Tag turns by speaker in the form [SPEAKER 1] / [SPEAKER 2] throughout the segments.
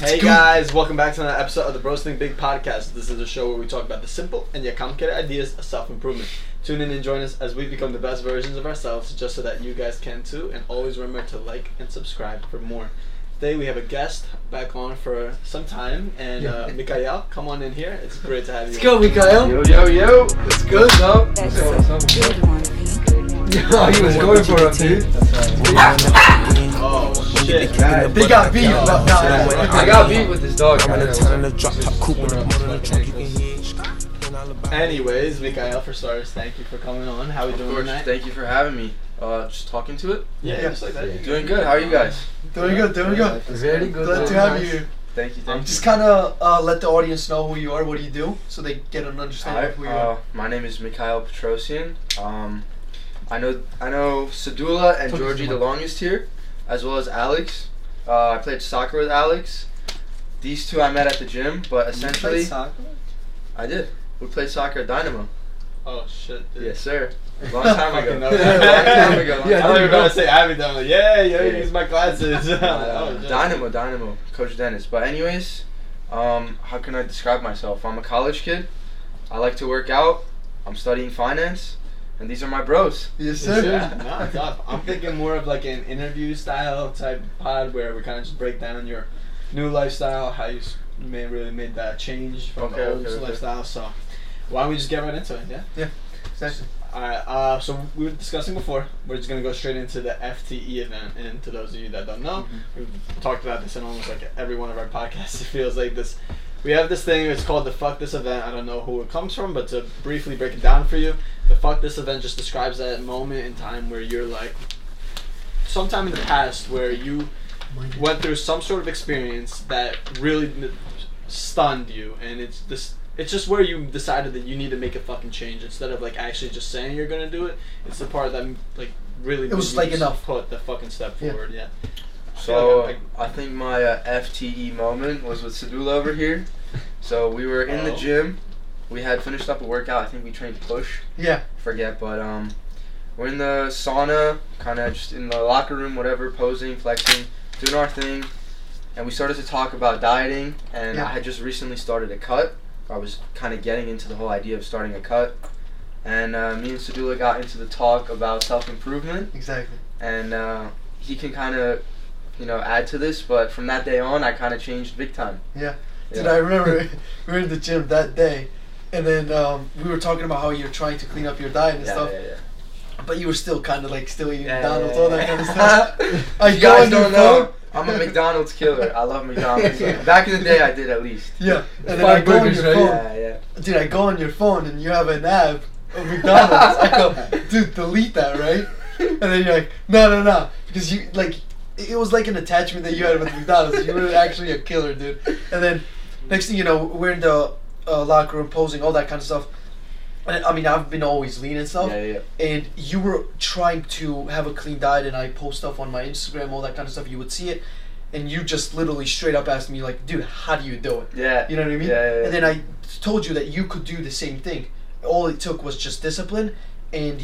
[SPEAKER 1] Hey guys, welcome back to another episode of the Bros Think Big podcast. This is a show where we talk about the simple and yet complicated ideas of self-improvement. Tune in and join us as we become the best versions of ourselves just so that you guys can too. And always remember to like and subscribe for more. Today we have a guest back on for some time, and Mikhail, come on in here. It's great to have you.
[SPEAKER 2] Let's go, Mikhail.
[SPEAKER 3] Yo.
[SPEAKER 2] It's good, though.
[SPEAKER 4] That's a good one, Pete.
[SPEAKER 2] Oh, he was going for it, dude.
[SPEAKER 1] Oh shit.
[SPEAKER 2] They got beef. I got beef with this dog.
[SPEAKER 1] Anyways, Mikhail, for starters, thank you for coming on. How are we doing
[SPEAKER 3] Of course,
[SPEAKER 1] tonight?
[SPEAKER 3] thank you for having me. Just talking to it.
[SPEAKER 1] Yeah, just like that.
[SPEAKER 3] Doing good. How are you guys?
[SPEAKER 2] Doing good.
[SPEAKER 3] Very good.
[SPEAKER 2] Glad to have you here.
[SPEAKER 3] Thank you.
[SPEAKER 2] Just kind of let the audience know who you are, what do you do, so they get an understanding of who you are.
[SPEAKER 3] My name is Mikhail Petrosian. I know Sadula and Georgie the longest here, as well as Alex. I played soccer with Alex. These two I met at the gym, but essentially
[SPEAKER 2] You played soccer?
[SPEAKER 3] I did. We played soccer at Dynamo.
[SPEAKER 1] Oh shit, dude.
[SPEAKER 3] Yes, sir. Long time ago.
[SPEAKER 1] Fucking know.
[SPEAKER 3] Long time ago.
[SPEAKER 1] I thought you were about to say I haven't done it. Yeah,
[SPEAKER 3] Yeah.
[SPEAKER 1] use my glasses.
[SPEAKER 3] Dynamo, Coach Dennis. But anyways, how can I describe myself? I'm a college kid. I like to work out. I'm studying finance, and these are my bros.
[SPEAKER 2] Yes, sir.
[SPEAKER 1] Yeah, no, it's off. I'm thinking more of like an interview style type pod where we kind of just break down your new lifestyle, how you made that change from the old lifestyle. So why don't we just get right into it? Yeah.
[SPEAKER 2] Exactly.
[SPEAKER 1] Alright, so we were discussing before, we're just going to go straight into the FTE event, and to those of you that don't know, we've talked about this in almost like every one of our podcasts. It feels like this, we have this thing, it's called the Fuck This event. I don't know who it comes from, but to briefly break it down for you, the Fuck This event just describes that moment in time where you're like, sometime in the past where you went through some sort of experience that really stunned you, and it's just where you decided that you need to make a fucking change instead of like actually just saying you're gonna do it. It's the part that like really
[SPEAKER 2] It was
[SPEAKER 1] made you
[SPEAKER 2] like
[SPEAKER 1] just
[SPEAKER 2] enough.
[SPEAKER 1] put the fucking step forward. Yeah.
[SPEAKER 3] So I think my FTE moment was with Sadula over here. So we were in the gym. We had finished up a workout. I think we trained push.
[SPEAKER 2] Yeah.
[SPEAKER 3] Forget, but we're in the sauna, kind of just in the locker room, whatever, posing, flexing, doing our thing, and we started to talk about dieting. And I had just recently started a cut. I was kind of getting into the whole idea of starting a cut, and me and Sadula got into the talk about self-improvement.
[SPEAKER 2] Exactly.
[SPEAKER 3] And he can kind of, add to this, but from that day on, I kind of changed big time.
[SPEAKER 2] Yeah. Dude, I remember we were in the gym that day, and then we were talking about how you're trying to clean up your diet and stuff.
[SPEAKER 3] Yeah.
[SPEAKER 2] But you were still kind of like still eating
[SPEAKER 3] Yeah,
[SPEAKER 2] McDonald's,
[SPEAKER 3] yeah,
[SPEAKER 2] all that kind of stuff.
[SPEAKER 3] You guys don't know. I'm a McDonald's killer. I love McDonald's. Back in the day, I did at least.
[SPEAKER 2] Yeah, and then I go on your phone.
[SPEAKER 3] Yeah.
[SPEAKER 2] Dude, I go on your phone and you have an app of McDonald's. I go, dude, delete that, right? And then you're like, no, because you like, it was like an attachment that you had with McDonald's. You were actually a killer, dude. And then next thing you know, we're in the locker room posing, all that kind of stuff. And, I mean, I've been always lean and stuff.
[SPEAKER 3] Yeah.
[SPEAKER 2] And you were trying to have a clean diet, and I post stuff on my Instagram, all that kind of stuff. You would see it, and you just literally straight up asked me, like, dude, how do you do it?
[SPEAKER 3] Yeah.
[SPEAKER 2] You know what I mean?
[SPEAKER 3] Yeah.
[SPEAKER 2] And then I told you that you could do the same thing. All it took was just discipline, and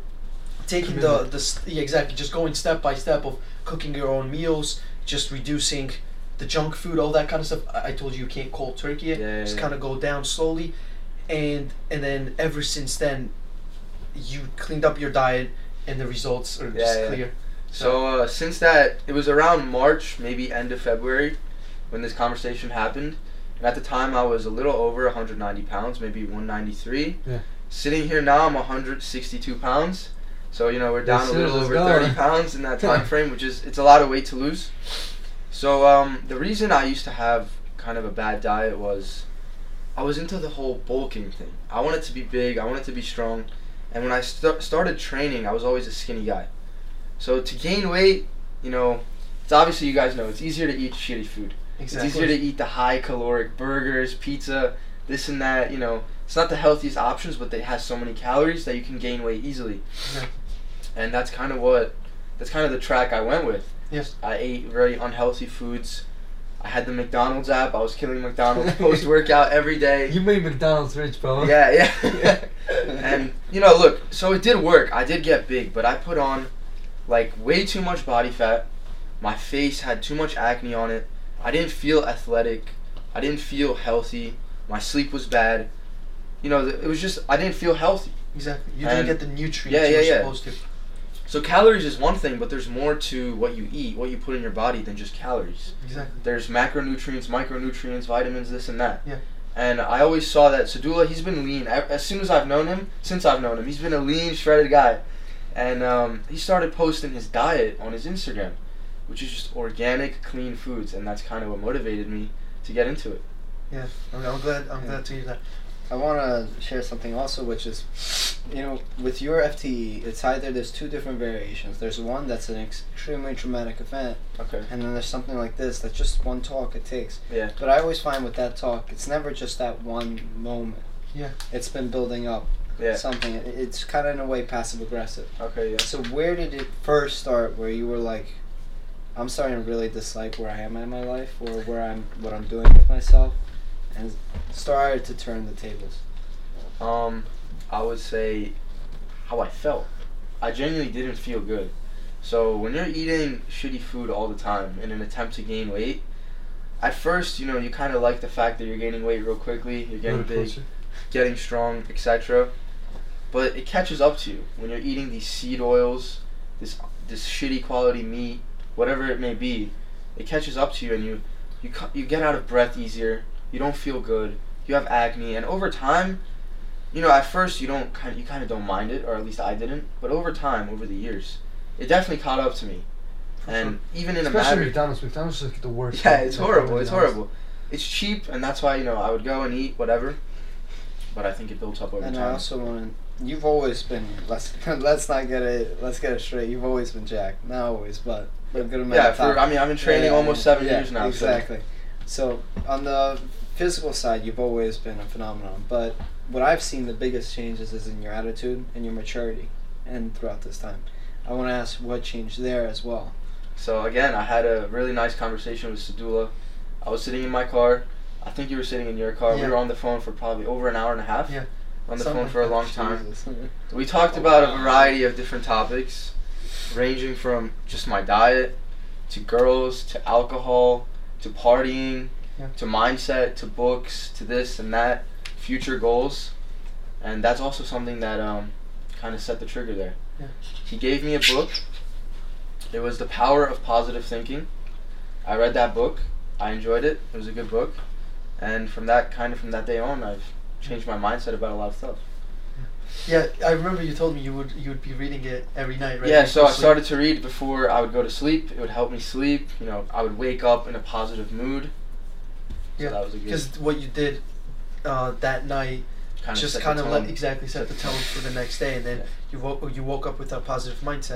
[SPEAKER 2] taking exactly, just going step by step of cooking your own meals, just reducing the junk food, all that kind of stuff. I told you can't cold turkey it. Just kind of go down slowly. And then ever since then, you cleaned up your diet, and the results are just clear.
[SPEAKER 3] So since that, it was around March, maybe end of February, when this conversation happened. And at the time, I was a little over 190 pounds, maybe 193.
[SPEAKER 2] Yeah.
[SPEAKER 3] Sitting here now, I'm 162 pounds. So we're down
[SPEAKER 2] Yes,
[SPEAKER 3] a
[SPEAKER 2] sir,
[SPEAKER 3] little
[SPEAKER 2] let's
[SPEAKER 3] over
[SPEAKER 2] go.
[SPEAKER 3] 30 pounds in that time frame, which is it's a lot of weight to lose. So the reason I used to have kind of a bad diet was I was into the whole bulking thing. I wanted to be big. I wanted to be strong. And when I started training, I was always a skinny guy. So to gain weight, it's obviously, you guys know, it's easier to eat shitty food.
[SPEAKER 2] Exactly.
[SPEAKER 3] It's easier to eat the high caloric burgers, pizza, this and that. It's not the healthiest options, but it has so many calories that you can gain weight easily.
[SPEAKER 2] Yeah.
[SPEAKER 3] And that's kind of the track I went with.
[SPEAKER 2] Yes.
[SPEAKER 3] I ate very unhealthy foods. I had the McDonald's app. I was killing McDonald's post-workout every day.
[SPEAKER 5] You made McDonald's rich, bro.
[SPEAKER 3] Yeah. And, look, so it did work. I did get big, but I put on, way too much body fat. My face had too much acne on it. I didn't feel athletic. I didn't feel healthy. My sleep was bad. You know, it was just, I didn't feel healthy.
[SPEAKER 2] Exactly. You didn't
[SPEAKER 3] And-
[SPEAKER 2] get the nutrients
[SPEAKER 3] Yeah,
[SPEAKER 2] you were
[SPEAKER 3] yeah.
[SPEAKER 2] supposed to.
[SPEAKER 3] So calories is one thing, but there's more to what you eat, what you put in your body than just calories.
[SPEAKER 2] Exactly.
[SPEAKER 3] There's macronutrients, micronutrients, vitamins, this and that.
[SPEAKER 2] Yeah.
[SPEAKER 3] And I always saw that Sadullah, he's been lean. As soon as I've known him, he's been a lean, shredded guy. And he started posting his diet on his Instagram, which is just organic, clean foods, and that's kind of what motivated me to get into it.
[SPEAKER 2] Yeah. I'm glad to hear that.
[SPEAKER 5] I want to share something also, which is, with your FTE, it's either there's two different variations. There's one that's an extremely traumatic event,
[SPEAKER 3] Okay.
[SPEAKER 5] and then there's something like this that's just one talk it takes.
[SPEAKER 3] Yeah.
[SPEAKER 5] But I always find with that talk, it's never just that one moment.
[SPEAKER 2] Yeah.
[SPEAKER 5] It's been building up.
[SPEAKER 3] Yeah.
[SPEAKER 5] Something. It's kind of in a way passive aggressive.
[SPEAKER 3] Okay. Yeah.
[SPEAKER 5] So where did it first start? Where you were like, I'm starting to really dislike where I am in my life, or what I'm doing with myself, and started to turn the tables.
[SPEAKER 3] I would say how I felt. I genuinely didn't feel good. So when you're eating shitty food all the time in an attempt to gain weight, at first, you kind of like the fact that you're gaining weight real quickly, you're getting big, getting strong, etc. But it catches up to you when you're eating these seed oils, this shitty quality meat, whatever it may be. It catches up to you, and you get out of breath easier. You don't feel good. You have acne, and over time, at first you kind of don't mind it, or at least I didn't. But over time, over the years, it definitely caught up to me. And even in a
[SPEAKER 6] Especially
[SPEAKER 3] matter,
[SPEAKER 6] McDonald's is like the worst.
[SPEAKER 3] yeah, it's horrible. It's horrible. It's cheap, and that's why I would go and eat whatever. But I think it built up over
[SPEAKER 5] And I
[SPEAKER 3] time.
[SPEAKER 5] also want to. You've always been. Let's get it straight. You've always been jacked. Not always, but a good amount of time.
[SPEAKER 3] I've been training almost 7 years now.
[SPEAKER 5] Exactly. So on the physical side, you've always been a phenomenon. But what I've seen the biggest changes is in your attitude and your maturity, and throughout this time, I want to ask what changed there as well.
[SPEAKER 3] So again, I had a really nice conversation with Sadullah. I was sitting in my car. I think you were sitting in your car.
[SPEAKER 2] Yeah.
[SPEAKER 3] We were on the phone for probably over an hour and a half.
[SPEAKER 2] Yeah.
[SPEAKER 3] On the
[SPEAKER 2] Something
[SPEAKER 3] phone for a
[SPEAKER 2] like
[SPEAKER 3] long
[SPEAKER 2] that.
[SPEAKER 3] time.
[SPEAKER 5] Jesus.
[SPEAKER 3] We talked about a variety of different topics, ranging from just my diet, to girls, to alcohol, to partying,
[SPEAKER 2] Yeah.
[SPEAKER 3] to mindset, to books, to this and that, future goals. And that's also something that kind of set the trigger there.
[SPEAKER 2] Yeah.
[SPEAKER 3] He gave me a book. It was The Power of Positive Thinking. I read that book. I enjoyed it. It was a good book. And from that day on, I've changed my mindset about a lot of stuff.
[SPEAKER 2] Yeah, I remember you told me you would be reading it every night, right?
[SPEAKER 3] Yeah, so I
[SPEAKER 2] Before
[SPEAKER 3] started to read before I would go to sleep. It would help me sleep. I would wake up in a positive mood. So
[SPEAKER 2] Yeah,
[SPEAKER 3] that was a good
[SPEAKER 2] because what you did that night
[SPEAKER 3] kind
[SPEAKER 2] just
[SPEAKER 3] set
[SPEAKER 2] kind
[SPEAKER 3] the
[SPEAKER 2] of
[SPEAKER 3] tone.
[SPEAKER 2] set the tone for the next day, and then
[SPEAKER 3] Yeah.
[SPEAKER 2] you woke up with a positive mindset.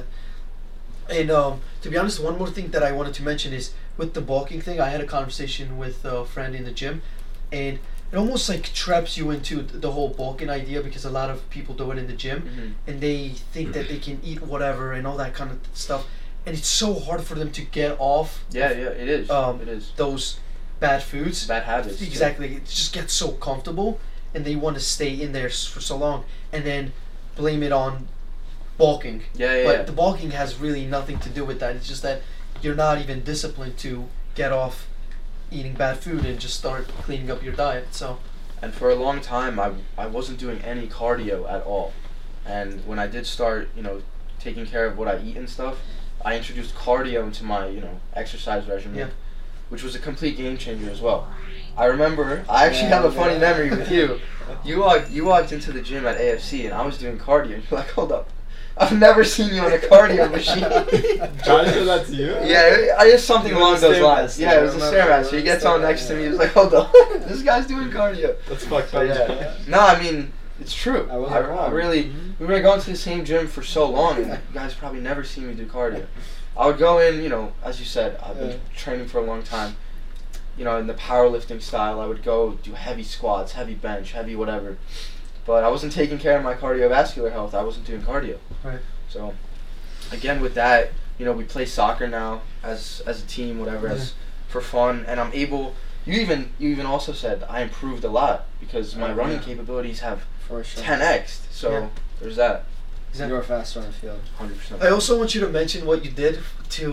[SPEAKER 2] And to be honest, one more thing that I wanted to mention is with the bulking thing. I had a conversation with a friend in the gym, and it almost like traps you into the whole bulking idea, because a lot of people do it in the gym,
[SPEAKER 3] Mhm.
[SPEAKER 2] and they think that they can eat whatever and all that kind of stuff, and it's so hard for them to get off
[SPEAKER 3] Yeah, it is. It is.
[SPEAKER 2] those bad foods.
[SPEAKER 3] Bad habits. too.
[SPEAKER 2] Exactly. It just gets so comfortable, and they want to stay in there for so long, and then blame it on bulking.
[SPEAKER 3] Yeah.
[SPEAKER 2] But the bulking has really nothing to do with that. It's just that you're not even disciplined to get off eating bad food and just start cleaning up your diet. So
[SPEAKER 3] And for a long time, I wasn't doing any cardio at all. And when I did start, taking care of what I eat and stuff, I introduced cardio into my, exercise regimen,
[SPEAKER 2] Yeah.
[SPEAKER 3] which was a complete game changer as well. I remember, I actually have a funny memory with you. You walked into the gym at AFC, and I was doing cardio, and you're like, hold up. I've never seen you on a cardio machine.
[SPEAKER 1] Johnny said that to you?
[SPEAKER 3] Yeah, I just something
[SPEAKER 5] You were
[SPEAKER 3] along
[SPEAKER 5] the
[SPEAKER 3] those lines.
[SPEAKER 5] Stairmaster,
[SPEAKER 3] Yeah, it was a
[SPEAKER 5] I remember.
[SPEAKER 3] Stairmaster. He
[SPEAKER 5] You were
[SPEAKER 3] gets
[SPEAKER 5] the
[SPEAKER 3] on next to me.
[SPEAKER 5] Stairmaster.
[SPEAKER 3] He's like, hold on, this guy's doing cardio.
[SPEAKER 1] That's fucked
[SPEAKER 3] So,
[SPEAKER 1] up.
[SPEAKER 3] yeah. No, I mean, it's true.
[SPEAKER 5] I wasn't wrong.
[SPEAKER 3] Really, we were going to the same gym for so long, and you guys probably never seen me do cardio. I would go in, as you said, I've been training for a long time. In the powerlifting style, I would go do heavy squats, heavy bench, heavy whatever. But I wasn't taking care of my cardiovascular health. I wasn't doing cardio.
[SPEAKER 2] Right.
[SPEAKER 3] So, again, with that, we play soccer now as a team, whatever, as for fun, and I'm able. You even also said I improved a lot because my running capabilities have
[SPEAKER 5] For sure.
[SPEAKER 3] 10x. So
[SPEAKER 2] Yeah.
[SPEAKER 3] there's that.
[SPEAKER 2] exactly.
[SPEAKER 5] You're faster on the field.
[SPEAKER 3] 100%.
[SPEAKER 2] I also want you to mention what you did to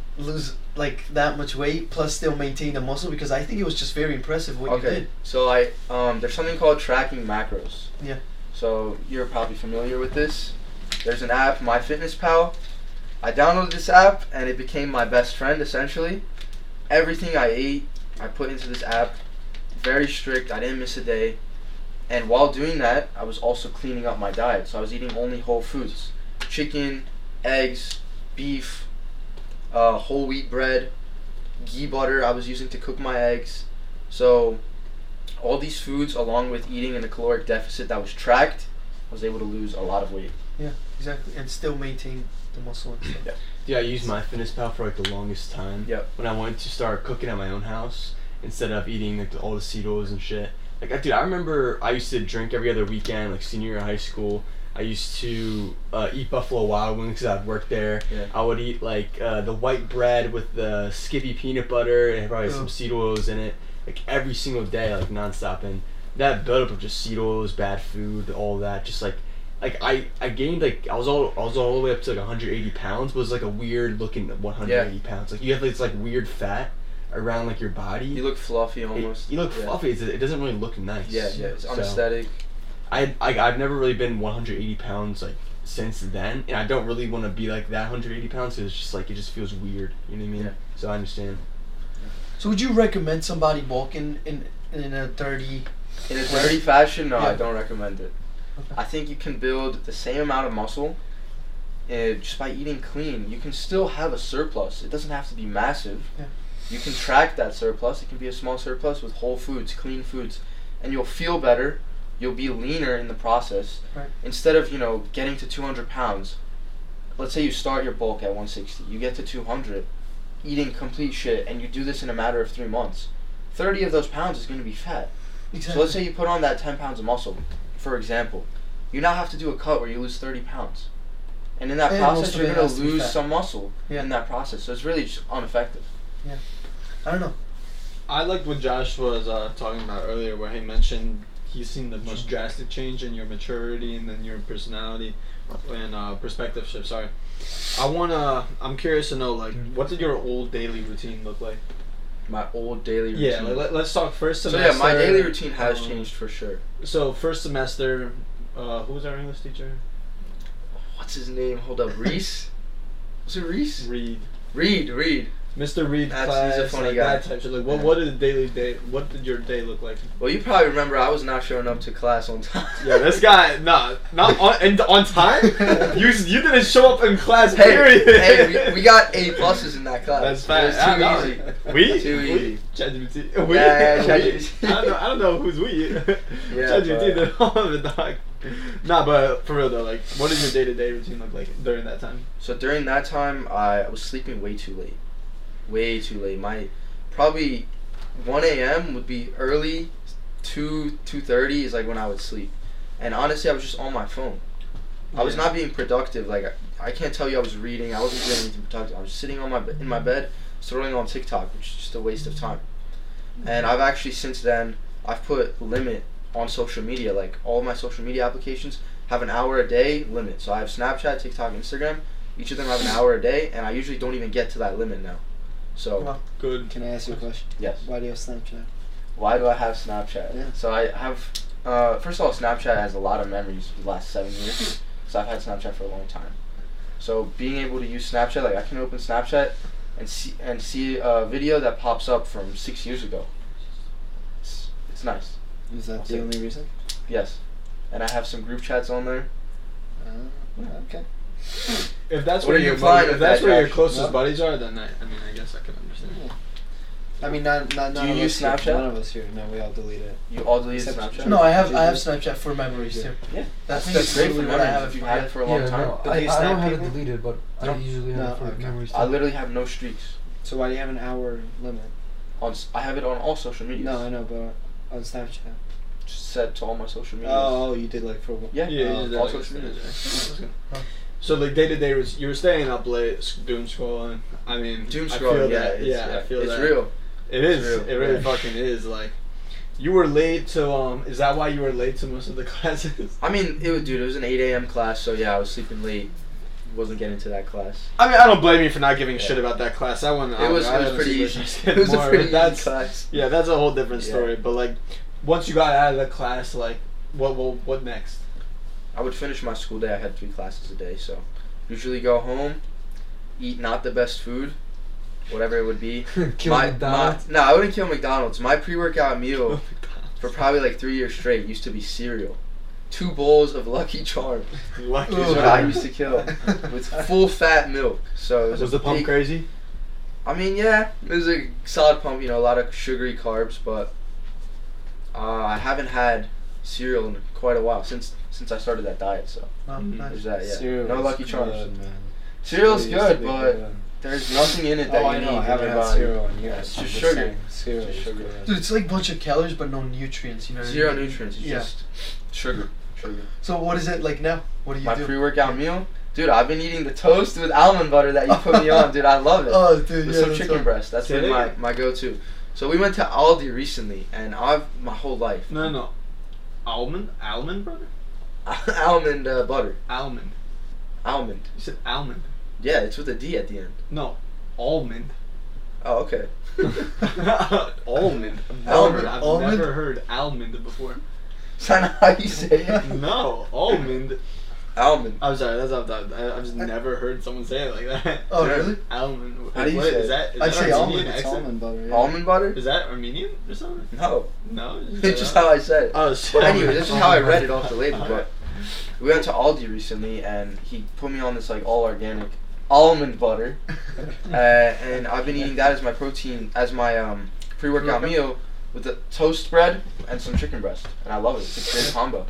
[SPEAKER 2] lose like that much weight plus still maintain the muscle? Because I think it was just very impressive what you
[SPEAKER 3] Okay,
[SPEAKER 2] did.
[SPEAKER 3] so there's something called tracking macros.
[SPEAKER 2] Yeah.
[SPEAKER 3] So you're probably familiar with this. There's an app, MyFitnessPal. I downloaded this app and it became my best friend essentially. Everything I ate, I put into this app. Very strict. I didn't miss a day. And while doing that, I was also cleaning up my diet. So I was eating only whole foods: chicken, eggs, beef, whole wheat bread, ghee butter I was using to cook my eggs. So all these foods, along with eating in a caloric deficit that was tracked, I was able to lose a lot of weight.
[SPEAKER 2] Yeah, exactly, and still maintain the muscle and stuff.
[SPEAKER 3] Yeah.
[SPEAKER 6] Yeah, I used MyFitnessPal for like the longest time.
[SPEAKER 3] Yep.
[SPEAKER 6] When I wanted to start cooking at my own house instead of eating like all the Cereals and shit. Like, dude, I remember I used to drink every other weekend, like senior year of high school. I used to eat Buffalo Wild Wings because I'd work there.
[SPEAKER 3] Yeah.
[SPEAKER 6] I would eat like the white bread with the Skippy peanut butter and probably some seed oils in it, like every single day, like nonstop. And that buildup of just seed oils, bad food, all that, just like I gained like I was all the way up to like 180 pounds, but it was like a weird looking 180 pounds. Like you have this like weird fat around like your body.
[SPEAKER 3] You look fluffy almost.
[SPEAKER 6] You look fluffy. It doesn't really look nice.
[SPEAKER 3] Yeah, it's
[SPEAKER 6] So,
[SPEAKER 3] unesthetic.
[SPEAKER 6] I've never really been 180 pounds like since then, and I don't really want to be like that 180 pounds. So it's just like it just feels weird. You know what I mean?
[SPEAKER 3] Yeah.
[SPEAKER 6] So I understand.
[SPEAKER 2] So would you recommend somebody walking in a dirty?
[SPEAKER 3] In a dirty fashion, no,
[SPEAKER 2] Yeah.
[SPEAKER 3] I don't recommend it.
[SPEAKER 2] Okay.
[SPEAKER 3] I think you can build the same amount of muscle just by eating clean. You can still have a surplus. It doesn't have to be massive.
[SPEAKER 2] Yeah.
[SPEAKER 3] You can track that surplus. It can be a small surplus with whole foods, clean foods, and you'll feel better. You'll be leaner in the process.
[SPEAKER 2] Right.
[SPEAKER 3] Instead of, getting to 200 pounds, let's say you start your bulk at 160, you get to 200, eating complete shit, and you do this in a matter of 3 months. 30 of those pounds is going to be fat.
[SPEAKER 2] Exactly.
[SPEAKER 3] So let's say you put on that 10 pounds of muscle, for example. You now have to do a cut where you lose 30 pounds. And in that
[SPEAKER 2] And most
[SPEAKER 3] process,
[SPEAKER 2] of
[SPEAKER 3] you're
[SPEAKER 2] it
[SPEAKER 3] going
[SPEAKER 2] has
[SPEAKER 3] to
[SPEAKER 2] to be
[SPEAKER 3] lose
[SPEAKER 2] fat.
[SPEAKER 3] some muscle
[SPEAKER 2] Yeah.
[SPEAKER 3] in that process. So it's really just ineffective.
[SPEAKER 2] I don't know.
[SPEAKER 1] I liked what Josh was talking about earlier, where he mentioned he's seen the most drastic change in your maturity and then your personality and perspective shift. Sorry, I'm curious to know, like, what did your old daily routine look like?
[SPEAKER 3] My old daily routine.
[SPEAKER 1] Yeah, like, let's talk first
[SPEAKER 3] so
[SPEAKER 1] semester.
[SPEAKER 3] yeah, my daily routine has changed for sure.
[SPEAKER 1] So first semester, who was our English teacher?
[SPEAKER 3] What's his name? Hold up, Reese? Was it Reese?
[SPEAKER 1] Reed.
[SPEAKER 3] Reed.
[SPEAKER 1] Mr. Reed
[SPEAKER 3] He's a
[SPEAKER 1] class,
[SPEAKER 3] funny
[SPEAKER 1] like
[SPEAKER 3] guy.
[SPEAKER 1] that type shit. Like, what
[SPEAKER 3] Yeah.
[SPEAKER 1] what did the daily day? What did your day look like?
[SPEAKER 3] Well, you probably remember I was not showing up to class on time.
[SPEAKER 1] Yeah, this guy, not on time. You didn't show up in class.
[SPEAKER 3] Hey,
[SPEAKER 1] Period.
[SPEAKER 3] hey, we got A pluses in that class.
[SPEAKER 1] That's
[SPEAKER 3] It
[SPEAKER 1] fast.
[SPEAKER 3] was
[SPEAKER 1] I
[SPEAKER 3] too
[SPEAKER 1] know.
[SPEAKER 3] easy.
[SPEAKER 1] We?
[SPEAKER 3] Too easy.
[SPEAKER 1] ChatGPT. We?
[SPEAKER 3] Yeah,
[SPEAKER 1] We?
[SPEAKER 3] ChatGPT.
[SPEAKER 1] I don't know who's we.
[SPEAKER 3] Yeah,
[SPEAKER 1] ChatGPT
[SPEAKER 3] but-
[SPEAKER 1] did all of it, dog. Nah, but for real though, like, what did your day-to-day routine look like during that time?
[SPEAKER 3] So during that time, I was sleeping way too late. Way too late. My probably 1 a.m. would be early. 2:30 is like when I would sleep. And honestly, I was just on my phone. I was
[SPEAKER 1] Yeah.
[SPEAKER 3] not being productive. Like I can't tell you I was reading. I wasn't doing anything productive. I was sitting on in my bed, scrolling on TikTok, which is just a waste of time. And I've actually since then I've put limit on social media. Like all of my social media applications have an hour a day limit. So I have Snapchat, TikTok, Instagram. Each of them have an hour a day, and I usually don't even get to that limit now. So
[SPEAKER 2] Wow.
[SPEAKER 1] Good.
[SPEAKER 5] Can I ask you a question?
[SPEAKER 3] yes.
[SPEAKER 5] Why do you have Snapchat?
[SPEAKER 3] Why do I have Snapchat?
[SPEAKER 5] Yeah.
[SPEAKER 3] So I have, first of all, Snapchat has a lot of memories for the last 7 years. So I've had Snapchat for a long time. So being able to use Snapchat, like I can open Snapchat and see a video that pops up from 6 years ago. It's nice.
[SPEAKER 5] Is that
[SPEAKER 3] Okay.
[SPEAKER 5] the only reason?
[SPEAKER 3] Yes. And I have some group chats on there.
[SPEAKER 5] Okay.
[SPEAKER 1] If that's
[SPEAKER 3] What
[SPEAKER 1] where
[SPEAKER 3] are you
[SPEAKER 1] your
[SPEAKER 3] implying
[SPEAKER 1] if
[SPEAKER 3] with
[SPEAKER 1] that's
[SPEAKER 3] that,
[SPEAKER 1] where your
[SPEAKER 3] Josh?
[SPEAKER 1] closest
[SPEAKER 5] What?
[SPEAKER 1] buddies are, then I guess I can understand.
[SPEAKER 5] I mean, not
[SPEAKER 3] Do
[SPEAKER 5] none
[SPEAKER 3] you
[SPEAKER 5] of
[SPEAKER 3] use
[SPEAKER 5] us here.
[SPEAKER 3] Snapchat?
[SPEAKER 5] None of us here. No, we all delete it.
[SPEAKER 3] You all deleted
[SPEAKER 5] Except-
[SPEAKER 3] Snapchat?
[SPEAKER 2] No, I have
[SPEAKER 5] Jesus.
[SPEAKER 2] Snapchat for memories too.
[SPEAKER 3] Yeah.
[SPEAKER 2] That's
[SPEAKER 3] That's great for
[SPEAKER 2] literally what I have
[SPEAKER 3] memories
[SPEAKER 2] it
[SPEAKER 3] if you
[SPEAKER 2] for.
[SPEAKER 3] had it for a long
[SPEAKER 7] Yeah,
[SPEAKER 3] time.
[SPEAKER 7] no,
[SPEAKER 5] Do you
[SPEAKER 7] I
[SPEAKER 5] snap
[SPEAKER 7] don't have
[SPEAKER 5] people?
[SPEAKER 7] it deleted, but I
[SPEAKER 3] No.
[SPEAKER 7] usually have
[SPEAKER 5] No,
[SPEAKER 7] it for
[SPEAKER 5] okay.
[SPEAKER 7] memories.
[SPEAKER 3] I
[SPEAKER 7] too.
[SPEAKER 3] literally have no streaks.
[SPEAKER 5] So why do you have an hour limit?
[SPEAKER 3] I have it on all social medias.
[SPEAKER 5] No, I know, but on Snapchat.
[SPEAKER 3] Just set to all my social medias.
[SPEAKER 5] Oh, you did like for one.
[SPEAKER 3] Yeah,
[SPEAKER 1] Yeah,
[SPEAKER 5] Oh,
[SPEAKER 1] you did
[SPEAKER 3] all
[SPEAKER 1] that,
[SPEAKER 3] social
[SPEAKER 1] I guess.
[SPEAKER 3] medias.
[SPEAKER 1] So like day to day, you were staying up late, doom scrolling. I mean,
[SPEAKER 3] Doom
[SPEAKER 1] I
[SPEAKER 3] scrolling,
[SPEAKER 1] feel
[SPEAKER 3] yeah,
[SPEAKER 1] that.
[SPEAKER 3] it's,
[SPEAKER 1] Yeah, I feel
[SPEAKER 3] it's
[SPEAKER 1] that.
[SPEAKER 3] real.
[SPEAKER 1] It is.
[SPEAKER 3] It's real,
[SPEAKER 1] It really
[SPEAKER 3] yeah.
[SPEAKER 1] fucking is. Like, you were late to Is that why you were late to most of the classes?
[SPEAKER 3] I mean, it was an 8 a.m. class, so yeah, I was sleeping late. wasn't getting to that class.
[SPEAKER 1] I mean, I don't blame you for not giving a
[SPEAKER 3] Yeah.
[SPEAKER 1] shit about that class. That one,
[SPEAKER 3] It was pretty easy. It was a pretty easy class.
[SPEAKER 1] Yeah, that's a whole different
[SPEAKER 3] Yeah.
[SPEAKER 1] story. But like, once you got out of the class, like, what next?
[SPEAKER 3] I would finish my school day. I had 3 classes a day, so usually go home, eat not the best food, whatever it would be.
[SPEAKER 1] Kill McDonald's?
[SPEAKER 3] No, I wouldn't kill McDonald's. My pre-workout meal for probably like 3 years straight used to be cereal. 2 bowls of Lucky Charms.
[SPEAKER 1] Lucky
[SPEAKER 3] That's what I used to kill with full fat milk. So it
[SPEAKER 6] Was the pump
[SPEAKER 3] big-
[SPEAKER 6] crazy?
[SPEAKER 3] I mean, yeah, it was a solid pump. You know, a lot of sugary carbs, but I haven't had cereal in quite a while since I started that diet. So there's that. Yeah,
[SPEAKER 5] Cereal
[SPEAKER 3] no
[SPEAKER 5] is
[SPEAKER 3] Lucky Charms.
[SPEAKER 5] good, man.
[SPEAKER 3] Cereal's
[SPEAKER 5] Cereal used to
[SPEAKER 3] good,
[SPEAKER 5] be
[SPEAKER 3] but
[SPEAKER 5] good.
[SPEAKER 3] there's nothing in it that
[SPEAKER 5] Oh,
[SPEAKER 3] you
[SPEAKER 5] I
[SPEAKER 3] need
[SPEAKER 5] know. I
[SPEAKER 3] in
[SPEAKER 5] haven't
[SPEAKER 3] your
[SPEAKER 5] had
[SPEAKER 3] body.
[SPEAKER 5] cereal in years.
[SPEAKER 3] Yeah, it's
[SPEAKER 5] I'm
[SPEAKER 3] just
[SPEAKER 5] just
[SPEAKER 3] sugar.
[SPEAKER 5] saying, cereal
[SPEAKER 3] Just
[SPEAKER 5] is
[SPEAKER 3] sugar.
[SPEAKER 5] good.
[SPEAKER 2] Dude, it's like a bunch of calories but no nutrients. You know. What I
[SPEAKER 3] Zero
[SPEAKER 2] mean?
[SPEAKER 3] nutrients. It's
[SPEAKER 2] Yeah.
[SPEAKER 3] just sugar.
[SPEAKER 2] So what is it like now? What do you
[SPEAKER 3] My
[SPEAKER 2] do?
[SPEAKER 3] pre-workout meal, dude. I've been eating the toast with almond butter that you put me on, dude. I love it.
[SPEAKER 2] Oh, dude,
[SPEAKER 3] With
[SPEAKER 2] yeah.
[SPEAKER 3] some
[SPEAKER 2] that's
[SPEAKER 3] chicken
[SPEAKER 2] all.
[SPEAKER 3] breast. That's
[SPEAKER 1] Say
[SPEAKER 3] been
[SPEAKER 1] it
[SPEAKER 3] my go-to. So we went to Aldi recently, and I've my whole life
[SPEAKER 1] No. Almond butter?
[SPEAKER 3] almond butter.
[SPEAKER 1] Almond.
[SPEAKER 3] Almond.
[SPEAKER 1] You said almond.
[SPEAKER 3] Yeah, it's with a D at the end.
[SPEAKER 1] No, almond.
[SPEAKER 3] Oh, okay.
[SPEAKER 1] Almond.
[SPEAKER 3] Almond.
[SPEAKER 1] I've
[SPEAKER 2] Almond?
[SPEAKER 1] never heard almond before.
[SPEAKER 3] Is that not how you say it?
[SPEAKER 1] No, almond.
[SPEAKER 3] Almond.
[SPEAKER 1] I'm sorry, that's off the. I've just never heard someone say it like that.
[SPEAKER 2] Oh,
[SPEAKER 3] Yeah.
[SPEAKER 2] really?
[SPEAKER 1] Almond.
[SPEAKER 3] How do you
[SPEAKER 1] What,
[SPEAKER 3] say
[SPEAKER 1] is
[SPEAKER 3] it?
[SPEAKER 1] that? Is
[SPEAKER 2] I
[SPEAKER 1] that
[SPEAKER 2] say
[SPEAKER 1] Armenian
[SPEAKER 2] almond,
[SPEAKER 5] It's
[SPEAKER 1] accent?
[SPEAKER 5] almond butter. Yeah.
[SPEAKER 3] Almond butter?
[SPEAKER 1] Is that Armenian or something?
[SPEAKER 3] No.
[SPEAKER 1] No.
[SPEAKER 3] It's just how I said it.
[SPEAKER 1] Oh, shit.
[SPEAKER 3] Well, anyway, this is how I read it off the label.
[SPEAKER 1] Alright.
[SPEAKER 3] But we went to Aldi recently, and he put me on this like all organic almond butter, and I've been eating that as my protein, as my pre-workout meal with the toast bread and some chicken breast, and I love it. It's a great combo.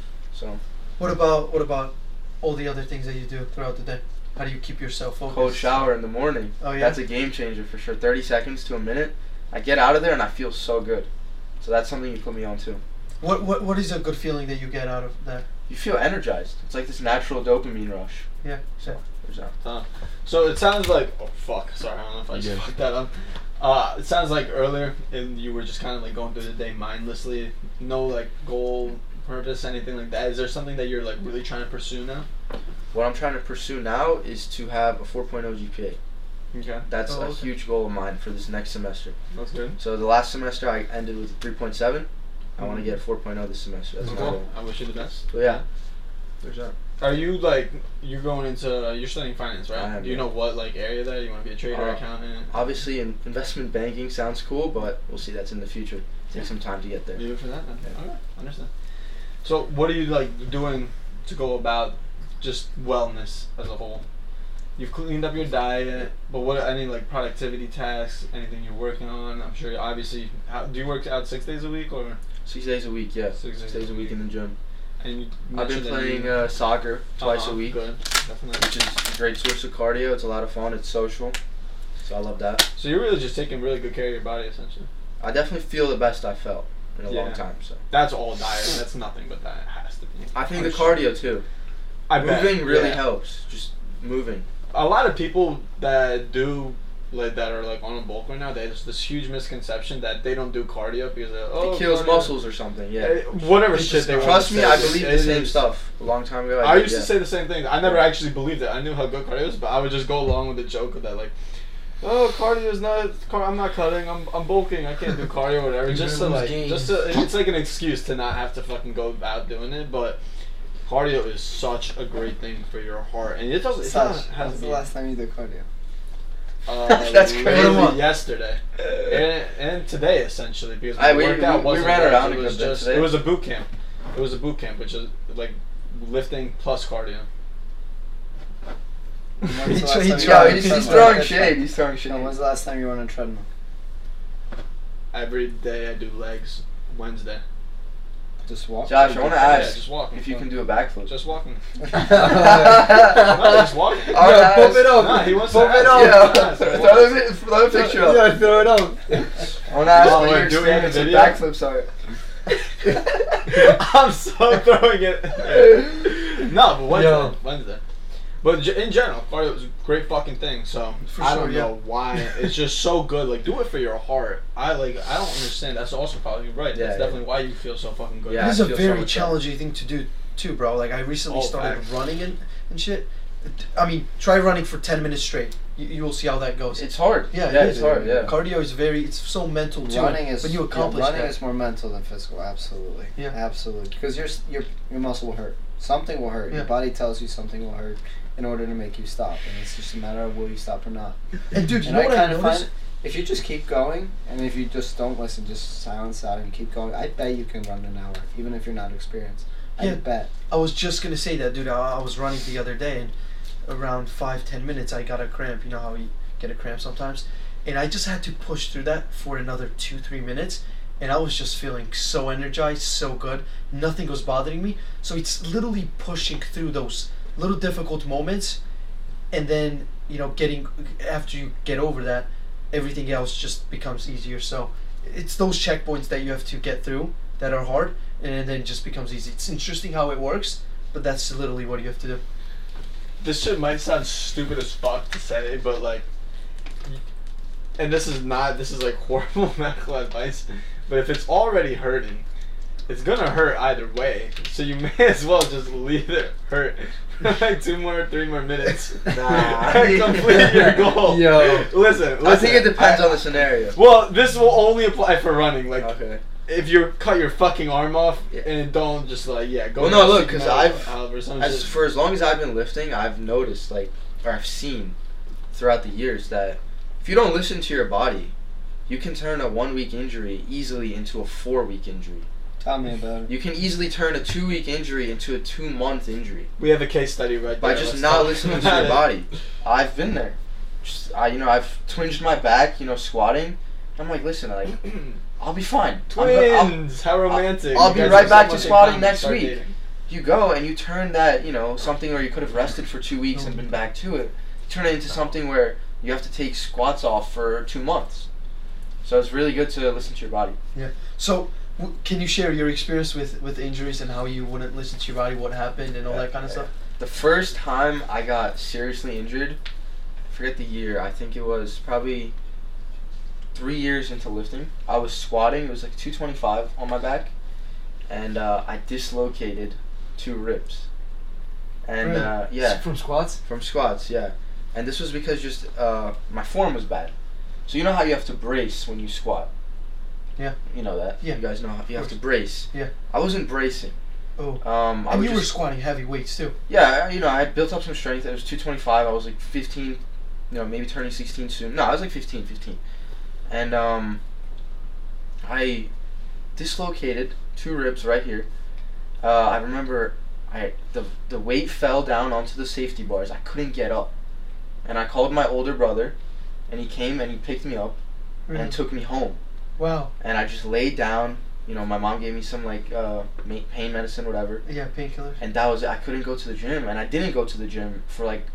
[SPEAKER 3] So
[SPEAKER 2] What about all the other things that you do throughout the day? How do you keep yourself focused?
[SPEAKER 3] cold shower in the morning.
[SPEAKER 2] Oh, yeah?
[SPEAKER 3] That's a game changer for sure. 30 seconds to a minute. I get out of there and I feel so good. So that's something you put me on too.
[SPEAKER 2] What is a good feeling that you get out of that?
[SPEAKER 3] You feel energized. It's like this natural dopamine rush.
[SPEAKER 2] Yeah.
[SPEAKER 3] So there's that.
[SPEAKER 1] So it sounds like. Oh fuck! Sorry, I don't know if I
[SPEAKER 6] You
[SPEAKER 1] just
[SPEAKER 6] good.
[SPEAKER 1] fucked that up. It sounds like earlier, and you were just kind of like going through the day mindlessly. No like goal, purpose, anything like that. Is there something that you're like really trying to pursue now?
[SPEAKER 3] What I'm trying to pursue now is to have a 4.0 GPA.
[SPEAKER 1] Okay,
[SPEAKER 3] That's
[SPEAKER 2] Oh,
[SPEAKER 3] a
[SPEAKER 2] okay.
[SPEAKER 3] huge goal of mine for this next semester.
[SPEAKER 1] that's good.
[SPEAKER 3] So the last semester I ended with a 3.7. I want to get a 4.0 this semester. That's my
[SPEAKER 1] Cool.
[SPEAKER 3] goal.
[SPEAKER 1] I wish you the best.
[SPEAKER 3] So yeah, there's that.
[SPEAKER 1] Are you like you're going into you're studying finance, right?
[SPEAKER 3] I am,
[SPEAKER 1] Do you
[SPEAKER 3] yeah.
[SPEAKER 1] know what like area that you want to be a trader, accountant?
[SPEAKER 3] Obviously, investment banking sounds cool, but we'll see. That's in the future. Take some time to get there.
[SPEAKER 1] Leave it for that then.
[SPEAKER 3] Yeah.
[SPEAKER 1] Okay, understand. So what are you like doing to go about just wellness as a whole? You've cleaned up your diet, but what any like productivity tasks, anything you're working on? I'm sure obviously. Do you work out 6 days a week or?
[SPEAKER 3] 6 days a week, yeah.
[SPEAKER 1] 6
[SPEAKER 3] 6 days a week in the gym.
[SPEAKER 1] And you
[SPEAKER 3] I've been
[SPEAKER 1] mentioned that
[SPEAKER 3] playing
[SPEAKER 1] you-
[SPEAKER 3] soccer twice
[SPEAKER 1] Uh-huh,
[SPEAKER 3] a week,
[SPEAKER 1] Good, definitely.
[SPEAKER 3] which is a great source of cardio. It's a lot of fun. It's social, so I love that.
[SPEAKER 1] So you're really just taking really good care of your body, essentially.
[SPEAKER 3] I definitely feel the best I felt in a long
[SPEAKER 1] Yeah.
[SPEAKER 3] time. So
[SPEAKER 1] That's all diet. That's nothing but that. It has to be.
[SPEAKER 3] I think the
[SPEAKER 1] Understood.
[SPEAKER 3] cardio too.
[SPEAKER 1] I bet,
[SPEAKER 3] Moving really
[SPEAKER 1] yeah.
[SPEAKER 3] helps. Just moving.
[SPEAKER 1] A lot of people that do like that are like on a bulk right now. There's this huge misconception that they don't do cardio because
[SPEAKER 3] It kills
[SPEAKER 1] cardio-
[SPEAKER 3] muscles or something. Yeah.
[SPEAKER 1] Whatever shit they want
[SPEAKER 3] Trust
[SPEAKER 1] to
[SPEAKER 3] me,
[SPEAKER 1] say,
[SPEAKER 3] I believe the
[SPEAKER 1] it
[SPEAKER 3] same
[SPEAKER 1] is-
[SPEAKER 3] stuff a long time ago.
[SPEAKER 1] I
[SPEAKER 3] did,
[SPEAKER 1] used
[SPEAKER 3] yeah.
[SPEAKER 1] to say the same thing. I never
[SPEAKER 3] Yeah.
[SPEAKER 1] actually believed it. I knew how good cardio was, but I would just go along with the joke of that, like, oh, cardio is not. I'm not cutting. I'm bulking. I can't do cardio or whatever.
[SPEAKER 2] You're
[SPEAKER 1] Just to
[SPEAKER 2] gonna lose
[SPEAKER 1] like,
[SPEAKER 2] gains.
[SPEAKER 1] just to. It's like an excuse to not have to fucking go about doing it, but. Cardio is such a great thing for your heart, and it doesn't. It
[SPEAKER 5] Sash,
[SPEAKER 1] doesn't have
[SPEAKER 5] when's
[SPEAKER 1] to
[SPEAKER 5] the
[SPEAKER 1] be.
[SPEAKER 5] last time you did cardio?
[SPEAKER 3] That's
[SPEAKER 1] literally
[SPEAKER 2] crazy.
[SPEAKER 1] yesterday, and today essentially because
[SPEAKER 3] Aye,
[SPEAKER 1] my
[SPEAKER 3] we-
[SPEAKER 1] workout
[SPEAKER 3] we
[SPEAKER 1] wasn't
[SPEAKER 3] ran
[SPEAKER 1] legs,
[SPEAKER 3] around
[SPEAKER 1] it
[SPEAKER 3] a
[SPEAKER 1] was
[SPEAKER 3] good bit
[SPEAKER 1] just
[SPEAKER 3] today.
[SPEAKER 1] it was a boot camp. It was a boot camp, which is like lifting plus cardio.
[SPEAKER 5] When's the
[SPEAKER 2] So
[SPEAKER 5] last
[SPEAKER 2] he
[SPEAKER 5] time you
[SPEAKER 2] tried-
[SPEAKER 5] went on
[SPEAKER 3] He's
[SPEAKER 5] a treadmill?
[SPEAKER 3] throwing shade. He's throwing shade.
[SPEAKER 5] No, when's the last time you went on a treadmill?
[SPEAKER 1] Every day I do legs. Wednesday.
[SPEAKER 5] Just walk.
[SPEAKER 3] Josh, I want to
[SPEAKER 1] Yeah,
[SPEAKER 3] ask
[SPEAKER 1] just walking.
[SPEAKER 3] if you can do a backflip.
[SPEAKER 1] Just walking. No,
[SPEAKER 5] yeah,
[SPEAKER 1] just walking.
[SPEAKER 3] All right,
[SPEAKER 2] pump it up.
[SPEAKER 1] Nah, he wants
[SPEAKER 2] Pump
[SPEAKER 1] to
[SPEAKER 2] it
[SPEAKER 1] ask.
[SPEAKER 2] up.
[SPEAKER 3] Yeah,
[SPEAKER 1] Yeah,
[SPEAKER 3] throw a picture up.
[SPEAKER 2] Yeah, throw it up.
[SPEAKER 3] I want to ask
[SPEAKER 1] Oh,
[SPEAKER 3] what
[SPEAKER 1] wait,
[SPEAKER 3] your
[SPEAKER 1] do we have a
[SPEAKER 3] experience with
[SPEAKER 1] video?
[SPEAKER 3] backflips are.
[SPEAKER 1] I'm so throwing it. No, but Wednesday.
[SPEAKER 2] Yo.
[SPEAKER 1] Wednesday. But in general, cardio is a great fucking thing. So
[SPEAKER 2] For
[SPEAKER 1] I
[SPEAKER 2] sure,
[SPEAKER 1] don't know why it's just so good. Like, do it for your heart. I don't understand. That's also probably right.
[SPEAKER 3] Yeah,
[SPEAKER 1] That's
[SPEAKER 3] yeah.
[SPEAKER 1] definitely why you feel so fucking good.
[SPEAKER 3] Yeah,
[SPEAKER 2] It is
[SPEAKER 3] I
[SPEAKER 2] a
[SPEAKER 3] feel so
[SPEAKER 2] very
[SPEAKER 3] much
[SPEAKER 2] challenging thing to do too, bro. Like I recently
[SPEAKER 1] Oh,
[SPEAKER 2] started
[SPEAKER 1] facts.
[SPEAKER 2] running and shit, I mean, try running for 10 minutes straight. You will see how that goes.
[SPEAKER 3] It's hard.
[SPEAKER 2] Yeah, it
[SPEAKER 3] it's
[SPEAKER 2] is.
[SPEAKER 3] hard. Yeah.
[SPEAKER 2] Cardio is it's so mental too.
[SPEAKER 5] Running is
[SPEAKER 2] when you accomplish
[SPEAKER 5] running
[SPEAKER 2] that.
[SPEAKER 5] is more mental than physical. Absolutely.
[SPEAKER 2] Yeah.
[SPEAKER 5] Absolutely. Because your muscle will hurt. Something will hurt.
[SPEAKER 2] Yeah.
[SPEAKER 5] Your body tells you something will hurt in order to make you stop, and it's just a matter of will you stop or not.
[SPEAKER 2] And dude, you
[SPEAKER 5] And
[SPEAKER 2] know
[SPEAKER 5] I
[SPEAKER 2] what I
[SPEAKER 5] kind of
[SPEAKER 2] noticed?
[SPEAKER 5] find if you just keep going, and if you just don't listen, just silence out and keep going, I bet you can run an hour, even if you're not experienced. I
[SPEAKER 2] Yeah.
[SPEAKER 5] bet.
[SPEAKER 2] I was just gonna say that, dude. I was running the other day, and around 5-10 minutes, I got a cramp. You know how you get a cramp sometimes, and I just had to push through that for another 2-3 minutes, and I was just feeling so energized, so good. Nothing was bothering me. So it's literally pushing through those little difficult moments, and then getting after you get over that, everything else just becomes easier. So it's those checkpoints that you have to get through that are hard, and then it just becomes easy. It's interesting how it works, but that's literally what you have to do.
[SPEAKER 1] This shit might sound stupid as fuck to say, but like, and this is like horrible medical advice, but if it's already hurting, it's gonna hurt either way. So you may as well just leave it hurt for like 3 more minutes.
[SPEAKER 3] Nah.
[SPEAKER 1] And complete your goal.
[SPEAKER 3] Yo.
[SPEAKER 1] Listen.
[SPEAKER 3] I think it depends on the scenario.
[SPEAKER 1] Well, this will only apply for running. Like,
[SPEAKER 3] Okay.
[SPEAKER 1] if you cut your fucking arm off,
[SPEAKER 3] Yeah.
[SPEAKER 1] and don't just like go.
[SPEAKER 3] Well, no,
[SPEAKER 1] to
[SPEAKER 3] look,
[SPEAKER 1] seek
[SPEAKER 3] 'cause
[SPEAKER 1] medical help or some shit.
[SPEAKER 3] For as long as I've been lifting, I've noticed, or I've seen throughout the years that if you don't listen to your body, you can turn a 1-week injury easily into a 4-week injury.
[SPEAKER 5] Tell me about it.
[SPEAKER 3] You can easily turn a 2-week injury into a 2-month injury
[SPEAKER 1] We have a case study right
[SPEAKER 3] by
[SPEAKER 1] there.
[SPEAKER 3] just
[SPEAKER 1] Let's
[SPEAKER 3] not
[SPEAKER 1] talk
[SPEAKER 3] listening to
[SPEAKER 1] about
[SPEAKER 3] your
[SPEAKER 1] it.
[SPEAKER 3] body. I've been there. I've twinged my back, squatting. I'm like, listen, I'll be fine.
[SPEAKER 1] Twins, how romantic!
[SPEAKER 3] I'll
[SPEAKER 1] You
[SPEAKER 3] be
[SPEAKER 1] guys
[SPEAKER 3] right
[SPEAKER 1] have
[SPEAKER 3] back
[SPEAKER 1] so
[SPEAKER 3] to
[SPEAKER 1] much in
[SPEAKER 3] squatting
[SPEAKER 1] common.
[SPEAKER 3] next
[SPEAKER 1] Start
[SPEAKER 3] week.
[SPEAKER 1] dating.
[SPEAKER 3] You go and you turn that, something where you could have rested for 2 weeks and been back to it, turn it into something where you have to take squats off for 2 months. So it's really good to listen to your body.
[SPEAKER 2] Yeah. So, can you share your experience with injuries and how you wouldn't listen to your body, what happened, and all that kind of stuff?
[SPEAKER 3] The first time I got seriously injured, I forget the year, I think it was probably 3 years into lifting. I was squatting, it was like 225 on my back, and I dislocated 2 ribs. And
[SPEAKER 2] Really?
[SPEAKER 3] yeah.
[SPEAKER 2] From squats?
[SPEAKER 3] From squats, yeah. And this was because just my form was bad. So you know how you have to brace when you squat?
[SPEAKER 2] Yeah.
[SPEAKER 3] You know that?
[SPEAKER 2] Yeah.
[SPEAKER 3] You guys know how you have to brace.
[SPEAKER 2] Yeah.
[SPEAKER 3] I wasn't bracing.
[SPEAKER 2] Oh.
[SPEAKER 3] I
[SPEAKER 2] And
[SPEAKER 3] would
[SPEAKER 2] you were
[SPEAKER 3] just,
[SPEAKER 2] squatting heavy weights too.
[SPEAKER 3] yeah, I had built up some strength. It was 225. I was like 15, maybe turning 16 soon. No, I was like 15. And I dislocated 2 ribs right here. I remember the weight fell down onto the safety bars. I couldn't get up. And I called my older brother, and he came and he picked me up
[SPEAKER 2] Really?
[SPEAKER 3] and took me home.
[SPEAKER 2] Wow.
[SPEAKER 3] And I just laid down. My mom gave me some pain medicine, whatever.
[SPEAKER 2] Yeah, painkillers.
[SPEAKER 3] And that was it. I couldn't go to the gym, and I didn't go to the gym for like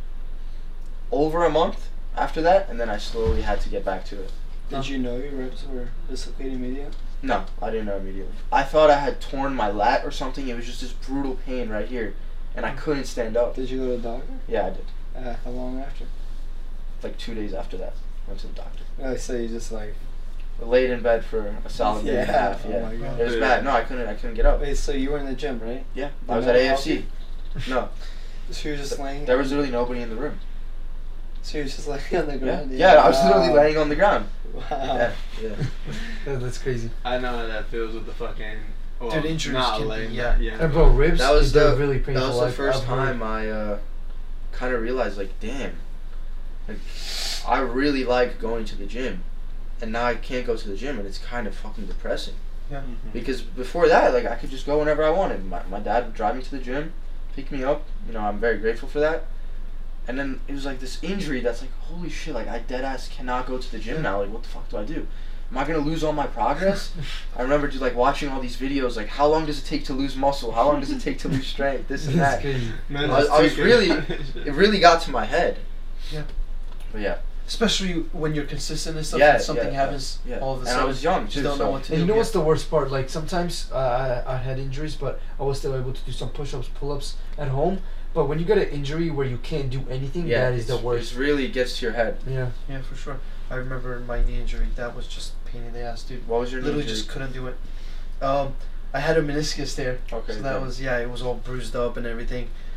[SPEAKER 3] over a month after that, and then I slowly had to get back to it.
[SPEAKER 5] Did you know your ribs were dislocated immediately?
[SPEAKER 3] No, I didn't know immediately. I thought I had torn my lat or something. It was just this brutal pain right here, and I couldn't stand up.
[SPEAKER 5] Did you go to the doctor?
[SPEAKER 3] Yeah, I did.
[SPEAKER 5] How long after?
[SPEAKER 3] Like 2 days after that, went to the doctor.
[SPEAKER 5] So you just like.
[SPEAKER 3] I laid in bed for a solid day and a half.
[SPEAKER 5] Oh
[SPEAKER 3] Yeah,
[SPEAKER 5] my God.
[SPEAKER 3] it was bad. No, I couldn't get up.
[SPEAKER 5] Wait, so you were in the gym, right?
[SPEAKER 3] Yeah,
[SPEAKER 5] Did
[SPEAKER 3] I was
[SPEAKER 5] no
[SPEAKER 3] at
[SPEAKER 5] one help
[SPEAKER 3] AFC. No,
[SPEAKER 5] So you were just laying.
[SPEAKER 3] there was literally nobody in the room.
[SPEAKER 5] So you were just laying on the
[SPEAKER 3] Yeah,
[SPEAKER 5] ground.
[SPEAKER 3] yeah, I was literally laying on the ground.
[SPEAKER 5] Wow.
[SPEAKER 3] Yeah.
[SPEAKER 2] That's crazy.
[SPEAKER 1] I know how that feels with the fucking. Well,
[SPEAKER 2] Dude, injuries
[SPEAKER 1] not
[SPEAKER 2] can be-
[SPEAKER 1] laying
[SPEAKER 2] yeah.
[SPEAKER 1] yeah.
[SPEAKER 7] And bro, ribs
[SPEAKER 3] That was
[SPEAKER 7] is
[SPEAKER 3] the
[SPEAKER 7] really painful.
[SPEAKER 3] That was the
[SPEAKER 7] I've
[SPEAKER 3] first
[SPEAKER 7] heard.
[SPEAKER 3] time I kind of realized, like, damn, like, I really like going to the gym, and now I can't go to the gym, and it's kind of fucking depressing.
[SPEAKER 2] Yeah.
[SPEAKER 3] Because before that, like, I could just go whenever I wanted. My dad would drive me to the gym, pick me up. I'm very grateful for that. And then it was like this injury that's like, holy shit, like, I dead ass cannot go to the gym now. Like, what the fuck do I do? Am I gonna lose all my progress? I remember just like watching all these videos, like, how long does it take to lose muscle? How long does it take to lose strength? This and
[SPEAKER 7] That's
[SPEAKER 3] that.
[SPEAKER 7] crazy.
[SPEAKER 1] Man,
[SPEAKER 3] I was
[SPEAKER 1] too
[SPEAKER 3] really,
[SPEAKER 1] good.
[SPEAKER 3] it really got to my head.
[SPEAKER 2] Yeah.
[SPEAKER 3] But yeah.
[SPEAKER 2] Especially when you're consistent and stuff,
[SPEAKER 3] Yeah,
[SPEAKER 2] and something
[SPEAKER 3] yeah,
[SPEAKER 2] happens
[SPEAKER 3] yeah.
[SPEAKER 2] all of a
[SPEAKER 3] And
[SPEAKER 2] sudden.
[SPEAKER 3] I was young
[SPEAKER 2] You
[SPEAKER 3] too.
[SPEAKER 2] don't know
[SPEAKER 3] so-
[SPEAKER 2] what to
[SPEAKER 7] And
[SPEAKER 2] do.
[SPEAKER 7] you know
[SPEAKER 2] yeah.
[SPEAKER 7] what's the worst part? Like sometimes I had injuries, but I was still able to do some push-ups, pull-ups at home. But when you get an injury where you can't do anything,
[SPEAKER 3] Yeah,
[SPEAKER 7] that is the
[SPEAKER 3] It
[SPEAKER 7] worst.
[SPEAKER 3] really gets to your head.
[SPEAKER 7] Yeah.
[SPEAKER 2] Yeah, for sure. I remember my knee injury. That was just a pain in the ass, dude.
[SPEAKER 3] What was your
[SPEAKER 2] Literally
[SPEAKER 3] injury?
[SPEAKER 2] just couldn't do it. I had a meniscus there.
[SPEAKER 3] Okay.
[SPEAKER 2] So that was, it was all bruised up and everything.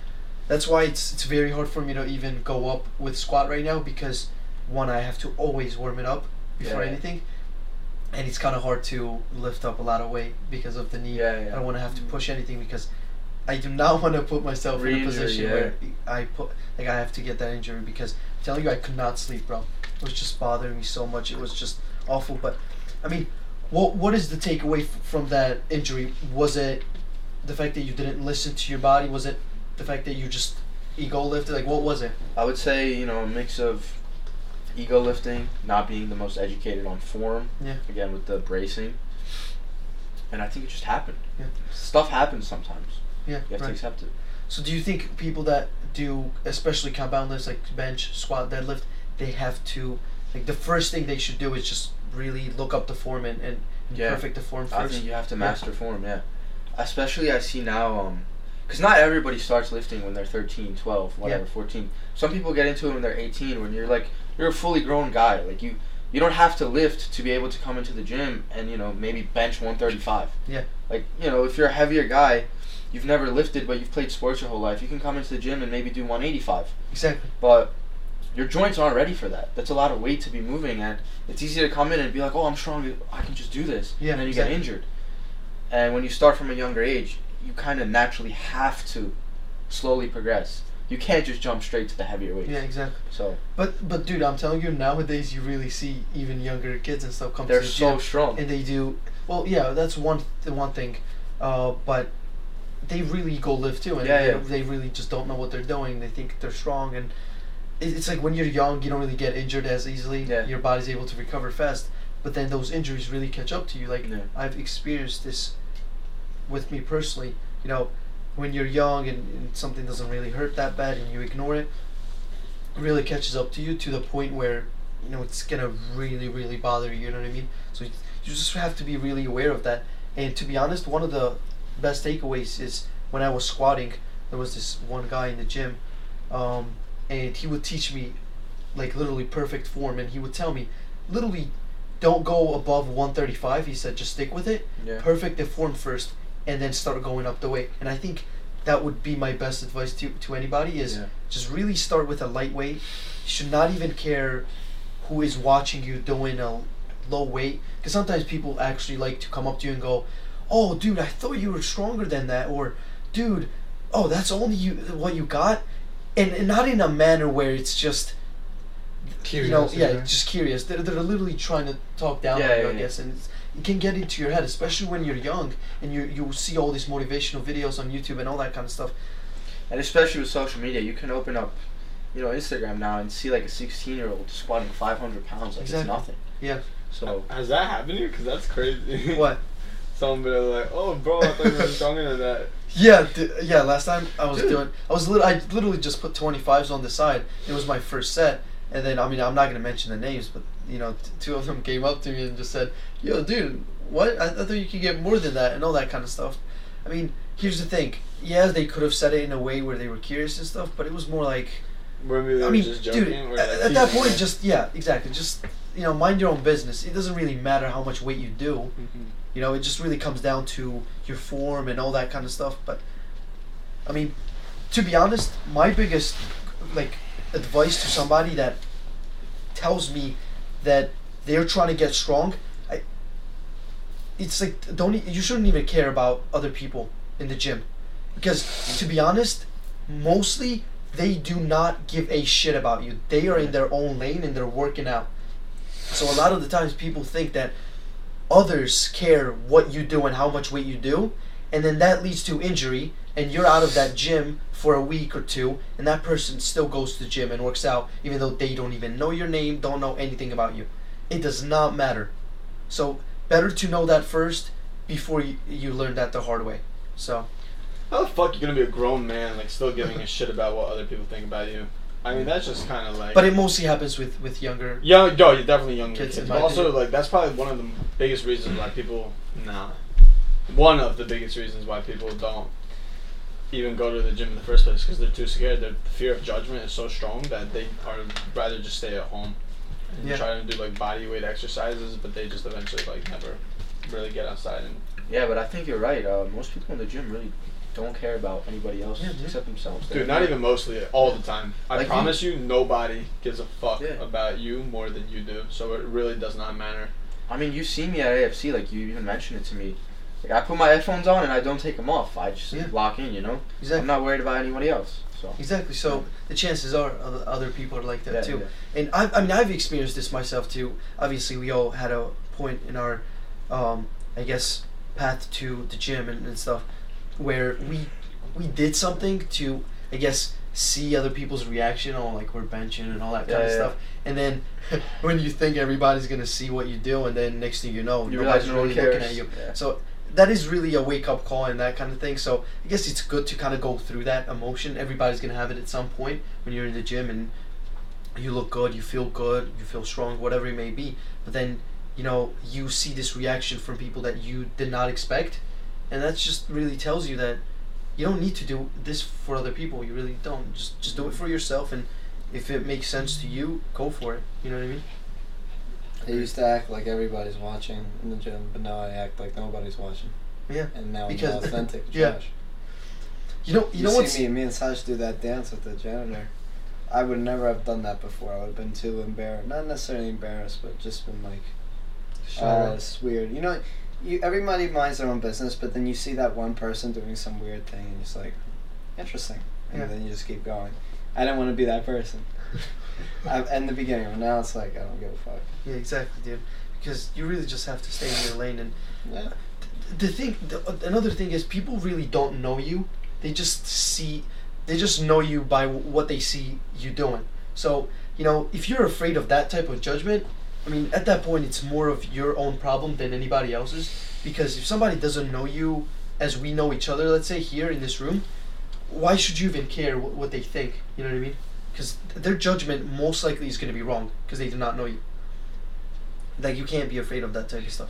[SPEAKER 2] That's why it's very hard for me to even go up with squat right now, because one, I have to always warm it up before
[SPEAKER 3] Yeah.
[SPEAKER 2] anything, and it's kind of hard to lift up a lot of weight because of the knee.
[SPEAKER 3] Yeah,
[SPEAKER 2] I
[SPEAKER 3] yeah.
[SPEAKER 2] don't want to have to push anything, because I do not want to put myself in a
[SPEAKER 3] Re-injury,
[SPEAKER 2] position
[SPEAKER 3] yeah.
[SPEAKER 2] where I have to get that injury, because I'm telling you, I could not sleep, bro. It was just bothering me so much. It was just awful. But I mean, what is the takeaway from that injury? Was it the fact that you didn't listen to your body? Was it the fact that you just ego lifted? Like, what was it?
[SPEAKER 3] I would say, a mix of ego lifting, not being the most educated on form,
[SPEAKER 2] Yeah.
[SPEAKER 3] again with the bracing, and I think it just happened.
[SPEAKER 2] Yeah.
[SPEAKER 3] Stuff happens sometimes.
[SPEAKER 2] Yeah.
[SPEAKER 3] You have to
[SPEAKER 2] Right.
[SPEAKER 3] accept it.
[SPEAKER 2] So do you think people that do, especially compound lifts like bench, squat, deadlift, they have to, like, the first thing they should do is just really look up the form and
[SPEAKER 3] Yeah.
[SPEAKER 2] perfect the form
[SPEAKER 3] I
[SPEAKER 2] first?
[SPEAKER 3] think you have to
[SPEAKER 2] Yeah.
[SPEAKER 3] master form, yeah. Especially I see now, because not everybody starts lifting when they're 13, 12, whatever,
[SPEAKER 2] Yeah.
[SPEAKER 3] 14. Some people get into it when they're 18, when you're a fully grown guy. Like, you don't have to lift to be able to come into the gym and, maybe bench 135.
[SPEAKER 2] Yeah.
[SPEAKER 3] Like, if you're a heavier guy, you've never lifted, but you've played sports your whole life, you can come into the gym and maybe do 185.
[SPEAKER 2] Exactly.
[SPEAKER 3] But your joints aren't ready for that. That's a lot of weight to be moving, and it's easy to come in and be like, oh, I'm strong, I can just do this.
[SPEAKER 2] Yeah,
[SPEAKER 3] And then you
[SPEAKER 2] exactly.
[SPEAKER 3] get injured. And when you start from a younger age, you kind of naturally have to slowly progress. You can't just jump straight to the heavier weights.
[SPEAKER 2] Yeah, exactly.
[SPEAKER 3] So
[SPEAKER 2] But dude, I'm telling you, nowadays you really see even younger kids and stuff come
[SPEAKER 3] they're
[SPEAKER 2] to the
[SPEAKER 3] so
[SPEAKER 2] gym,
[SPEAKER 3] strong.
[SPEAKER 2] and they do well. Yeah, that's one thing. But they really go lift too, and
[SPEAKER 3] Yeah, yeah.
[SPEAKER 2] they really just don't know what they're doing. They think they're strong, and it's like when you're young, you don't really get injured as easily.
[SPEAKER 3] Yeah.
[SPEAKER 2] Your body's able to recover fast, but then those injuries really catch up to you. Like,
[SPEAKER 3] Yeah.
[SPEAKER 2] I've experienced this with me personally. When you're young and something doesn't really hurt that bad and you ignore it, it really catches up to you to the point where it's gonna really, really bother you. You know what I mean? So you just have to be really aware of that. And to be honest, one of the best takeaways is when I was squatting, there was this one guy in the gym, and he would teach me like literally perfect form, and he would tell me literally don't go above 135. He said just stick with it,
[SPEAKER 3] Yeah.
[SPEAKER 2] perfect the form first, and then start going up the weight. And I think that would be my best advice to anybody is
[SPEAKER 3] Yeah.
[SPEAKER 2] just really start with a lightweight. You should not even care who is watching you doing a low weight, because sometimes people actually like to come up to you and go, oh dude, I thought you were stronger than that, or dude, oh that's only what you got, and not in a manner where it's just
[SPEAKER 7] Curious.
[SPEAKER 2] just curious. They're literally trying to talk down
[SPEAKER 3] Yeah,
[SPEAKER 2] on you,
[SPEAKER 3] yeah,
[SPEAKER 2] I
[SPEAKER 3] yeah.
[SPEAKER 2] guess, and it can get into your head, especially when you're young and you see all these motivational videos on YouTube and all that kind of stuff.
[SPEAKER 3] And especially with social media, you can open up, Instagram now and see like a 16-year-old squatting 500 pounds like
[SPEAKER 2] Exactly.
[SPEAKER 3] it's nothing.
[SPEAKER 2] Yeah.
[SPEAKER 3] So
[SPEAKER 1] Has that happened to you? Because that's crazy.
[SPEAKER 2] What?
[SPEAKER 1] Someone be like, oh, bro, I thought you were stronger than that.
[SPEAKER 2] Yeah, last time I was
[SPEAKER 3] Dude.
[SPEAKER 2] I literally just put 25s on the side. It was my first set, and then I'm not gonna mention the names, but two of them came up to me and just said, "Yo, dude, what? I thought you could get more than that," and all that kind of stuff. I mean, here's the thing. Yeah, they could have said it in a way where they were curious and stuff, but it was more like,
[SPEAKER 1] Maybe they
[SPEAKER 2] I
[SPEAKER 1] were
[SPEAKER 2] mean,
[SPEAKER 1] just joking.
[SPEAKER 2] dude,
[SPEAKER 1] or
[SPEAKER 2] at
[SPEAKER 1] like
[SPEAKER 2] that
[SPEAKER 1] teasing
[SPEAKER 2] point,
[SPEAKER 1] you.
[SPEAKER 2] just exactly, just mind your own business. It doesn't really matter how much weight you do.
[SPEAKER 1] Mhm.
[SPEAKER 2] It just really comes down to your form and all that kind of stuff. But I mean, to be honest, my biggest advice to somebody that tells me that they're trying to get strong, it's like you shouldn't even care about other people in the gym, because to be honest, mostly they do not give a shit about you. They are in their own lane and they're working out. So a lot of the times people think that others care what you do and how much weight you do, and then that leads to injury, and you're out of that gym for a week or two, and that person still goes to the gym and works out even though they don't even know your name, don't know anything about you. It does not matter. So better to know that first before you learn that the hard way. So
[SPEAKER 1] How the fuck you gonna be a grown man still giving a shit about what other people think about you? I mean, that's just kind of like.
[SPEAKER 2] but it mostly happens with younger.
[SPEAKER 1] You're definitely younger
[SPEAKER 2] Kids,
[SPEAKER 1] kids.
[SPEAKER 2] in
[SPEAKER 1] But
[SPEAKER 2] my
[SPEAKER 1] also,
[SPEAKER 2] opinion.
[SPEAKER 1] that's probably one of the biggest reasons why people. One of the biggest reasons why people don't even go to the gym in the first place, because they're too scared. The fear of judgment is so strong that they are rather just stay at home and
[SPEAKER 2] Yeah.
[SPEAKER 1] try to do body weight exercises, but they just eventually never really get outside and.
[SPEAKER 3] yeah, but I think you're right. Most people in the gym really don't care about anybody else
[SPEAKER 2] Yeah, dude.
[SPEAKER 3] except themselves.
[SPEAKER 1] Dude, not even mostly, all the time. I
[SPEAKER 3] Like
[SPEAKER 1] promise you, nobody gives a fuck
[SPEAKER 3] Yeah.
[SPEAKER 1] about you more than you do. So it really does not matter.
[SPEAKER 3] I mean, you see me at AFC, like you even mentioned it to me. Like I put my headphones on and I don't take them off. I just
[SPEAKER 2] Yeah.
[SPEAKER 3] lock in, you know.
[SPEAKER 2] Exactly.
[SPEAKER 3] I'm not worried about anybody else. So.
[SPEAKER 2] Exactly. So the chances are other people are like that
[SPEAKER 3] Yeah,
[SPEAKER 2] too.
[SPEAKER 3] yeah.
[SPEAKER 2] And I mean, I've experienced this myself too. Obviously, we all had a point in our, I guess, path to the gym and stuff, where we did something to, I guess, see other people's reaction on like we're benching and all that kind of
[SPEAKER 3] Yeah, yeah.
[SPEAKER 2] stuff. And then when you think everybody's gonna see what you do, and then next thing you know,
[SPEAKER 3] You realize
[SPEAKER 2] nobody's
[SPEAKER 3] no one
[SPEAKER 2] really looking
[SPEAKER 3] cares.
[SPEAKER 2] at you.
[SPEAKER 3] Yeah.
[SPEAKER 2] So that is really a wake up call and that kind of thing. So I guess it's good to kind of go through that emotion. Everybody's gonna have it at some point when you're in the gym and you look good, you feel strong, whatever it may be. But then, you know, you see this reaction from people that you did not expect, and that just really tells you that you don't need to do this for other people. You really don't. Just do it for yourself, and if it makes sense to you, go for it. You know what I mean?
[SPEAKER 5] I used to act like everybody's watching in the gym, but now I act like nobody's watching.
[SPEAKER 2] Yeah.
[SPEAKER 5] And now
[SPEAKER 2] Because-
[SPEAKER 5] I'm authentic.
[SPEAKER 2] yeah.
[SPEAKER 5] Josh.
[SPEAKER 2] You know
[SPEAKER 5] You
[SPEAKER 2] what's
[SPEAKER 5] see me and Saj do that dance with the janitor. I would never have done that before. I would have been too embarrassed. Not necessarily embarrassed, but just been like, oh, it's weird. You know, everybody minds their own business, but then you see that one person doing some weird thing, and you're just like, interesting. And
[SPEAKER 2] Yeah.
[SPEAKER 5] then you just keep going. I didn't want to be that person. In the beginning, but now it's like, I don't give a fuck.
[SPEAKER 2] Yeah, exactly, dude. Because you really just have to stay in your lane. And
[SPEAKER 5] Yeah.
[SPEAKER 2] another thing is people really don't know you. They just know you by what they see you doing. So, you know, if you're afraid of that type of judgment, I mean, at that point, it's more of your own problem than anybody else's. Because if somebody doesn't know you as we know each other, let's say here in this room, why should you even care what they think? You know what I mean? Because their judgment most likely is going to be wrong because they do not know you. Like, you can't be afraid of that type of stuff.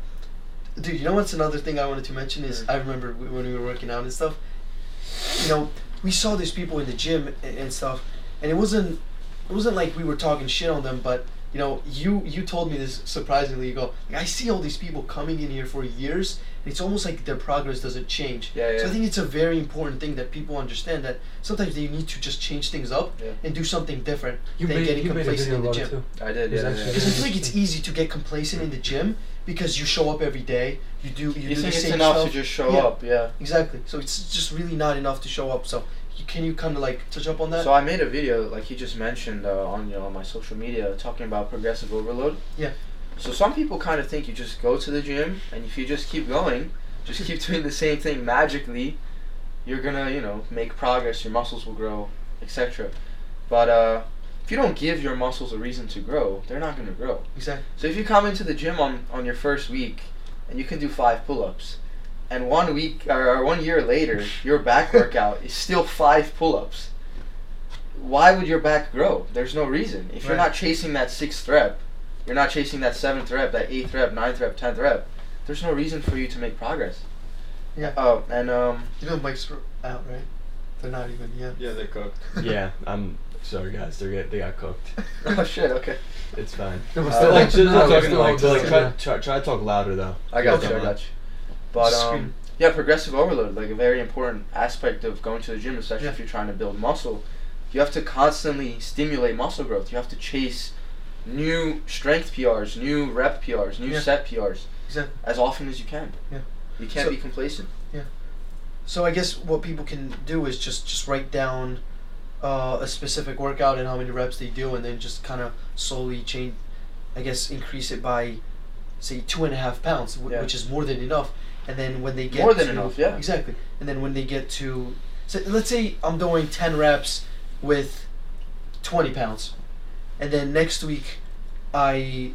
[SPEAKER 2] Dude, you know what's another thing I wanted to mention is I remember when we were working out and stuff, you know, we saw these people in the gym and stuff, and it wasn't like we were talking shit on them, but you know, you told me this surprisingly. You go, like, I see all these people coming in here for years, and it's almost like their progress doesn't change.
[SPEAKER 3] Yeah,
[SPEAKER 2] So I
[SPEAKER 3] yeah.
[SPEAKER 2] think it's a very important thing that people understand that sometimes they need to just change things up
[SPEAKER 3] Yeah.
[SPEAKER 2] and do something different
[SPEAKER 7] You
[SPEAKER 2] than
[SPEAKER 7] made
[SPEAKER 2] getting
[SPEAKER 7] a
[SPEAKER 2] complacent
[SPEAKER 7] video
[SPEAKER 2] in the
[SPEAKER 7] about it
[SPEAKER 2] gym.
[SPEAKER 7] too.
[SPEAKER 3] I did,
[SPEAKER 7] It's
[SPEAKER 3] yeah.
[SPEAKER 7] actually-
[SPEAKER 2] Because I feel like it's easy to get complacent in the gym because you show up every day, you do
[SPEAKER 3] You
[SPEAKER 2] the
[SPEAKER 3] think it's
[SPEAKER 2] same
[SPEAKER 3] enough
[SPEAKER 2] stuff.
[SPEAKER 3] to just show
[SPEAKER 2] Yeah.
[SPEAKER 3] up, yeah.
[SPEAKER 2] Exactly. So it's just really not enough to show up. So can you kind of like touch up on that?
[SPEAKER 3] So I made a video, like you just mentioned, on my social media, talking about progressive overload.
[SPEAKER 2] Yeah.
[SPEAKER 3] So some people kind of think you just go to the gym, and if you just keep going, just keep doing the same thing magically, you're gonna, make progress. Your muscles will grow, etc. But if you don't give your muscles a reason to grow, they're not gonna grow.
[SPEAKER 2] Exactly.
[SPEAKER 3] So if you come into the gym on your first week, and you can do 5 pull-ups, and 1 week or 1 year later, your back workout is still 5 pull-ups, why would your back grow? There's no reason. If you're
[SPEAKER 2] Right.
[SPEAKER 3] not chasing that 6th rep, you're not chasing that 7th rep, that 8th rep, 9th rep, 10th rep, there's no reason for you to make progress.
[SPEAKER 2] Yeah.
[SPEAKER 3] Oh, and
[SPEAKER 2] You know Mike's out, right? They're not even yet.
[SPEAKER 1] Yeah, they're cooked.
[SPEAKER 6] Yeah, I'm sorry guys. They got cooked.
[SPEAKER 3] oh shit, okay.
[SPEAKER 6] It's fine.
[SPEAKER 7] No, but
[SPEAKER 3] Uh,
[SPEAKER 7] still,
[SPEAKER 6] Like, just
[SPEAKER 7] no,
[SPEAKER 6] talking
[SPEAKER 7] still
[SPEAKER 6] like,
[SPEAKER 7] all good, yeah.
[SPEAKER 6] try to talk louder though.
[SPEAKER 3] I got
[SPEAKER 6] Okay.
[SPEAKER 3] you, I got you. But
[SPEAKER 2] Scream.
[SPEAKER 3] yeah, progressive overload, like a very important aspect of going to the gym, especially
[SPEAKER 2] Yeah.
[SPEAKER 3] if you're trying to build muscle. You have to constantly stimulate muscle growth. You have to chase new strength PRs, new rep PRs, new
[SPEAKER 2] Yeah.
[SPEAKER 3] set PRs
[SPEAKER 2] Exactly.
[SPEAKER 3] as often as you can.
[SPEAKER 2] Yeah.
[SPEAKER 3] You can't
[SPEAKER 2] So-
[SPEAKER 3] be complacent.
[SPEAKER 2] So I guess what people can do is just write down a specific workout and how many reps they do, and then just kind of slowly change. I guess increase it by, say, 2.5 pounds,
[SPEAKER 3] Yeah.
[SPEAKER 2] which is more than enough. And then when they get
[SPEAKER 3] More than
[SPEAKER 2] to-
[SPEAKER 3] enough, yeah.
[SPEAKER 2] Exactly. And then when they get to, so let's say I'm doing 10 reps with 20 pounds, and then next week I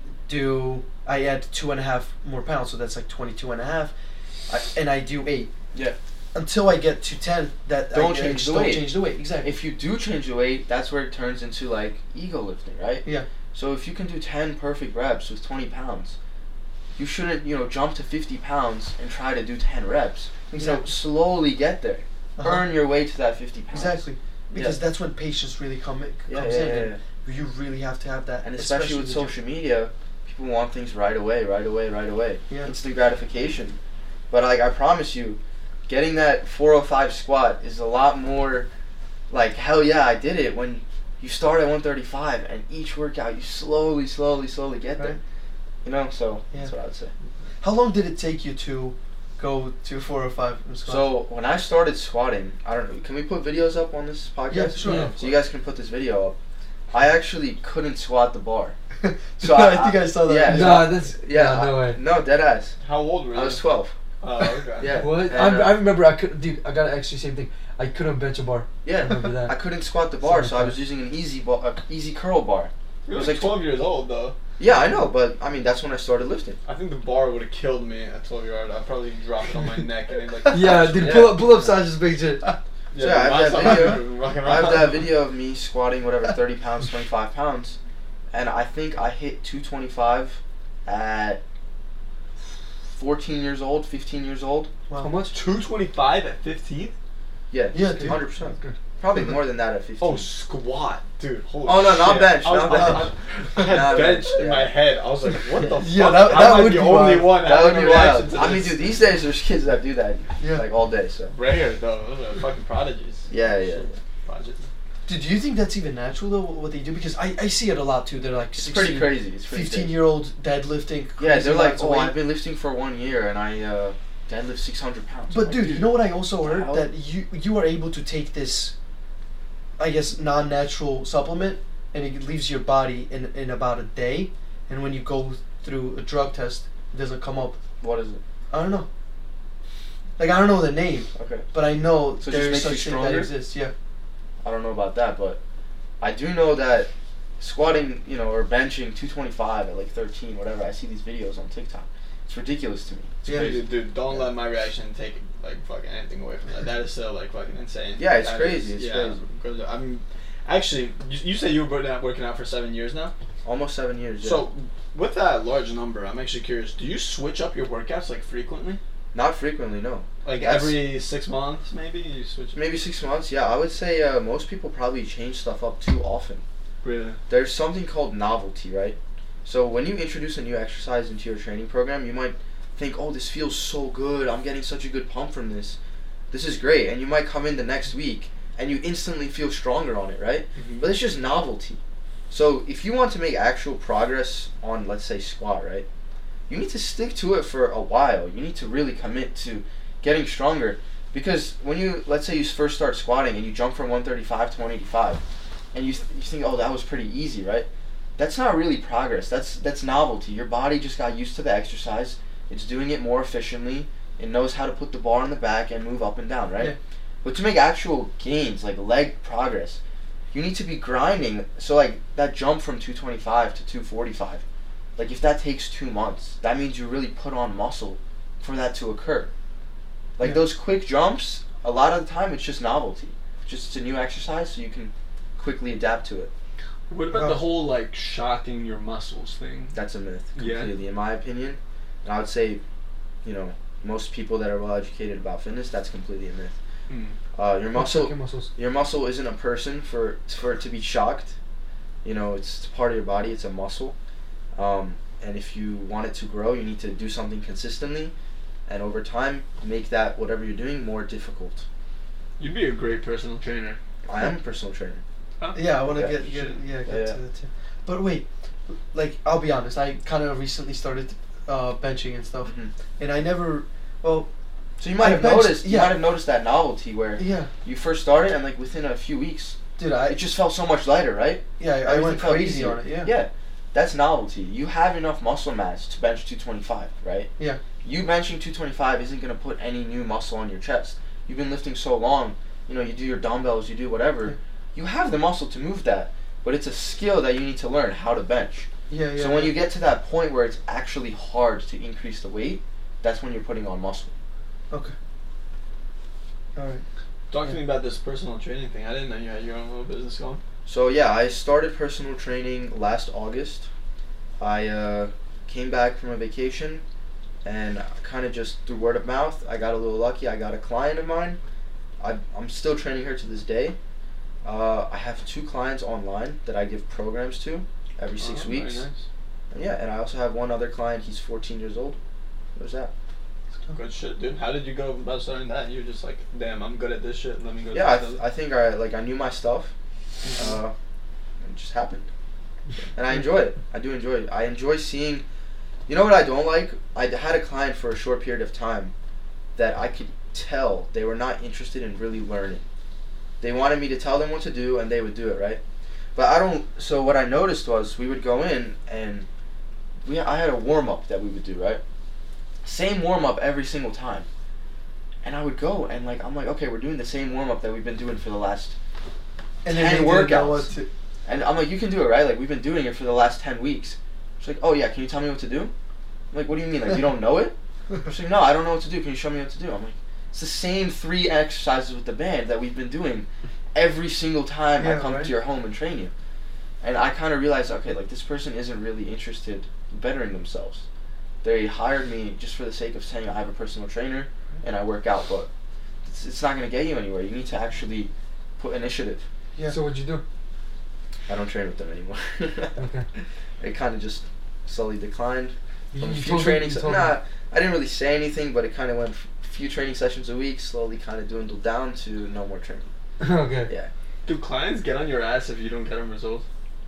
[SPEAKER 2] add 2.5 more pounds, so that's like 22.5, and I do 8.
[SPEAKER 3] Yeah.
[SPEAKER 2] Until I get to 10,
[SPEAKER 3] Don't change the
[SPEAKER 2] don't
[SPEAKER 3] weight.
[SPEAKER 2] change the weight. Exactly.
[SPEAKER 3] If you do change the weight, that's where it turns into like ego lifting, right?
[SPEAKER 2] Yeah.
[SPEAKER 3] So if you can do 10 perfect reps with 20 pounds, you shouldn't, jump to 50 pounds and try to do 10 reps.
[SPEAKER 2] Exactly.
[SPEAKER 3] Slowly get there.
[SPEAKER 2] Uh-huh.
[SPEAKER 3] Earn your way to that 50 pounds.
[SPEAKER 2] Exactly. Because
[SPEAKER 3] Yeah.
[SPEAKER 2] that's when patience really comes
[SPEAKER 3] Yeah,
[SPEAKER 2] in.
[SPEAKER 3] yeah,
[SPEAKER 2] And you really have to have that.
[SPEAKER 3] And especially with
[SPEAKER 2] in the gym.
[SPEAKER 3] social media, people want things right away.
[SPEAKER 2] Yeah.
[SPEAKER 3] Instant gratification. But like I promise you, getting that 405 squat is a lot more like, hell yeah, I did it, when you start at 135 and each workout you slowly get there.
[SPEAKER 2] Right.
[SPEAKER 3] You know, so
[SPEAKER 2] Yeah.
[SPEAKER 3] that's what I would say.
[SPEAKER 2] How long did it take you to go to 4 or 5 squats?
[SPEAKER 3] So when I started squatting, I don't know, can we put videos up on this podcast?
[SPEAKER 2] Yeah, sure.
[SPEAKER 7] Yeah.
[SPEAKER 3] So you guys can put this video up. I actually couldn't squat the bar. So
[SPEAKER 2] I think I saw that.
[SPEAKER 3] yeah,
[SPEAKER 7] No, that's
[SPEAKER 3] Yeah,
[SPEAKER 7] no way.
[SPEAKER 3] No, dead ass.
[SPEAKER 1] How old were you?
[SPEAKER 3] I was 12.
[SPEAKER 1] Oh, okay.
[SPEAKER 3] Yeah.
[SPEAKER 7] What?
[SPEAKER 3] And,
[SPEAKER 7] I remember I could, dude. I gotta actually same thing. I couldn't bench a bar. I
[SPEAKER 3] Yeah.
[SPEAKER 7] remember that.
[SPEAKER 3] I couldn't squat the bar, so I was using an easy curl bar.
[SPEAKER 1] You
[SPEAKER 3] It
[SPEAKER 1] were
[SPEAKER 3] was
[SPEAKER 1] like
[SPEAKER 3] like
[SPEAKER 1] 12 years old, though.
[SPEAKER 3] Yeah, I know, but I mean that's when I started lifting.
[SPEAKER 1] I think the bar would have killed me at 12 years old. I'd probably dropped on my neck and it like.
[SPEAKER 7] Yeah, dude.
[SPEAKER 3] Yeah.
[SPEAKER 7] Pull up size is big shit.
[SPEAKER 1] Yeah,
[SPEAKER 3] So, I have
[SPEAKER 1] my
[SPEAKER 3] that
[SPEAKER 1] son
[SPEAKER 3] video.
[SPEAKER 1] was rocking
[SPEAKER 3] I have
[SPEAKER 1] around.
[SPEAKER 3] that video of me squatting whatever 30 pounds, 25 pounds, and I think I hit 225 at 14 years old, 15 years old.
[SPEAKER 2] Wow.
[SPEAKER 7] How much?
[SPEAKER 1] 225 at 15?
[SPEAKER 3] Yeah,
[SPEAKER 2] Yeah, dude.
[SPEAKER 3] 100%. Probably more than that at 15.
[SPEAKER 1] Oh, squat, dude. Holy
[SPEAKER 3] Oh, no, not
[SPEAKER 1] shit.
[SPEAKER 3] bench,
[SPEAKER 1] I was-
[SPEAKER 3] not bench.
[SPEAKER 1] I had
[SPEAKER 3] Not
[SPEAKER 1] bench
[SPEAKER 3] bench,
[SPEAKER 1] in
[SPEAKER 3] yeah.
[SPEAKER 1] my head. I was like, what the
[SPEAKER 2] Yeah,
[SPEAKER 1] fuck?
[SPEAKER 2] that
[SPEAKER 1] How am I
[SPEAKER 2] would
[SPEAKER 1] the
[SPEAKER 2] be
[SPEAKER 1] only
[SPEAKER 2] wild.
[SPEAKER 1] one
[SPEAKER 3] That would
[SPEAKER 1] having
[SPEAKER 3] be
[SPEAKER 1] a reaction
[SPEAKER 3] wild.
[SPEAKER 1] to
[SPEAKER 3] I mean,
[SPEAKER 1] this?
[SPEAKER 3] dude, these days there's kids that do that
[SPEAKER 2] Yeah.
[SPEAKER 3] like all day. So
[SPEAKER 1] Rare, though. Those are fucking prodigies.
[SPEAKER 3] yeah.
[SPEAKER 1] Prodigies.
[SPEAKER 2] Do you think that's even natural though? What they do? Because I see it a lot too. They're like
[SPEAKER 3] It's
[SPEAKER 2] 16,
[SPEAKER 3] pretty crazy. It's pretty
[SPEAKER 2] 15-year-old deadlifting.
[SPEAKER 3] Yeah,
[SPEAKER 2] crazy
[SPEAKER 3] they're like,
[SPEAKER 2] amounts of
[SPEAKER 3] oh,
[SPEAKER 2] weight.
[SPEAKER 3] I've been lifting for 1 year and I deadlift 600 pounds.
[SPEAKER 2] But
[SPEAKER 3] I'm
[SPEAKER 2] dude,
[SPEAKER 3] like,
[SPEAKER 2] you know what I also heard?
[SPEAKER 3] hell?
[SPEAKER 2] That you are able to take this, I guess, non-natural supplement, and it leaves your body in about a day. And when you go through a drug test, it doesn't come up.
[SPEAKER 3] what is it?
[SPEAKER 2] I don't know. Like I don't know the name,
[SPEAKER 3] Okay.
[SPEAKER 2] but I know
[SPEAKER 3] So it just
[SPEAKER 2] there's
[SPEAKER 3] makes you
[SPEAKER 2] such thing that
[SPEAKER 3] stronger?
[SPEAKER 2] exists. Yeah.
[SPEAKER 3] I don't know about that, but I do know that squatting, or benching 225 at like 13, whatever. I see these videos on TikTok. It's ridiculous to me. It's
[SPEAKER 2] Yeah.
[SPEAKER 3] crazy.
[SPEAKER 1] Dude, don't let my reaction take like fucking anything away from that. That is still like fucking insane.
[SPEAKER 3] Yeah, it's
[SPEAKER 1] That
[SPEAKER 3] crazy,
[SPEAKER 1] is-
[SPEAKER 3] it's crazy.
[SPEAKER 1] Because I'm actually, you said you were working out for 7 years now.
[SPEAKER 3] Almost 7 years. Yeah.
[SPEAKER 1] So with that large number, I'm actually curious. Do you switch up your workouts like frequently?
[SPEAKER 3] Not frequently, no.
[SPEAKER 1] Like
[SPEAKER 3] That's-
[SPEAKER 1] every 6 months, maybe you switch.
[SPEAKER 3] Maybe 6 months. Yeah, I would say most people probably change stuff up too often.
[SPEAKER 1] Really?
[SPEAKER 3] There's something called novelty, right? So when you introduce a new exercise into your training program, you might think, oh, this feels so good. I'm getting such a good pump from this. This is great. And you might come in the next week and you instantly feel stronger on it, right?
[SPEAKER 1] Mhm.
[SPEAKER 3] But it's just novelty. So if you want to make actual progress on, let's say, squat, right? You need to stick to it for a while. You need to really commit to getting stronger. Because when you, let's say you first start squatting and you jump from 135 to 185, and you think, oh, that was pretty easy, right? That's not really progress. That's novelty. Your body just got used to the exercise. It's doing it more efficiently. It knows how to put the bar on the back and move up and down, right?
[SPEAKER 2] Yeah.
[SPEAKER 3] But to make actual gains, like leg progress, you need to be grinding. So like that jump from 225 to 245, like if that takes 2 months, that means you really put on muscle for that to occur. Like
[SPEAKER 2] Yeah.
[SPEAKER 3] those quick jumps, a lot of the time it's just novelty. Just it's a new exercise so you can quickly adapt to it.
[SPEAKER 1] What about the whole like shocking your muscles thing?
[SPEAKER 3] That's a myth,
[SPEAKER 1] Yeah.
[SPEAKER 3] completely, in my opinion. And I would say, most people that are well educated about fitness, that's completely a myth.
[SPEAKER 1] Mm.
[SPEAKER 3] Your
[SPEAKER 7] Check your
[SPEAKER 3] muscle,
[SPEAKER 7] muscles.
[SPEAKER 3] your muscle isn't a person for it to be shocked. It's part of your body. It's a muscle, and if you want it to grow, you need to do something consistently, and over time, make that whatever you're doing more difficult.
[SPEAKER 1] You'd be a great personal trainer.
[SPEAKER 3] I am a personal trainer.
[SPEAKER 2] Yeah, I want to
[SPEAKER 3] Yeah,
[SPEAKER 2] get
[SPEAKER 3] you should.
[SPEAKER 2] to
[SPEAKER 3] Yeah.
[SPEAKER 2] that too. But wait, like I'll be honest, I kind of recently started benching and stuff,
[SPEAKER 3] Mhm.
[SPEAKER 2] and I never, well,
[SPEAKER 3] So you might
[SPEAKER 2] I
[SPEAKER 3] have
[SPEAKER 2] benched-
[SPEAKER 3] noticed. You
[SPEAKER 2] yeah.
[SPEAKER 3] might have noticed that novelty where
[SPEAKER 2] yeah,
[SPEAKER 3] you first started, and like within a few weeks,
[SPEAKER 2] dude,
[SPEAKER 3] it just felt so much lighter, right?
[SPEAKER 2] I
[SPEAKER 3] Everything
[SPEAKER 2] went
[SPEAKER 3] felt
[SPEAKER 2] crazy
[SPEAKER 3] easier.
[SPEAKER 2] on it. Yeah.
[SPEAKER 3] Yeah, that's novelty. You have enough muscle mass to bench 225, right?
[SPEAKER 2] Yeah.
[SPEAKER 3] You benching 225 isn't going to put any new muscle on your chest. You've been lifting so long, you do your dumbbells, you do whatever.
[SPEAKER 2] Yeah.
[SPEAKER 3] You have the muscle to move that, but it's a skill that you need to learn how to bench.
[SPEAKER 2] Yeah, yeah.
[SPEAKER 3] So when you get to that point where it's actually hard to increase the weight, that's when you're putting on muscle.
[SPEAKER 2] Okay. All right.
[SPEAKER 1] Talk to me about this personal training thing. I didn't know you had your own little business going.
[SPEAKER 3] So yeah, I started personal training last August. I came back from a vacation, and kind of just through word of mouth, I got a little lucky. I got a client of mine. I'm still training her to this day. I have 2 clients online that I give programs to every 6
[SPEAKER 1] Oh, very
[SPEAKER 3] weeks.
[SPEAKER 1] nice.
[SPEAKER 3] And yeah, and I also have one other client. He's 14 years old. There's that.
[SPEAKER 1] Good shit, dude. How did you go about starting that? You're just like, damn, I'm good at this shit. Let me go.
[SPEAKER 3] Yeah,
[SPEAKER 1] do this.
[SPEAKER 3] I think I knew my stuff. It just happened, and I enjoy it. I do enjoy it. I enjoy seeing. You know what I don't like? I had a client for a short period of time that I could tell they were not interested in really learning. They wanted me to tell them what to do, and they would do it, right? But I don't. So what I noticed was we would go in and I had a warm up that we would do, right? Same warm up every single time, and I would go and like I'm like, okay, we're doing the same warm up that we've been doing for the last 10 workouts. And I'm like, you can do it, right? Like we've been doing it for the last 10 weeks. She's like, oh yeah, can you tell me what to do? I'm like, what do you mean? Like you don't know it? She's like, no, I don't know what to do. Can you show me what to do? I'm like, it's the same 3 exercises with the band that we've been doing every single time I come to your home and train you. And I kind of realized, okay, like this person isn't really interested in bettering themselves. They hired me just for the sake of saying I have a personal trainer and I work out, but it's not going to get you anywhere. You need to actually put initiative.
[SPEAKER 7] Yeah. So what'd you do?
[SPEAKER 3] I don't train with them anymore.
[SPEAKER 7] Okay.
[SPEAKER 3] It kind of just slowly declined. From a
[SPEAKER 7] You
[SPEAKER 3] few
[SPEAKER 7] told
[SPEAKER 3] training
[SPEAKER 7] me.
[SPEAKER 3] I didn't really say anything, but it kind of went a few training sessions a week, slowly kind of dwindled down to no more training.
[SPEAKER 7] Okay.
[SPEAKER 3] Yeah.
[SPEAKER 1] Do clients get on your ass if you don't get them results?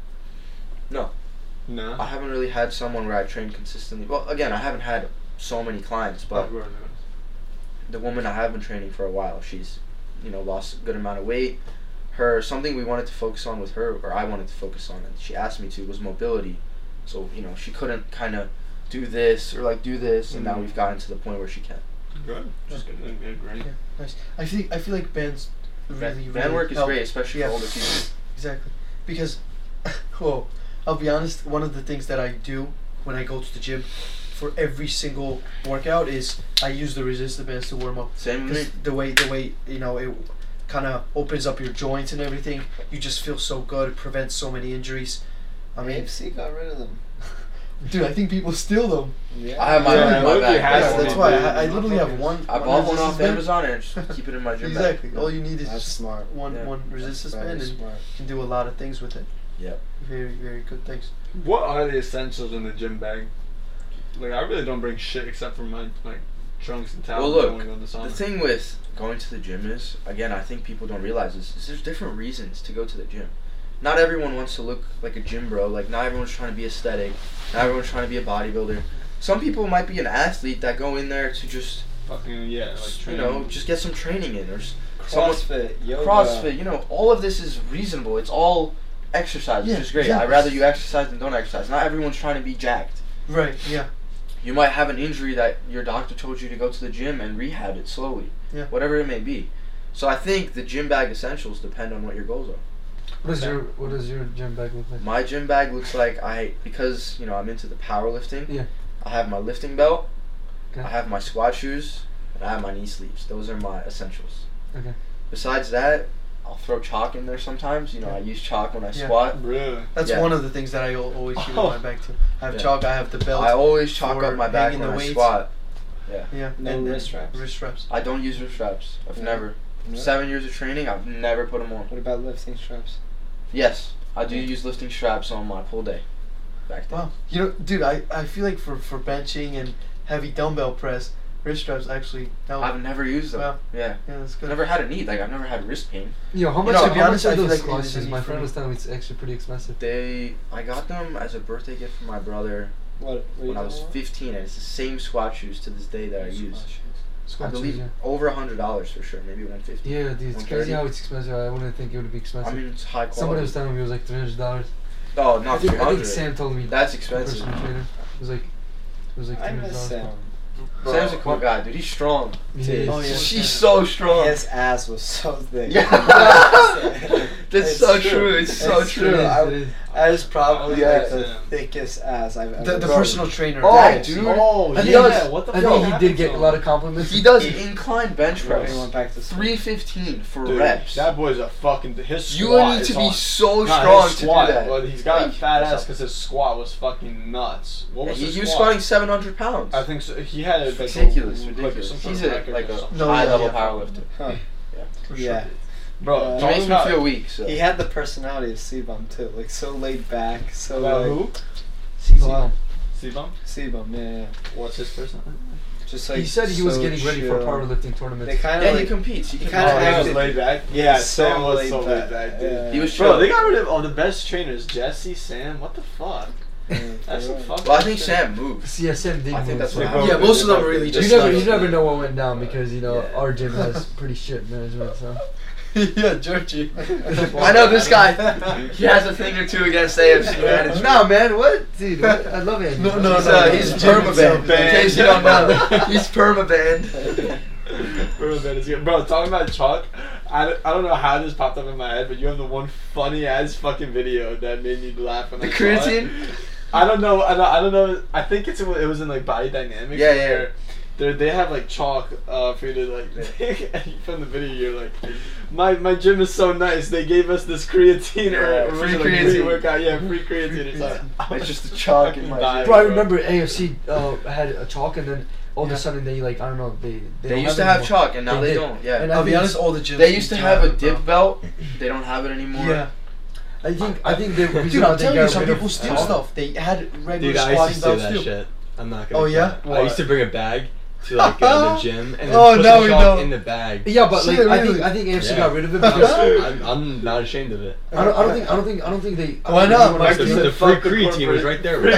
[SPEAKER 3] No.
[SPEAKER 1] No.
[SPEAKER 3] I haven't really had someone where I train consistently. Well, again, I haven't had so many clients, but the woman I have been training for a while, she's, lost a good amount of weight. Something we wanted to focus on with her, or I wanted to focus on, and she asked me to, was mobility. So, she couldn't kind of do this or like do this, and now we've gotten to the point where she can.
[SPEAKER 1] Good. Just good. Great.
[SPEAKER 2] Yeah, nice. I feel like bands really
[SPEAKER 3] band work is
[SPEAKER 2] help.
[SPEAKER 3] great, especially for older people.
[SPEAKER 2] Exactly. Because, well, I'll be honest, one of the things that I do when I go to the gym for every single workout is I use the resistor bands to warm up.
[SPEAKER 3] Same with me.
[SPEAKER 2] The way it kind of opens up your joints and everything. You just feel so good. It prevents so many injuries. I mean,
[SPEAKER 5] AFC got rid of them.
[SPEAKER 2] dude, I think people steal them.
[SPEAKER 5] Yeah.
[SPEAKER 3] I have my own in my bag.
[SPEAKER 2] Yeah, that's why I literally have one.
[SPEAKER 3] I bought one
[SPEAKER 2] resistance
[SPEAKER 3] off
[SPEAKER 2] band.
[SPEAKER 3] Amazon and just keep it in my gym bag.
[SPEAKER 2] Exactly. All you need is
[SPEAKER 5] That's
[SPEAKER 2] just
[SPEAKER 5] smart.
[SPEAKER 2] one resistance
[SPEAKER 5] Very
[SPEAKER 2] band, and
[SPEAKER 5] smart.
[SPEAKER 2] you can do a lot of things with it.
[SPEAKER 3] Yep.
[SPEAKER 2] Very, very good things.
[SPEAKER 1] What are the essentials in the gym bag? Like, I really don't bring shit except for my trunks and towels.
[SPEAKER 3] Well, look,
[SPEAKER 1] when I go in the sauna.
[SPEAKER 3] the thing with going to the gym is, again, I think people don't realize this, is there's different reasons to go to the gym. Not everyone wants to look like a gym bro. Like, not everyone's trying to be aesthetic. Not everyone's trying to be a bodybuilder. Some people might be an athlete that go in there to just,
[SPEAKER 1] fucking training.
[SPEAKER 3] just get some training in. Or
[SPEAKER 5] CrossFit, yoga.
[SPEAKER 3] CrossFit, all of this is reasonable. It's all exercise, which is great.
[SPEAKER 2] Yeah.
[SPEAKER 3] I'd rather you exercise than don't exercise. Not everyone's trying to be jacked.
[SPEAKER 2] Right. Yeah.
[SPEAKER 3] You might have an injury that your doctor told you to go to the gym and rehab it slowly.
[SPEAKER 2] Yeah.
[SPEAKER 3] Whatever it may be. So I think the gym bag essentials depend on what your goals are.
[SPEAKER 7] What does your gym bag look like?
[SPEAKER 3] My gym bag looks like because I'm into the powerlifting.
[SPEAKER 7] Yeah.
[SPEAKER 3] I have my lifting belt.
[SPEAKER 7] Okay.
[SPEAKER 3] I have my squat shoes, and I have my knee sleeves. Those are my essentials.
[SPEAKER 7] Okay.
[SPEAKER 3] Besides that, I'll throw chalk in there sometimes. I use chalk when I
[SPEAKER 2] Yeah.
[SPEAKER 3] squat.
[SPEAKER 1] Really?
[SPEAKER 2] That's
[SPEAKER 3] Yeah.
[SPEAKER 2] one of the things that I always keep in my bag too. I have
[SPEAKER 3] Yeah.
[SPEAKER 2] chalk. I have the belt.
[SPEAKER 3] I always chalk
[SPEAKER 2] for
[SPEAKER 3] up my bag
[SPEAKER 2] hanging
[SPEAKER 3] when
[SPEAKER 2] the
[SPEAKER 3] I
[SPEAKER 2] weights.
[SPEAKER 3] squat.
[SPEAKER 2] Yeah.
[SPEAKER 5] No
[SPEAKER 2] and
[SPEAKER 5] wrist straps?
[SPEAKER 2] Wrist straps.
[SPEAKER 3] I don't use wrist straps. I've
[SPEAKER 5] Yeah.
[SPEAKER 3] never.
[SPEAKER 5] Really?
[SPEAKER 3] 7 years of training, I've never put them on.
[SPEAKER 5] What about lifting straps?
[SPEAKER 3] Yes, I do use lifting straps on my pull day. Back then.
[SPEAKER 2] Wow. Dude, I feel like for benching and heavy dumbbell press, wrist straps actually help.
[SPEAKER 3] I've never used them.
[SPEAKER 2] Wow.
[SPEAKER 3] Yeah.
[SPEAKER 2] Yeah, that's
[SPEAKER 3] I've
[SPEAKER 2] good.
[SPEAKER 3] never had a need. Like, I've never had wrist pain.
[SPEAKER 7] How much?
[SPEAKER 2] know, to
[SPEAKER 7] How
[SPEAKER 2] be
[SPEAKER 7] much
[SPEAKER 2] honest,
[SPEAKER 7] are
[SPEAKER 2] I feel
[SPEAKER 7] those
[SPEAKER 2] like
[SPEAKER 7] glasses?
[SPEAKER 2] it's
[SPEAKER 7] My
[SPEAKER 2] easy
[SPEAKER 7] friend
[SPEAKER 2] for
[SPEAKER 7] was telling me it's actually pretty expensive.
[SPEAKER 3] I got them as a birthday gift from my brother
[SPEAKER 5] What?
[SPEAKER 3] when I was 15, and it's the same squat shoes to this day that I use. I
[SPEAKER 7] Squat shoes,
[SPEAKER 3] believe
[SPEAKER 7] yeah.
[SPEAKER 3] over $100 for sure, maybe $150.
[SPEAKER 7] Yeah, dude, it's crazy
[SPEAKER 3] 130.
[SPEAKER 7] how it's expensive. I wouldn't think it would be expensive.
[SPEAKER 3] I mean, it's high quality.
[SPEAKER 7] Somebody was telling me it was like $300.
[SPEAKER 3] Oh,
[SPEAKER 7] I
[SPEAKER 3] not
[SPEAKER 7] think
[SPEAKER 3] 300.
[SPEAKER 7] Sam told me.
[SPEAKER 3] That's
[SPEAKER 7] the
[SPEAKER 3] expensive.
[SPEAKER 7] personal trainer. It was like
[SPEAKER 5] I miss
[SPEAKER 7] $300.
[SPEAKER 5] Sam.
[SPEAKER 3] Sam's a cool guy, dude. He's strong.
[SPEAKER 7] Yeah.
[SPEAKER 2] Oh, yeah.
[SPEAKER 3] She's so strong.
[SPEAKER 5] His ass was so thick.
[SPEAKER 3] Yeah. That's
[SPEAKER 5] It's
[SPEAKER 3] so
[SPEAKER 5] true.
[SPEAKER 3] true. It's so
[SPEAKER 5] It's
[SPEAKER 3] true.
[SPEAKER 5] true.
[SPEAKER 7] It is.
[SPEAKER 5] That is probably
[SPEAKER 3] Yeah.
[SPEAKER 5] like the thickest ass I've ever
[SPEAKER 2] The
[SPEAKER 5] grown.
[SPEAKER 2] personal trainer.
[SPEAKER 3] Oh,
[SPEAKER 2] That
[SPEAKER 3] dude.
[SPEAKER 1] Oh,
[SPEAKER 7] I
[SPEAKER 3] He
[SPEAKER 7] think
[SPEAKER 3] does.
[SPEAKER 1] What the
[SPEAKER 7] I
[SPEAKER 1] fuck
[SPEAKER 7] think he
[SPEAKER 1] happened
[SPEAKER 7] did get
[SPEAKER 1] to
[SPEAKER 7] a lot
[SPEAKER 1] him?
[SPEAKER 7] of compliments.
[SPEAKER 3] He does incline bench
[SPEAKER 5] When
[SPEAKER 3] press.
[SPEAKER 5] we went back to school.
[SPEAKER 3] 315 for
[SPEAKER 1] Dude,
[SPEAKER 3] reps.
[SPEAKER 1] that boy's a fucking. His
[SPEAKER 3] You
[SPEAKER 1] squat
[SPEAKER 3] need
[SPEAKER 1] is
[SPEAKER 3] to be
[SPEAKER 1] on-
[SPEAKER 3] so
[SPEAKER 1] Nah,
[SPEAKER 3] strong
[SPEAKER 1] his
[SPEAKER 3] to
[SPEAKER 1] squat,
[SPEAKER 3] do that.
[SPEAKER 1] Well, he's got a
[SPEAKER 3] Like,
[SPEAKER 1] fat
[SPEAKER 3] what's
[SPEAKER 1] ass
[SPEAKER 3] up?
[SPEAKER 1] because his squat was fucking nuts. What
[SPEAKER 3] Yeah,
[SPEAKER 1] was his
[SPEAKER 3] he was
[SPEAKER 1] squat?
[SPEAKER 3] squatting 700 pounds.
[SPEAKER 1] I think so. He had like
[SPEAKER 3] Ridiculous,
[SPEAKER 1] like
[SPEAKER 3] ridiculous.
[SPEAKER 1] some sort
[SPEAKER 3] He's
[SPEAKER 1] of
[SPEAKER 3] a
[SPEAKER 1] record
[SPEAKER 3] like
[SPEAKER 1] or
[SPEAKER 3] a
[SPEAKER 1] something.
[SPEAKER 2] No,
[SPEAKER 3] high
[SPEAKER 2] yeah,
[SPEAKER 3] level
[SPEAKER 2] yeah.
[SPEAKER 3] powerlifter.
[SPEAKER 5] Huh.
[SPEAKER 1] For
[SPEAKER 5] Yeah.
[SPEAKER 1] sure. Bro,
[SPEAKER 3] He
[SPEAKER 1] talking
[SPEAKER 3] makes me
[SPEAKER 1] about-
[SPEAKER 3] feel weak. So
[SPEAKER 5] He had the personality of C-Bum too, like so laid back, so
[SPEAKER 1] About
[SPEAKER 5] like
[SPEAKER 1] who?
[SPEAKER 5] C-Bum.
[SPEAKER 1] C-Bum?
[SPEAKER 5] C-Bum, yeah.
[SPEAKER 1] What's his personality?
[SPEAKER 5] Just like
[SPEAKER 7] He said he was
[SPEAKER 5] so
[SPEAKER 7] getting ready for
[SPEAKER 5] chill.
[SPEAKER 7] powerlifting tournaments.
[SPEAKER 5] They kind
[SPEAKER 3] Yeah,
[SPEAKER 5] of
[SPEAKER 3] he
[SPEAKER 5] like
[SPEAKER 3] competes. He
[SPEAKER 5] he
[SPEAKER 3] competes.
[SPEAKER 5] kinda
[SPEAKER 1] Oh, he was
[SPEAKER 5] acted-
[SPEAKER 1] laid back. Yeah,
[SPEAKER 5] so
[SPEAKER 1] Sam was
[SPEAKER 5] laid
[SPEAKER 1] so
[SPEAKER 5] back.
[SPEAKER 1] laid back, dude.
[SPEAKER 5] Yeah.
[SPEAKER 3] He was
[SPEAKER 1] Bro,
[SPEAKER 3] chill.
[SPEAKER 1] they got rid of all the best trainers. Jesse, Sam, what the fuck? That's some fucking
[SPEAKER 3] Well, I think
[SPEAKER 1] shit.
[SPEAKER 3] Sam moves.
[SPEAKER 7] Yeah, Sam did
[SPEAKER 3] I think
[SPEAKER 7] move,
[SPEAKER 3] that's
[SPEAKER 7] so-
[SPEAKER 3] what
[SPEAKER 1] They
[SPEAKER 3] happened.
[SPEAKER 2] Yeah, most of them really
[SPEAKER 7] You
[SPEAKER 2] just.
[SPEAKER 7] never,
[SPEAKER 2] like-
[SPEAKER 7] you never know what went down because
[SPEAKER 3] Yeah.
[SPEAKER 7] our gym has pretty shit management. So
[SPEAKER 2] Yeah, Georgie.
[SPEAKER 3] I know this guy. He has a thing or two against AFC management.
[SPEAKER 7] nah, man, what, dude? What? I love Andy.
[SPEAKER 2] No, no,
[SPEAKER 3] He's,
[SPEAKER 2] no,
[SPEAKER 3] he's
[SPEAKER 2] he's Jim himself,
[SPEAKER 3] permabanned. In case you don't know, he's permabanned.
[SPEAKER 1] Bro, that is good. Bro, talking about chalk, I don't know how this popped up in my head, but you have the one funny ass fucking video that made me laugh when
[SPEAKER 3] The
[SPEAKER 1] I saw it.
[SPEAKER 3] creatine.
[SPEAKER 1] I don't know. I don't know. I think it was in like Body Dynamics.
[SPEAKER 3] Yeah,
[SPEAKER 1] where they have like chalk for you to like. And from the video, you're like, my gym is so nice. They gave us this creatine or
[SPEAKER 3] Free
[SPEAKER 1] like,
[SPEAKER 3] creatine.
[SPEAKER 1] workout. Yeah, free creatine. It's like,
[SPEAKER 3] It's just the chalk in my
[SPEAKER 1] dying,
[SPEAKER 7] Bro, I remember AFC had a chalk, and then all of
[SPEAKER 2] Yeah.
[SPEAKER 7] a sudden they like I don't know
[SPEAKER 3] They
[SPEAKER 7] don't
[SPEAKER 3] used to
[SPEAKER 7] it
[SPEAKER 3] have
[SPEAKER 7] anymore.
[SPEAKER 3] chalk and now
[SPEAKER 7] They
[SPEAKER 3] they
[SPEAKER 7] did.
[SPEAKER 3] don't. Yeah.
[SPEAKER 7] And I
[SPEAKER 2] I'll be
[SPEAKER 7] think
[SPEAKER 2] honest, all the gyms.
[SPEAKER 3] They used to have a
[SPEAKER 2] it,
[SPEAKER 3] dip
[SPEAKER 2] bro.
[SPEAKER 3] belt. They don't have it anymore.
[SPEAKER 2] Yeah.
[SPEAKER 7] I think the reason
[SPEAKER 2] Dude,
[SPEAKER 7] why
[SPEAKER 2] I'm
[SPEAKER 7] they
[SPEAKER 2] telling you,
[SPEAKER 7] got
[SPEAKER 2] some
[SPEAKER 7] rid of
[SPEAKER 2] people steal
[SPEAKER 7] chalk-
[SPEAKER 2] stuff. They had regular
[SPEAKER 6] Dude, I
[SPEAKER 2] squatting
[SPEAKER 6] used to steal
[SPEAKER 2] belts
[SPEAKER 6] that
[SPEAKER 2] too.
[SPEAKER 6] shit. I'm not gonna.
[SPEAKER 2] Oh, yeah?
[SPEAKER 6] cap. I used to bring a bag to like the gym and then
[SPEAKER 2] Oh,
[SPEAKER 6] put
[SPEAKER 2] now
[SPEAKER 6] the
[SPEAKER 2] we
[SPEAKER 6] chalk
[SPEAKER 2] know.
[SPEAKER 6] in the bag.
[SPEAKER 7] Yeah, but like
[SPEAKER 2] Shit,
[SPEAKER 7] I
[SPEAKER 2] really?
[SPEAKER 7] think AFC
[SPEAKER 6] Yeah.
[SPEAKER 7] got rid of it because
[SPEAKER 6] I'm not ashamed of it.
[SPEAKER 7] I don't think they.
[SPEAKER 2] Why not?
[SPEAKER 7] I
[SPEAKER 2] Mike,
[SPEAKER 7] think,
[SPEAKER 6] The free creatine was right there.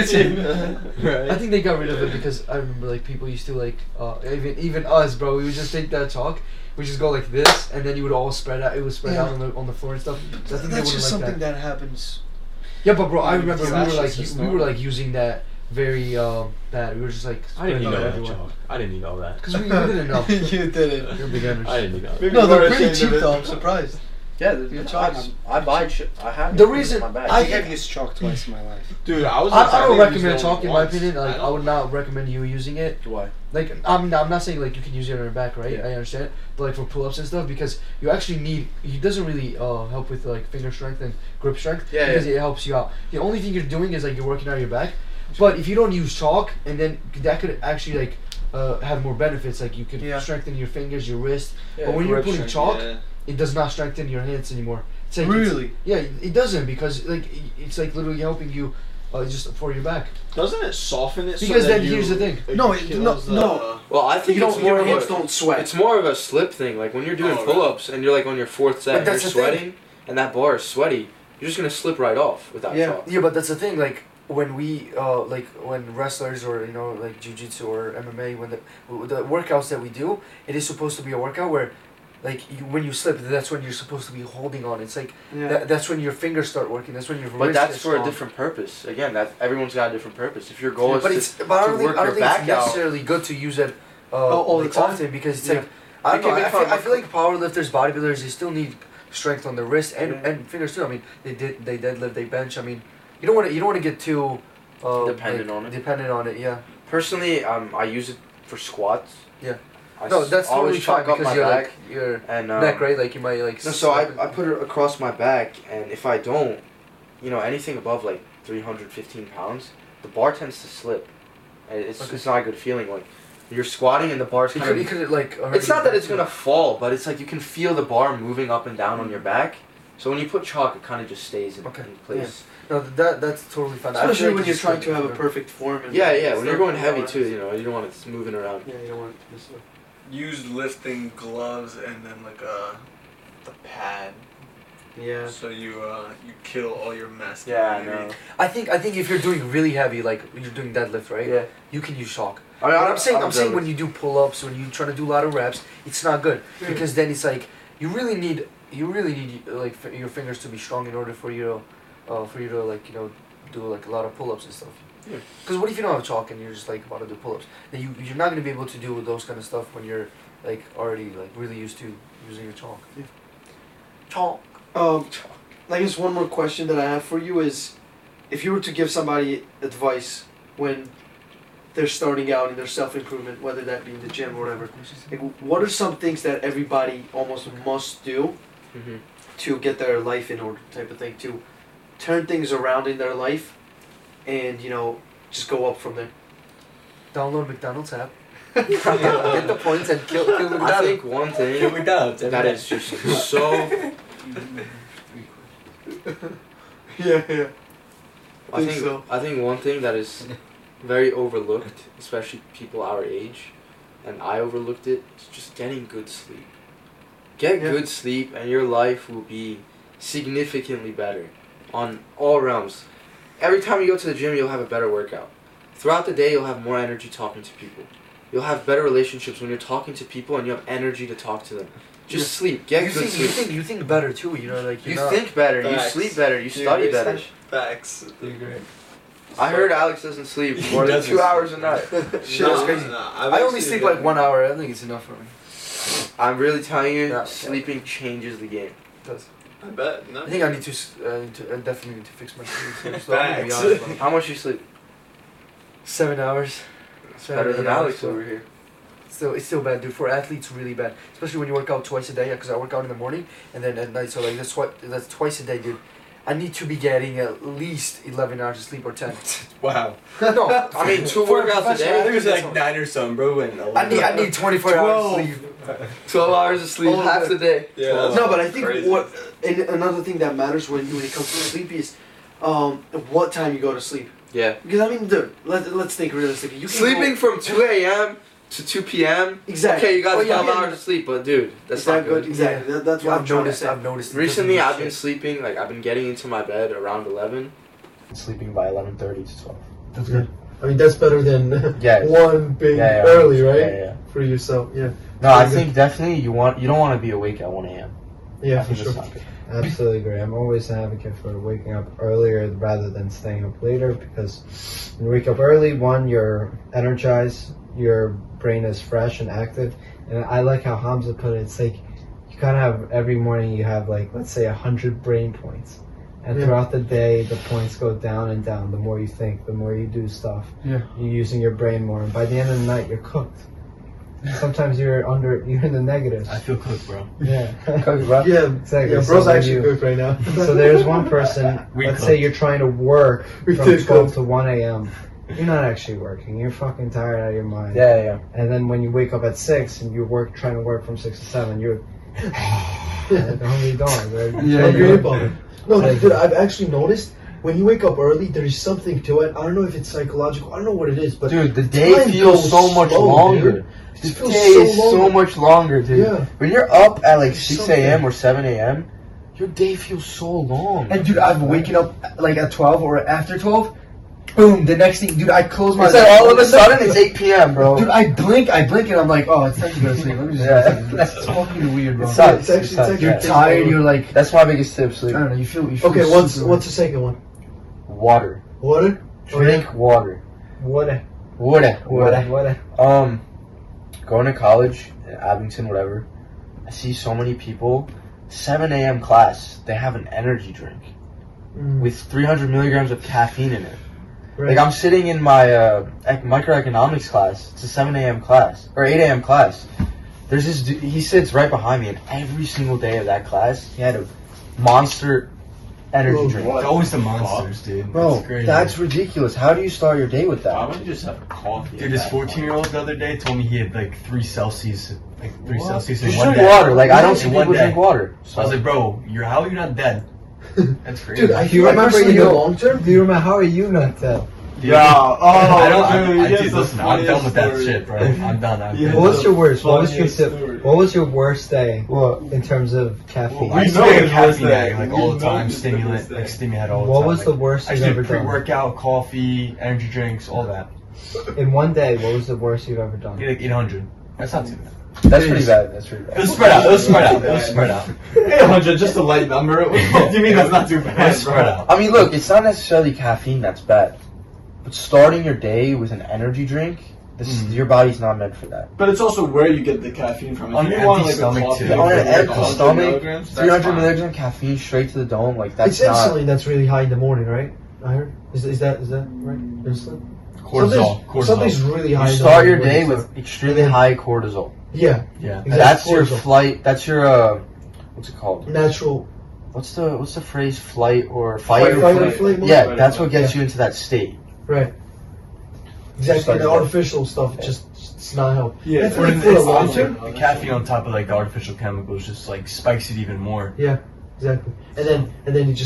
[SPEAKER 7] I
[SPEAKER 6] Right.
[SPEAKER 7] think they got rid of it because I remember like people used to like even us, bro. We would just take that chalk, we just go like this, and then you would all spread out. It would spread out on the floor and stuff. So I think they
[SPEAKER 2] That's
[SPEAKER 7] wouldn't
[SPEAKER 2] just
[SPEAKER 7] like
[SPEAKER 2] something
[SPEAKER 7] that.
[SPEAKER 2] that happens.
[SPEAKER 7] Yeah, but bro, I remember
[SPEAKER 2] Yeah,
[SPEAKER 7] we were
[SPEAKER 2] that's just
[SPEAKER 7] like using that very bad. We were just like
[SPEAKER 6] I didn't need
[SPEAKER 7] spreading
[SPEAKER 6] all
[SPEAKER 7] it
[SPEAKER 6] that
[SPEAKER 7] everywhere.
[SPEAKER 6] chalk. I didn't need all that.
[SPEAKER 7] Because we didn't know.
[SPEAKER 2] You didn't.
[SPEAKER 7] We're beginners.
[SPEAKER 6] I didn't need all that.
[SPEAKER 1] Maybe
[SPEAKER 2] No,
[SPEAKER 1] you
[SPEAKER 2] they're
[SPEAKER 1] were
[SPEAKER 2] pretty
[SPEAKER 1] ashamed
[SPEAKER 2] cheap
[SPEAKER 1] of it.
[SPEAKER 2] though. I'm surprised.
[SPEAKER 3] Yeah,
[SPEAKER 2] Your chalks.
[SPEAKER 3] I buy shit. I have
[SPEAKER 7] The
[SPEAKER 3] it in
[SPEAKER 7] reason
[SPEAKER 3] my bag.
[SPEAKER 7] I
[SPEAKER 5] I think I've used chalk twice in my life.
[SPEAKER 1] Dude, I was.
[SPEAKER 7] I don't
[SPEAKER 1] I
[SPEAKER 7] recommend
[SPEAKER 1] used it
[SPEAKER 7] chalk in my
[SPEAKER 1] once.
[SPEAKER 7] opinion. Like I
[SPEAKER 1] don't-
[SPEAKER 7] would not recommend you using it.
[SPEAKER 3] Why?
[SPEAKER 7] Like I'm not saying like you can use it on your back, right?
[SPEAKER 3] Yeah.
[SPEAKER 7] I understand, but like for pull-ups and stuff, because you actually need. It doesn't really help with like finger strength and grip strength.
[SPEAKER 3] Yeah,
[SPEAKER 7] because
[SPEAKER 3] yeah.
[SPEAKER 7] it helps you out. The only thing you're doing is like you're working out your back, but if you don't use chalk, and then that could actually like have more benefits. Like you could
[SPEAKER 2] Yeah.
[SPEAKER 7] strengthen your fingers, your wrist.
[SPEAKER 3] Yeah,
[SPEAKER 7] but when you're
[SPEAKER 1] Grip
[SPEAKER 7] putting
[SPEAKER 1] strength,
[SPEAKER 7] chalk,
[SPEAKER 1] yeah.
[SPEAKER 7] it does not strengthen your hands anymore. It's like it's-
[SPEAKER 2] Really?
[SPEAKER 7] yeah, it doesn't because like it's like literally helping you just for your back.
[SPEAKER 1] Doesn't it soften it?
[SPEAKER 7] Because
[SPEAKER 1] so that
[SPEAKER 7] then here's the thing.
[SPEAKER 1] it
[SPEAKER 2] No, it-
[SPEAKER 1] kills
[SPEAKER 2] no, no.
[SPEAKER 3] Well, I think
[SPEAKER 2] You
[SPEAKER 3] it's
[SPEAKER 2] don't.
[SPEAKER 3] more
[SPEAKER 2] Your
[SPEAKER 3] of
[SPEAKER 2] hands
[SPEAKER 3] a,
[SPEAKER 2] don't sweat.
[SPEAKER 3] it's more of a slip thing. Like when you're doing
[SPEAKER 1] Oh,
[SPEAKER 3] pull-ups and you're like on your fourth set,
[SPEAKER 7] But
[SPEAKER 3] and you're
[SPEAKER 7] that's the thing.
[SPEAKER 3] sweating, and that bar is sweaty. You're just gonna slip right off without
[SPEAKER 2] Yeah.
[SPEAKER 3] chalk.
[SPEAKER 7] Yeah, but that's the thing. Like when we, like when wrestlers or like jiu-jitsu or MMA, when the workouts that we do, it is supposed to be a workout where, like when you slip, that's when you're supposed to be holding on. It's like
[SPEAKER 2] Yeah.
[SPEAKER 7] that's when your fingers start working. That's when your
[SPEAKER 3] But
[SPEAKER 7] wrist
[SPEAKER 3] that's
[SPEAKER 7] is
[SPEAKER 3] for a
[SPEAKER 7] strong.
[SPEAKER 3] different purpose. Again, that everyone's got a different purpose. If your goal is
[SPEAKER 7] But
[SPEAKER 3] to,
[SPEAKER 7] it's but I
[SPEAKER 3] to
[SPEAKER 7] don't think
[SPEAKER 3] work
[SPEAKER 7] I
[SPEAKER 3] your
[SPEAKER 7] don't think it's
[SPEAKER 3] back out,
[SPEAKER 7] necessarily good to use it
[SPEAKER 2] all the
[SPEAKER 7] like,
[SPEAKER 2] time?
[SPEAKER 7] often because it's
[SPEAKER 2] Yeah.
[SPEAKER 7] like I
[SPEAKER 3] It
[SPEAKER 7] don't know.
[SPEAKER 3] can be
[SPEAKER 7] I
[SPEAKER 3] fun.
[SPEAKER 7] feel like powerlifters, bodybuilders, they still need strength on the wrist and fingers too. I mean, they deadlift, they bench. I mean, you don't want to get too
[SPEAKER 3] Dependent on it.
[SPEAKER 7] Dependent on it, yeah.
[SPEAKER 3] personally, I use it for squats.
[SPEAKER 7] Yeah.
[SPEAKER 3] I
[SPEAKER 7] No, that's totally
[SPEAKER 3] always chalk
[SPEAKER 7] fine
[SPEAKER 3] up
[SPEAKER 7] because
[SPEAKER 3] my
[SPEAKER 7] you're
[SPEAKER 3] back
[SPEAKER 7] like your
[SPEAKER 3] and
[SPEAKER 7] neck, right? Like you might like.
[SPEAKER 3] No, so I
[SPEAKER 7] slip
[SPEAKER 3] put it across my back, and if I don't, anything above like 315 pounds, the bar tends to slip. And it's not a good feeling. Like you're squatting and the bar's
[SPEAKER 7] You
[SPEAKER 3] kind of.
[SPEAKER 7] could like.
[SPEAKER 3] It's not that it's gonna fall, but it's like you can feel the bar moving up and down on your back. So when you put chalk, it kind of just stays in place.
[SPEAKER 7] No, that's totally fine. I feel
[SPEAKER 2] Especially
[SPEAKER 7] like
[SPEAKER 2] when
[SPEAKER 7] it's
[SPEAKER 2] you're
[SPEAKER 7] just
[SPEAKER 2] trying
[SPEAKER 7] like
[SPEAKER 2] to have a
[SPEAKER 7] whatever.
[SPEAKER 2] perfect form. And
[SPEAKER 3] Yeah, yeah. When you're going
[SPEAKER 2] stuff,
[SPEAKER 3] heavy too, you don't want it moving around.
[SPEAKER 2] Yeah, you don't want it to miss it.
[SPEAKER 1] Use lifting gloves and then like the pad.
[SPEAKER 2] Yeah.
[SPEAKER 1] So you kill all your mass.
[SPEAKER 3] Yeah, I know.
[SPEAKER 7] I think if you're doing really heavy, like you're doing deadlift, right?
[SPEAKER 3] Yeah.
[SPEAKER 7] You can use chalk.
[SPEAKER 3] I mean,
[SPEAKER 7] But I'm saying
[SPEAKER 3] jealous.
[SPEAKER 7] when you do pull-ups, when you're trying to do a lot of reps, it's not good because then it's like you really need like your fingers to be strong in order for you to like do like a lot of pull-ups and stuff.
[SPEAKER 3] Yeah.
[SPEAKER 7] Because what if you don't have chalk and you're just like about to do pull-ups? Then you're not gonna be able to do those kind of stuff when you're like already like really used to using your chalk.
[SPEAKER 2] Yeah.
[SPEAKER 7] Chalk.
[SPEAKER 2] I guess one more question that I have for you is, if you were to give somebody advice when they're starting out in their self-improvement, whether that be in the gym or whatever, like, what are some things that everybody almost must do
[SPEAKER 3] Mhm.
[SPEAKER 2] to get their life in order, type of thing, to turn things around in their life, and just go up from there?
[SPEAKER 7] Download McDonald's app. Get the points and kill McDonald's.
[SPEAKER 3] I think one thing
[SPEAKER 6] McDonald's
[SPEAKER 3] that is just so.
[SPEAKER 2] Yeah.
[SPEAKER 3] I think one thing that is very overlooked, especially people our age, and I overlooked it. It's just getting good sleep. Get good sleep, and your life will be significantly better on all realms. Every time you go to the gym, you'll have a better workout. Throughout the day, you'll have more energy talking to people. You'll have better relationships when you're talking to people and you have energy to talk to them. Just sleep. Get good sleep.
[SPEAKER 7] You think better too. You know, like
[SPEAKER 3] You think better.
[SPEAKER 1] Facts.
[SPEAKER 3] You sleep better. You study better.
[SPEAKER 1] Facts.
[SPEAKER 3] I heard Alex doesn't sleep more than 2 hours a night.
[SPEAKER 7] Shit, that's crazy. I only sleep like 1 hour. I think it's enough for me.
[SPEAKER 3] I'm really telling you,
[SPEAKER 7] Yeah.
[SPEAKER 3] sleeping changes the game.
[SPEAKER 7] It does.
[SPEAKER 1] I bet. No.
[SPEAKER 7] I think I need to I definitely need to fix my sleep. So I'm gonna be
[SPEAKER 1] Facts.
[SPEAKER 7] honest about it.
[SPEAKER 3] How much you sleep?
[SPEAKER 7] 7 hours.
[SPEAKER 3] It's better than Alex
[SPEAKER 7] so
[SPEAKER 3] over here.
[SPEAKER 7] It's still bad, dude. For athletes, really bad. Especially when you work out twice a day. Because I work out in the morning and then at night. So like that's twice a day, dude. I need to be getting at least 11 hours of sleep or 10.
[SPEAKER 6] Wow.
[SPEAKER 7] No,
[SPEAKER 3] I mean, 2
[SPEAKER 7] For a
[SPEAKER 3] workouts a
[SPEAKER 6] I
[SPEAKER 3] day.
[SPEAKER 6] think it was like 9 or something, bro. And
[SPEAKER 7] I need 24 hours of sleep.
[SPEAKER 3] 12 hours of sleep,
[SPEAKER 7] Oh,
[SPEAKER 3] half the day.
[SPEAKER 1] Yeah.
[SPEAKER 2] No, but I think
[SPEAKER 1] crazy.
[SPEAKER 2] and another thing that matters when it comes to sleep is what time you go to sleep.
[SPEAKER 3] Yeah.
[SPEAKER 2] Because I mean, dude, let's think realistically. You can
[SPEAKER 3] Sleeping from 2 a.m. to 2 p.m.
[SPEAKER 2] exactly.
[SPEAKER 3] Okay, you got
[SPEAKER 2] Oh, yeah,
[SPEAKER 3] 12
[SPEAKER 2] yeah.
[SPEAKER 3] hours of sleep, but dude, that's
[SPEAKER 2] Is that
[SPEAKER 3] not good.
[SPEAKER 2] Exactly. That's what
[SPEAKER 7] I've
[SPEAKER 2] I'm trying to
[SPEAKER 7] noticed.
[SPEAKER 2] say.
[SPEAKER 7] I've noticed. it
[SPEAKER 3] Recently,
[SPEAKER 7] doesn't
[SPEAKER 3] I've
[SPEAKER 7] do
[SPEAKER 3] been
[SPEAKER 7] shit.
[SPEAKER 3] sleeping, like, I've been getting into my bed around 11. Sleeping by 11:30 to 12.
[SPEAKER 8] That's good. I mean, that's better than
[SPEAKER 3] Yeah.
[SPEAKER 8] one big
[SPEAKER 3] Yeah, yeah.
[SPEAKER 8] early, right?
[SPEAKER 3] Yeah.
[SPEAKER 8] For yourself, yeah.
[SPEAKER 3] No, I
[SPEAKER 8] Very
[SPEAKER 3] think definitely you don't want to be awake at 1 a.m.
[SPEAKER 8] Yeah,
[SPEAKER 3] I
[SPEAKER 8] for
[SPEAKER 3] think
[SPEAKER 8] sure.
[SPEAKER 3] that's not good.
[SPEAKER 5] Absolutely agree. I'm always an advocate for waking up earlier rather than staying up later because when you wake up early, one, you're energized, your brain is fresh and active, and I like how Hamza put it. It's like you kind of have every morning you have like let's say 100 brain points, and
[SPEAKER 8] Yeah.
[SPEAKER 5] throughout the day the points go down and down. The more you think, the more you do stuff.
[SPEAKER 8] Yeah.
[SPEAKER 5] You're using your brain more, and by the end of the night, you're cooked. Sometimes you're in the negatives.
[SPEAKER 6] I feel cooked, bro.
[SPEAKER 5] Yeah.
[SPEAKER 8] Yeah,
[SPEAKER 5] Exactly.
[SPEAKER 8] yeah,
[SPEAKER 5] So
[SPEAKER 8] bro's
[SPEAKER 5] when
[SPEAKER 8] actually
[SPEAKER 5] you-
[SPEAKER 8] good right now.
[SPEAKER 5] So there's one person,
[SPEAKER 6] We
[SPEAKER 5] let's
[SPEAKER 6] cook.
[SPEAKER 5] say you're trying to work
[SPEAKER 8] We
[SPEAKER 5] from
[SPEAKER 8] did
[SPEAKER 5] 12
[SPEAKER 8] cook.
[SPEAKER 5] to 1 a.m. You're not actually working. You're fucking tired out of your mind.
[SPEAKER 3] Yeah.
[SPEAKER 5] And then when you wake up at 6 and you trying to work from 6 to 7, you're like a hungry dog, right?
[SPEAKER 8] Yeah, you're about it. No,
[SPEAKER 5] Like-
[SPEAKER 8] dude, I've actually noticed when you wake up early, there's something to it. I don't know if it's psychological. I don't know what it is, but
[SPEAKER 3] Dude, the
[SPEAKER 8] day
[SPEAKER 3] day feels
[SPEAKER 8] goes
[SPEAKER 3] so much
[SPEAKER 8] slow,
[SPEAKER 3] longer.
[SPEAKER 8] dude.
[SPEAKER 3] The
[SPEAKER 8] It feels
[SPEAKER 3] day is
[SPEAKER 8] so
[SPEAKER 3] so
[SPEAKER 8] long.
[SPEAKER 3] much longer, dude.
[SPEAKER 8] Yeah.
[SPEAKER 3] When you're up at like
[SPEAKER 8] There's
[SPEAKER 3] 6
[SPEAKER 8] something.
[SPEAKER 3] a.m. or 7 a.m., your day feels so long.
[SPEAKER 7] And dude, I've waking up like at 12 or after 12. Boom! The next thing, dude, I close my.
[SPEAKER 3] It's like all of a sudden it's 8 p.m., bro.
[SPEAKER 7] Dude, I blink, and I'm like, oh, it's time to go to sleep. Let me just.
[SPEAKER 3] Yeah.
[SPEAKER 7] It's fucking weird, bro.
[SPEAKER 3] It sucks.
[SPEAKER 8] It's actually-
[SPEAKER 3] It sucks.
[SPEAKER 8] it's
[SPEAKER 7] You're
[SPEAKER 8] actually-
[SPEAKER 7] tired. You're like,
[SPEAKER 3] That's my biggest tip,
[SPEAKER 7] I
[SPEAKER 3] sleep.
[SPEAKER 7] don't know. You feel.
[SPEAKER 8] okay. What's
[SPEAKER 7] super-
[SPEAKER 8] the second one?
[SPEAKER 3] Water.
[SPEAKER 8] Water.
[SPEAKER 3] Drink water.
[SPEAKER 5] What?
[SPEAKER 3] Water. Going to college in Abington, whatever, I see so many people, 7 a.m. class, they have an energy drink with 300 milligrams of caffeine in it. Like, I'm sitting in my microeconomics class. It's a 7 a.m. class, or 8 a.m. class. There's this dude, he sits right behind me, and every single day of that class, he had a Monster energy drink.
[SPEAKER 6] It's always the monsters, dude.
[SPEAKER 3] Bro,
[SPEAKER 6] That's crazy.
[SPEAKER 3] that's ridiculous. How do you start your day with
[SPEAKER 6] Why
[SPEAKER 3] that?
[SPEAKER 6] wouldn't you just have a coffee? Dude, this 14-year-old the other day told me he had like 3 Celsius, Celsius in
[SPEAKER 3] Just
[SPEAKER 6] one
[SPEAKER 3] drink
[SPEAKER 6] day.
[SPEAKER 3] water. Like, I don't see
[SPEAKER 6] In one
[SPEAKER 3] people
[SPEAKER 6] day.
[SPEAKER 3] drink water.
[SPEAKER 6] I was like, bro, how are you not dead? That's crazy.
[SPEAKER 8] Dude, I
[SPEAKER 5] Do you
[SPEAKER 8] feel
[SPEAKER 5] remember
[SPEAKER 8] personally
[SPEAKER 5] you
[SPEAKER 8] in the long term?
[SPEAKER 5] Do you remember how are you not tell?
[SPEAKER 6] Yeah. I don't.
[SPEAKER 1] dude,
[SPEAKER 6] I
[SPEAKER 1] yes,
[SPEAKER 6] dude,
[SPEAKER 1] the
[SPEAKER 6] listen, I'm done with that
[SPEAKER 1] funniest
[SPEAKER 6] shit, bro. I'm done.
[SPEAKER 1] Yeah.
[SPEAKER 5] What was your worst? What was your
[SPEAKER 1] Funniest story.
[SPEAKER 5] what was your worst day
[SPEAKER 3] What?
[SPEAKER 5] in terms of caffeine?
[SPEAKER 6] I used to
[SPEAKER 1] know
[SPEAKER 6] take a
[SPEAKER 1] it's worse
[SPEAKER 6] caffeine
[SPEAKER 1] than-
[SPEAKER 6] bag like
[SPEAKER 1] we
[SPEAKER 6] all the
[SPEAKER 1] know
[SPEAKER 6] time,
[SPEAKER 1] it's
[SPEAKER 6] stimulant,
[SPEAKER 1] worse
[SPEAKER 6] like
[SPEAKER 1] than-
[SPEAKER 6] stimulant all the
[SPEAKER 5] What
[SPEAKER 6] time.
[SPEAKER 5] was
[SPEAKER 6] like,
[SPEAKER 5] the worst
[SPEAKER 6] I
[SPEAKER 5] you've
[SPEAKER 6] used to
[SPEAKER 5] ever
[SPEAKER 6] do
[SPEAKER 5] done?
[SPEAKER 6] pre-workout, coffee, energy drinks, all that.
[SPEAKER 5] In one day, what was the worst you've ever done?
[SPEAKER 6] Get like 800. That's not too bad.
[SPEAKER 3] That's pretty bad. That's pretty
[SPEAKER 6] It
[SPEAKER 3] bad.
[SPEAKER 6] was spread out. It was spread out. It was spread out.
[SPEAKER 1] 800, just a light number. What do you mean that's not too
[SPEAKER 6] It
[SPEAKER 1] bad,
[SPEAKER 6] was spread out.
[SPEAKER 3] I mean, look, it's not necessarily caffeine that's bad, but starting your day with an energy drink, your body's not meant for that.
[SPEAKER 1] But it's also where you get the caffeine from. If
[SPEAKER 6] On
[SPEAKER 1] you
[SPEAKER 6] an
[SPEAKER 1] want
[SPEAKER 6] empty
[SPEAKER 1] like
[SPEAKER 6] stomach,
[SPEAKER 1] a coffee,
[SPEAKER 6] too.
[SPEAKER 3] On an
[SPEAKER 1] like
[SPEAKER 3] empty
[SPEAKER 1] 100
[SPEAKER 3] stomach,
[SPEAKER 1] milligrams, that's
[SPEAKER 3] 300
[SPEAKER 1] fine.
[SPEAKER 3] milligrams caffeine straight to the dome, like that's
[SPEAKER 8] It's
[SPEAKER 3] not.
[SPEAKER 8] insulin that's really high in the morning, right? I heard. Is that right? Insulin.
[SPEAKER 6] Cortisol.
[SPEAKER 8] Something's really high.
[SPEAKER 3] You
[SPEAKER 8] in the
[SPEAKER 3] start your
[SPEAKER 8] morning
[SPEAKER 3] day
[SPEAKER 8] when you
[SPEAKER 3] with extremely high cortisol.
[SPEAKER 8] Yeah,
[SPEAKER 6] Yeah.
[SPEAKER 8] exactly.
[SPEAKER 3] That's your
[SPEAKER 8] Cortisol.
[SPEAKER 3] flight. That's your what's it called?
[SPEAKER 8] Natural.
[SPEAKER 3] What's the phrase? Flight or fight?
[SPEAKER 8] Fight or flight mode?
[SPEAKER 3] Yeah, that's what gets you into that state.
[SPEAKER 8] Right. Exactly.
[SPEAKER 3] Start
[SPEAKER 8] The
[SPEAKER 3] your day.
[SPEAKER 8] artificial stuff it's not helpful.
[SPEAKER 1] Yeah,
[SPEAKER 8] I
[SPEAKER 1] for
[SPEAKER 8] feel like
[SPEAKER 6] It's
[SPEAKER 8] for the
[SPEAKER 6] also-
[SPEAKER 8] long term.
[SPEAKER 6] the caffeine on top of like the artificial chemicals just like spikes it even more.
[SPEAKER 8] Yeah, exactly. And then you just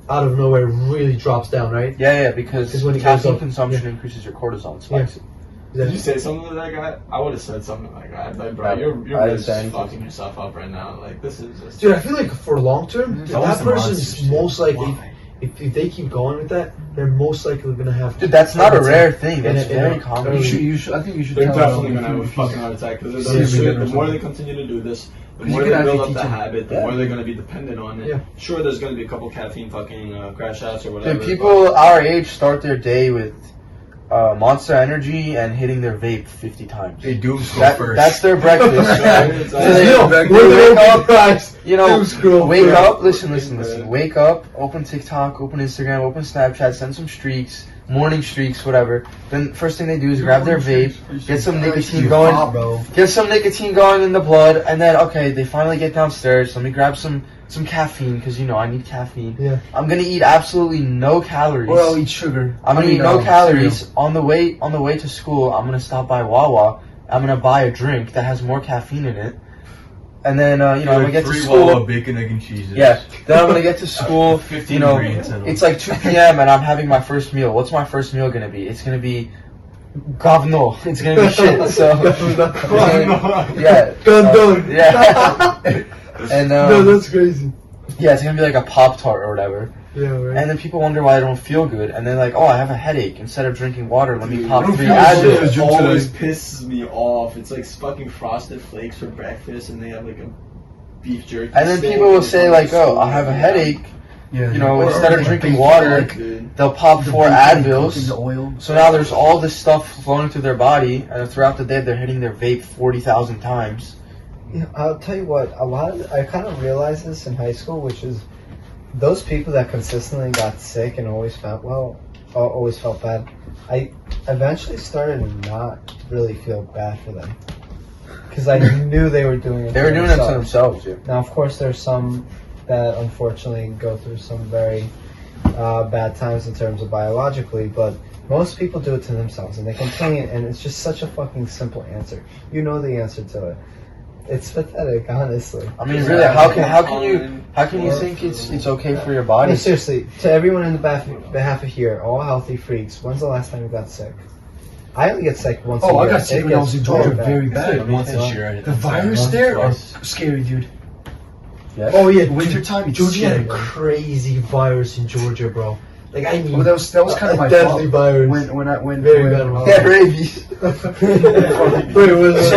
[SPEAKER 8] out of nowhere really drops down, right?
[SPEAKER 7] Yeah, because
[SPEAKER 8] 'Cause when it goes
[SPEAKER 7] caffeine
[SPEAKER 8] up,
[SPEAKER 7] consumption
[SPEAKER 8] yeah.
[SPEAKER 7] increases your cortisol and spikes it.
[SPEAKER 1] Did you say something to that guy? I would have said something to that guy. Like, bro,
[SPEAKER 7] I
[SPEAKER 1] you're
[SPEAKER 7] didn't
[SPEAKER 1] really
[SPEAKER 7] say anything.
[SPEAKER 1] fucking yourself up right now. Like, this is just...
[SPEAKER 8] Dude, I feel like for long term,
[SPEAKER 6] That was
[SPEAKER 8] that
[SPEAKER 6] the
[SPEAKER 8] person's
[SPEAKER 6] monster shit.
[SPEAKER 8] most likely,
[SPEAKER 6] Why?
[SPEAKER 8] if they keep going with that, they're most likely gonna have.
[SPEAKER 7] Dude, that's not a
[SPEAKER 8] heart
[SPEAKER 7] rare
[SPEAKER 8] attack.
[SPEAKER 7] thing.
[SPEAKER 8] And
[SPEAKER 7] That's
[SPEAKER 8] it-
[SPEAKER 7] very
[SPEAKER 8] and it-
[SPEAKER 7] common.
[SPEAKER 8] early-
[SPEAKER 7] I think you should
[SPEAKER 1] They're
[SPEAKER 7] tell
[SPEAKER 1] definitely
[SPEAKER 7] them
[SPEAKER 1] gonna have a
[SPEAKER 7] if you-
[SPEAKER 1] fucking heart attack because
[SPEAKER 8] See if we get
[SPEAKER 1] the more
[SPEAKER 8] results.
[SPEAKER 1] they continue to do this, the
[SPEAKER 7] You
[SPEAKER 1] more
[SPEAKER 7] can
[SPEAKER 1] they
[SPEAKER 7] actually
[SPEAKER 1] build up
[SPEAKER 7] teach
[SPEAKER 1] the
[SPEAKER 7] them.
[SPEAKER 1] habit, the
[SPEAKER 7] Yeah.
[SPEAKER 1] more they're gonna be dependent on it.
[SPEAKER 8] Yeah.
[SPEAKER 1] Sure, there's gonna be a couple caffeine fucking crash outs or whatever.
[SPEAKER 7] Dude, people our age start their day with Monster Energy and hitting their vape 50 times.
[SPEAKER 6] They do so
[SPEAKER 7] That,
[SPEAKER 6] first.
[SPEAKER 7] that's their breakfast.
[SPEAKER 1] It's
[SPEAKER 7] So
[SPEAKER 1] like-
[SPEAKER 7] they,
[SPEAKER 8] Yo,
[SPEAKER 7] they
[SPEAKER 8] we're
[SPEAKER 7] wake
[SPEAKER 8] the
[SPEAKER 7] up,
[SPEAKER 8] guys.
[SPEAKER 7] you know,
[SPEAKER 8] Doom scroll
[SPEAKER 7] wake
[SPEAKER 8] first.
[SPEAKER 7] up, listen. Wake up, open TikTok, open Instagram, open Snapchat, send some streaks, morning streaks, whatever. Then first thing they do is grab their vape, get some nicotine going,
[SPEAKER 8] bro.
[SPEAKER 7] get some nicotine going in the blood, and then, okay, they finally get downstairs. Let me grab some caffeine, because, you know, I need caffeine.
[SPEAKER 8] Yeah.
[SPEAKER 7] I'm gonna eat absolutely no calories.
[SPEAKER 8] Or I'll eat sugar.
[SPEAKER 7] I'm gonna
[SPEAKER 8] I mean,
[SPEAKER 7] eat no
[SPEAKER 8] cereal.
[SPEAKER 7] calories. On the way to school, I'm gonna stop by Wawa. I'm gonna buy a drink that has more caffeine in it. And then, I'm gonna get to school.
[SPEAKER 6] Wawa bacon, egg, and cheeses.
[SPEAKER 7] Yeah. Then I'm gonna get to school.
[SPEAKER 6] 50
[SPEAKER 7] You know,
[SPEAKER 6] ingredients in them.
[SPEAKER 7] it's like 2 p.m. and I'm having my first meal. What's my first meal gonna be? It's gonna be говно. It's gonna be shit. So, yeah.
[SPEAKER 8] Gundon.
[SPEAKER 7] Yeah. And
[SPEAKER 8] No, that's crazy.
[SPEAKER 7] yeah, it's gonna be like a Pop Tart or whatever.
[SPEAKER 8] Yeah, right.
[SPEAKER 7] And then people wonder why I don't feel good. And then like, oh, I have a headache. Instead of drinking water, let me pop 3
[SPEAKER 1] It
[SPEAKER 7] Advil.
[SPEAKER 1] always pisses me off. It's like fucking Frosted Flakes for breakfast, and they have like a beef jerky.
[SPEAKER 7] And then
[SPEAKER 1] steak
[SPEAKER 7] people will
[SPEAKER 1] and
[SPEAKER 7] say
[SPEAKER 1] it's
[SPEAKER 7] like,
[SPEAKER 1] so
[SPEAKER 7] oh, I have a
[SPEAKER 1] good.
[SPEAKER 7] headache.
[SPEAKER 8] Yeah.
[SPEAKER 7] You know,
[SPEAKER 8] Or
[SPEAKER 7] instead of
[SPEAKER 8] like
[SPEAKER 7] drinking
[SPEAKER 8] bacon,
[SPEAKER 7] water,
[SPEAKER 8] like,
[SPEAKER 1] Dude.
[SPEAKER 7] they'll pop
[SPEAKER 8] the
[SPEAKER 7] 4
[SPEAKER 8] bacon,
[SPEAKER 7] Advils.
[SPEAKER 8] cooking the oil.
[SPEAKER 7] So now there's all this stuff flowing through their body, and throughout the day they're hitting their vape 40,000 times.
[SPEAKER 5] Yeah, I'll tell you what, I kind of realized this in high school, which is those people that consistently got sick and always felt bad. I eventually started to not really feel bad for them because I knew they were doing it.
[SPEAKER 7] They were doing it to themselves, yeah.
[SPEAKER 5] Now, of course, there's some that unfortunately go through some very bad times in terms of biologically, but most people do it to themselves, and they complain, and it's just such a fucking simple answer. You know the answer to it. It's pathetic, honestly.
[SPEAKER 7] I mean, really, how can you think it's okay for your
[SPEAKER 5] I
[SPEAKER 7] body?
[SPEAKER 5] mean, seriously, to everyone in the behalf of here, all healthy freaks, when's the last time you got sick? I only get sick once a year.
[SPEAKER 8] Oh, I got sick
[SPEAKER 5] It
[SPEAKER 8] when I
[SPEAKER 5] gets
[SPEAKER 8] was in Georgia
[SPEAKER 5] bad.
[SPEAKER 8] very bad.
[SPEAKER 6] Once this year.
[SPEAKER 8] The virus there are
[SPEAKER 6] Twice.
[SPEAKER 8] scary, dude.
[SPEAKER 7] Yeah.
[SPEAKER 8] Oh yeah,
[SPEAKER 7] Wintertime, it's
[SPEAKER 8] Georgia had a
[SPEAKER 7] scary, man.
[SPEAKER 8] crazy virus in Georgia, bro. Like I need
[SPEAKER 7] Well, that was kind of my
[SPEAKER 8] deadly
[SPEAKER 7] fault.
[SPEAKER 8] virus.
[SPEAKER 7] When
[SPEAKER 8] Very bad one.
[SPEAKER 7] Yeah, rabies.
[SPEAKER 8] Wait,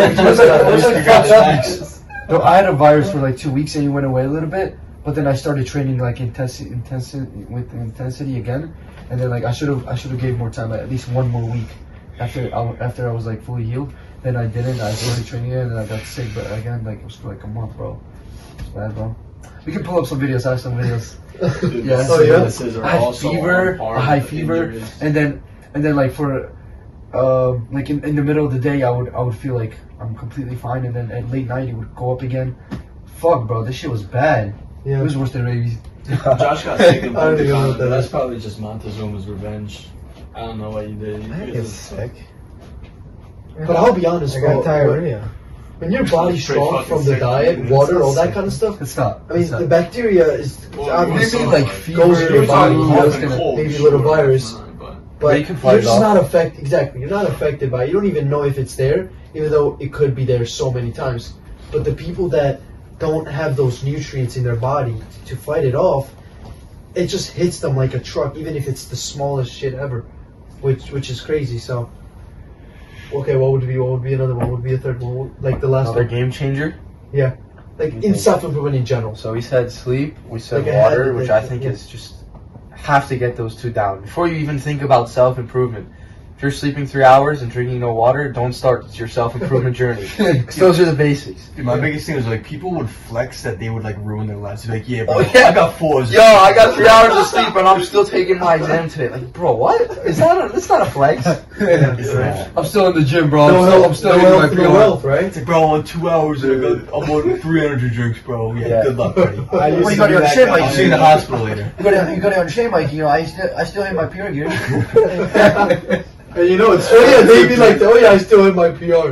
[SPEAKER 7] No, I had a virus for like 2 weeks and it went away a little bit, but then I started training like intensity again, and then like I should have gave more time, at least 1 more week after I was like fully healed. Then I didn't. I started training again and I got sick, but again like it was for like a month, bro. It's bad, bro. We can pull up some videos. I have some videos.
[SPEAKER 1] Dude,
[SPEAKER 7] Yeah,
[SPEAKER 8] oh, yeah?
[SPEAKER 1] illnesses are
[SPEAKER 7] I had
[SPEAKER 1] also
[SPEAKER 7] fever,
[SPEAKER 1] on par
[SPEAKER 7] a high
[SPEAKER 1] with
[SPEAKER 7] fever,
[SPEAKER 1] injuries.
[SPEAKER 7] and then like for like in the middle of the day I would feel like I'm completely fine, and then at late night it would go up again. Fuck, bro, this shit was bad. It
[SPEAKER 8] Yeah.
[SPEAKER 7] was worse than rabies.
[SPEAKER 1] Josh got sick in
[SPEAKER 8] I don't even know what that
[SPEAKER 1] That's
[SPEAKER 8] is.
[SPEAKER 1] probably just Montezuma's revenge. I don't know what you did.
[SPEAKER 5] I didn't get sick.
[SPEAKER 8] But I'll be honest,
[SPEAKER 5] I
[SPEAKER 8] bro.
[SPEAKER 5] got diarrhea.
[SPEAKER 8] When your body's
[SPEAKER 1] Straight
[SPEAKER 8] strong
[SPEAKER 1] fucking
[SPEAKER 8] from the
[SPEAKER 1] sick.
[SPEAKER 8] diet,
[SPEAKER 1] It's
[SPEAKER 8] water,
[SPEAKER 1] not
[SPEAKER 8] all that
[SPEAKER 1] sick.
[SPEAKER 8] kind of stuff.
[SPEAKER 7] It's not.
[SPEAKER 8] I mean, the bacteria is
[SPEAKER 1] Well,
[SPEAKER 8] obviously
[SPEAKER 1] you mean,
[SPEAKER 7] like
[SPEAKER 8] goes
[SPEAKER 7] fever,
[SPEAKER 8] in your body.
[SPEAKER 1] talking
[SPEAKER 8] Has
[SPEAKER 1] cough and cold,
[SPEAKER 8] maybe a
[SPEAKER 1] sure,
[SPEAKER 8] little virus,
[SPEAKER 1] fine, but
[SPEAKER 8] but
[SPEAKER 7] you can fight
[SPEAKER 8] you're
[SPEAKER 7] it
[SPEAKER 8] just
[SPEAKER 7] off.
[SPEAKER 8] not affected. Exactly, you're not affected by it. You don't even know if it's there, even though it could be there so many times. But the people that don't have those nutrients in their body to fight it off, it just hits them like a truck, even if it's the smallest shit ever, which is crazy. So, okay, what would be another one? What would be a third one? Like the last
[SPEAKER 7] Another
[SPEAKER 8] one,
[SPEAKER 7] game changer.
[SPEAKER 8] like in self-improvement in general.
[SPEAKER 7] So we said sleep, we said
[SPEAKER 8] Like I had
[SPEAKER 7] water,
[SPEAKER 8] to
[SPEAKER 7] which
[SPEAKER 8] think-
[SPEAKER 7] I think
[SPEAKER 8] yeah.
[SPEAKER 7] is just have to get those 2 down before you even think about self-improvement. If you're sleeping 3 hours and drinking no water, don't start your self-improvement journey. 'Cause those are the basics.
[SPEAKER 6] Dude, my biggest thing was like people would flex that they would like ruin their lives. They're like, yeah, bro,
[SPEAKER 7] Oh, yeah.
[SPEAKER 6] I got 4s.
[SPEAKER 7] Yo, I got 3 hours of sleep and I'm still taking my exam today. Like, bro, what? That's not a flex. I'm still in the gym, bro. I'm still hitting my
[SPEAKER 8] no wealth, right?
[SPEAKER 6] It's like, bro, I want 2 hours and I'm on 3 energy drinks, bro. Yeah,
[SPEAKER 7] Yeah.
[SPEAKER 6] good luck, buddy.
[SPEAKER 5] I used
[SPEAKER 7] What, you
[SPEAKER 5] to
[SPEAKER 7] gotta
[SPEAKER 5] be that
[SPEAKER 7] understand,
[SPEAKER 5] guy.
[SPEAKER 7] Mike,
[SPEAKER 6] I'll see you in the hospital later.
[SPEAKER 7] You gotta understand, Mike. You know, I still hit my period gear.
[SPEAKER 8] And you know, it's oh yeah, they'd be like, oh yeah, I still hit my PR.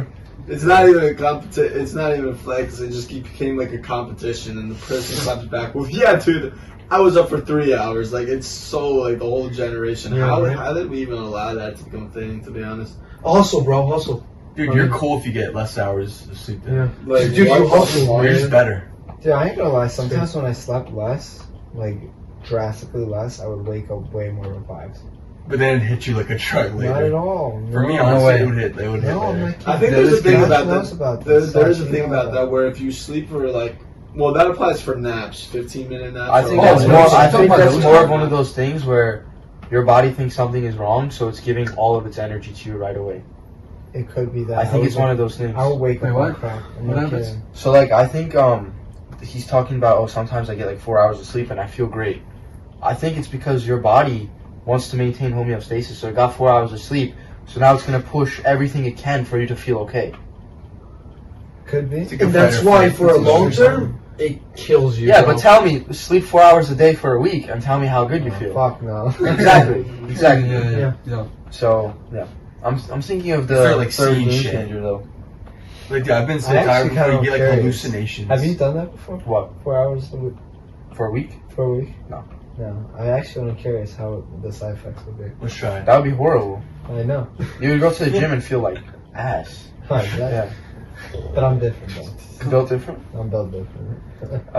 [SPEAKER 1] It's not even a It's not even a flex. It just became like a competition, and the person claps back. Well, yeah, dude, I was up for 3 hours. Like, it's so like the whole generation.
[SPEAKER 8] Yeah,
[SPEAKER 1] how
[SPEAKER 8] right.
[SPEAKER 1] how did we even allow that to become a thing? To be honest,
[SPEAKER 8] Hustle, bro, hustle.
[SPEAKER 6] Dude, you're cool if you get less hours of sleep.
[SPEAKER 8] Yeah.
[SPEAKER 1] like
[SPEAKER 8] Dude, you hustle,
[SPEAKER 6] You're just
[SPEAKER 8] man.
[SPEAKER 6] better.
[SPEAKER 5] Dude, I ain't gonna lie. Sometimes when I slept less, like drastically less, I would wake up way more revived.
[SPEAKER 6] But then it hit you like a truck later.
[SPEAKER 5] Not at all.
[SPEAKER 6] For me,
[SPEAKER 5] No.
[SPEAKER 6] honestly, it would hit. They would hit
[SPEAKER 5] No, I'm
[SPEAKER 6] later.
[SPEAKER 5] not
[SPEAKER 1] I think
[SPEAKER 5] kidding.
[SPEAKER 1] there's a thing
[SPEAKER 5] Josh
[SPEAKER 1] about
[SPEAKER 5] knows
[SPEAKER 1] that.
[SPEAKER 5] about
[SPEAKER 1] There's
[SPEAKER 5] this.
[SPEAKER 1] a thing about that where if you sleep for like, well, that applies for naps, 15-minute naps.
[SPEAKER 3] I think
[SPEAKER 1] or-
[SPEAKER 3] that's
[SPEAKER 6] Oh,
[SPEAKER 3] more.
[SPEAKER 6] no,
[SPEAKER 3] I
[SPEAKER 6] I'm
[SPEAKER 3] think
[SPEAKER 6] talking
[SPEAKER 3] that's
[SPEAKER 6] about
[SPEAKER 3] more
[SPEAKER 6] those
[SPEAKER 3] of one
[SPEAKER 6] times.
[SPEAKER 3] of those things where your body thinks something is wrong, so it's giving all of its energy to you right away.
[SPEAKER 5] It could be that.
[SPEAKER 3] I think it's one of those things.
[SPEAKER 5] I would wake
[SPEAKER 6] Wait,
[SPEAKER 5] up
[SPEAKER 6] what?
[SPEAKER 5] on crack. I'm
[SPEAKER 6] What
[SPEAKER 5] not
[SPEAKER 6] happens?
[SPEAKER 5] kidding.
[SPEAKER 3] So like I think he's talking about, oh, sometimes I get like 4 hours of sleep and I feel great. I think it's because your body wants to maintain homeostasis, so it got 4 hours of sleep, so now it's gonna push everything it can for you to feel okay.
[SPEAKER 5] Could be.
[SPEAKER 6] It's like a
[SPEAKER 8] And that's
[SPEAKER 6] fight or
[SPEAKER 8] why
[SPEAKER 6] flight
[SPEAKER 8] for a long
[SPEAKER 6] situation.
[SPEAKER 8] term, it kills you.
[SPEAKER 3] Yeah,
[SPEAKER 8] bro.
[SPEAKER 3] but tell me, sleep 4 hours a day for a week and tell me how good you feel.
[SPEAKER 5] Fuck no.
[SPEAKER 3] Exactly. Exactly.
[SPEAKER 8] Yeah.
[SPEAKER 3] So yeah, I'm thinking of the
[SPEAKER 6] Start, like,
[SPEAKER 3] third
[SPEAKER 6] seeing
[SPEAKER 3] game
[SPEAKER 6] shit.
[SPEAKER 3] changer though.
[SPEAKER 6] Like, dude, I've been so
[SPEAKER 5] I
[SPEAKER 6] tired
[SPEAKER 5] actually
[SPEAKER 6] before you
[SPEAKER 5] kinda
[SPEAKER 6] get like
[SPEAKER 5] curious.
[SPEAKER 6] hallucinations.
[SPEAKER 5] Have you done that before?
[SPEAKER 3] What?
[SPEAKER 5] 4 hours a week,
[SPEAKER 3] For a week?
[SPEAKER 5] for a week?
[SPEAKER 3] No.
[SPEAKER 5] No. I actually am curious how the side effects would be.
[SPEAKER 6] Let's try.
[SPEAKER 3] That would be horrible.
[SPEAKER 5] I know.
[SPEAKER 3] You would go to the gym and feel like ass.
[SPEAKER 5] Right, yeah. But I'm different though.
[SPEAKER 3] Built different.
[SPEAKER 5] I'm built different.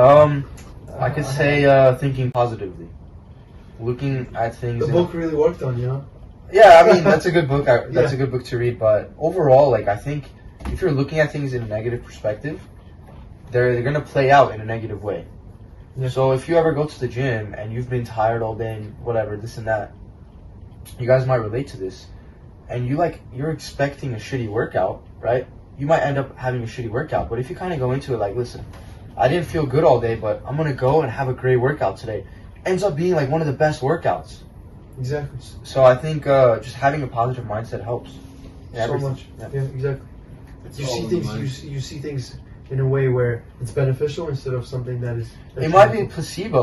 [SPEAKER 3] I could say thinking positively, looking at things.
[SPEAKER 8] The
[SPEAKER 3] in-
[SPEAKER 8] book really worked on you, huh?
[SPEAKER 3] Yeah, I mean that's a good book. That's
[SPEAKER 8] Yeah.
[SPEAKER 3] a good book to read. But overall, like I think if you're looking at things in a negative perspective, they're gonna play out in a negative way.
[SPEAKER 8] Yeah.
[SPEAKER 3] So if you ever go to the gym and you've been tired all day and whatever, this and that, you guys might relate to this. And you're expecting a shitty workout, right? You might end up having a shitty workout. But if you kind of go into it like, listen, I didn't feel good all day, but I'm gonna go and have a great workout today. Ends up being like one of the best workouts.
[SPEAKER 8] Exactly.
[SPEAKER 3] So I think just having a positive mindset helps. in
[SPEAKER 8] So
[SPEAKER 3] everything.
[SPEAKER 8] much.
[SPEAKER 3] Yeah.
[SPEAKER 8] Yeah, exactly. You
[SPEAKER 1] all
[SPEAKER 8] see
[SPEAKER 1] in
[SPEAKER 8] things.
[SPEAKER 1] mind.
[SPEAKER 8] You see things in a way where it's beneficial instead of something that is.
[SPEAKER 3] It might be placebo,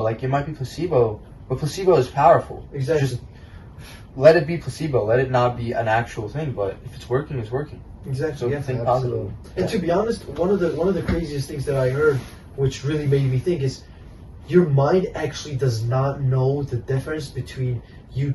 [SPEAKER 3] but placebo is powerful.
[SPEAKER 8] Exactly.
[SPEAKER 3] Just let it be placebo. Let it not be an actual thing. But if it's working, it's working.
[SPEAKER 8] Exactly.
[SPEAKER 3] So
[SPEAKER 8] yeah.
[SPEAKER 3] think
[SPEAKER 5] absolutely.
[SPEAKER 3] positive.
[SPEAKER 8] And to be honest, one of the craziest things that I heard, which really made me think, is your mind actually does not know the difference between you.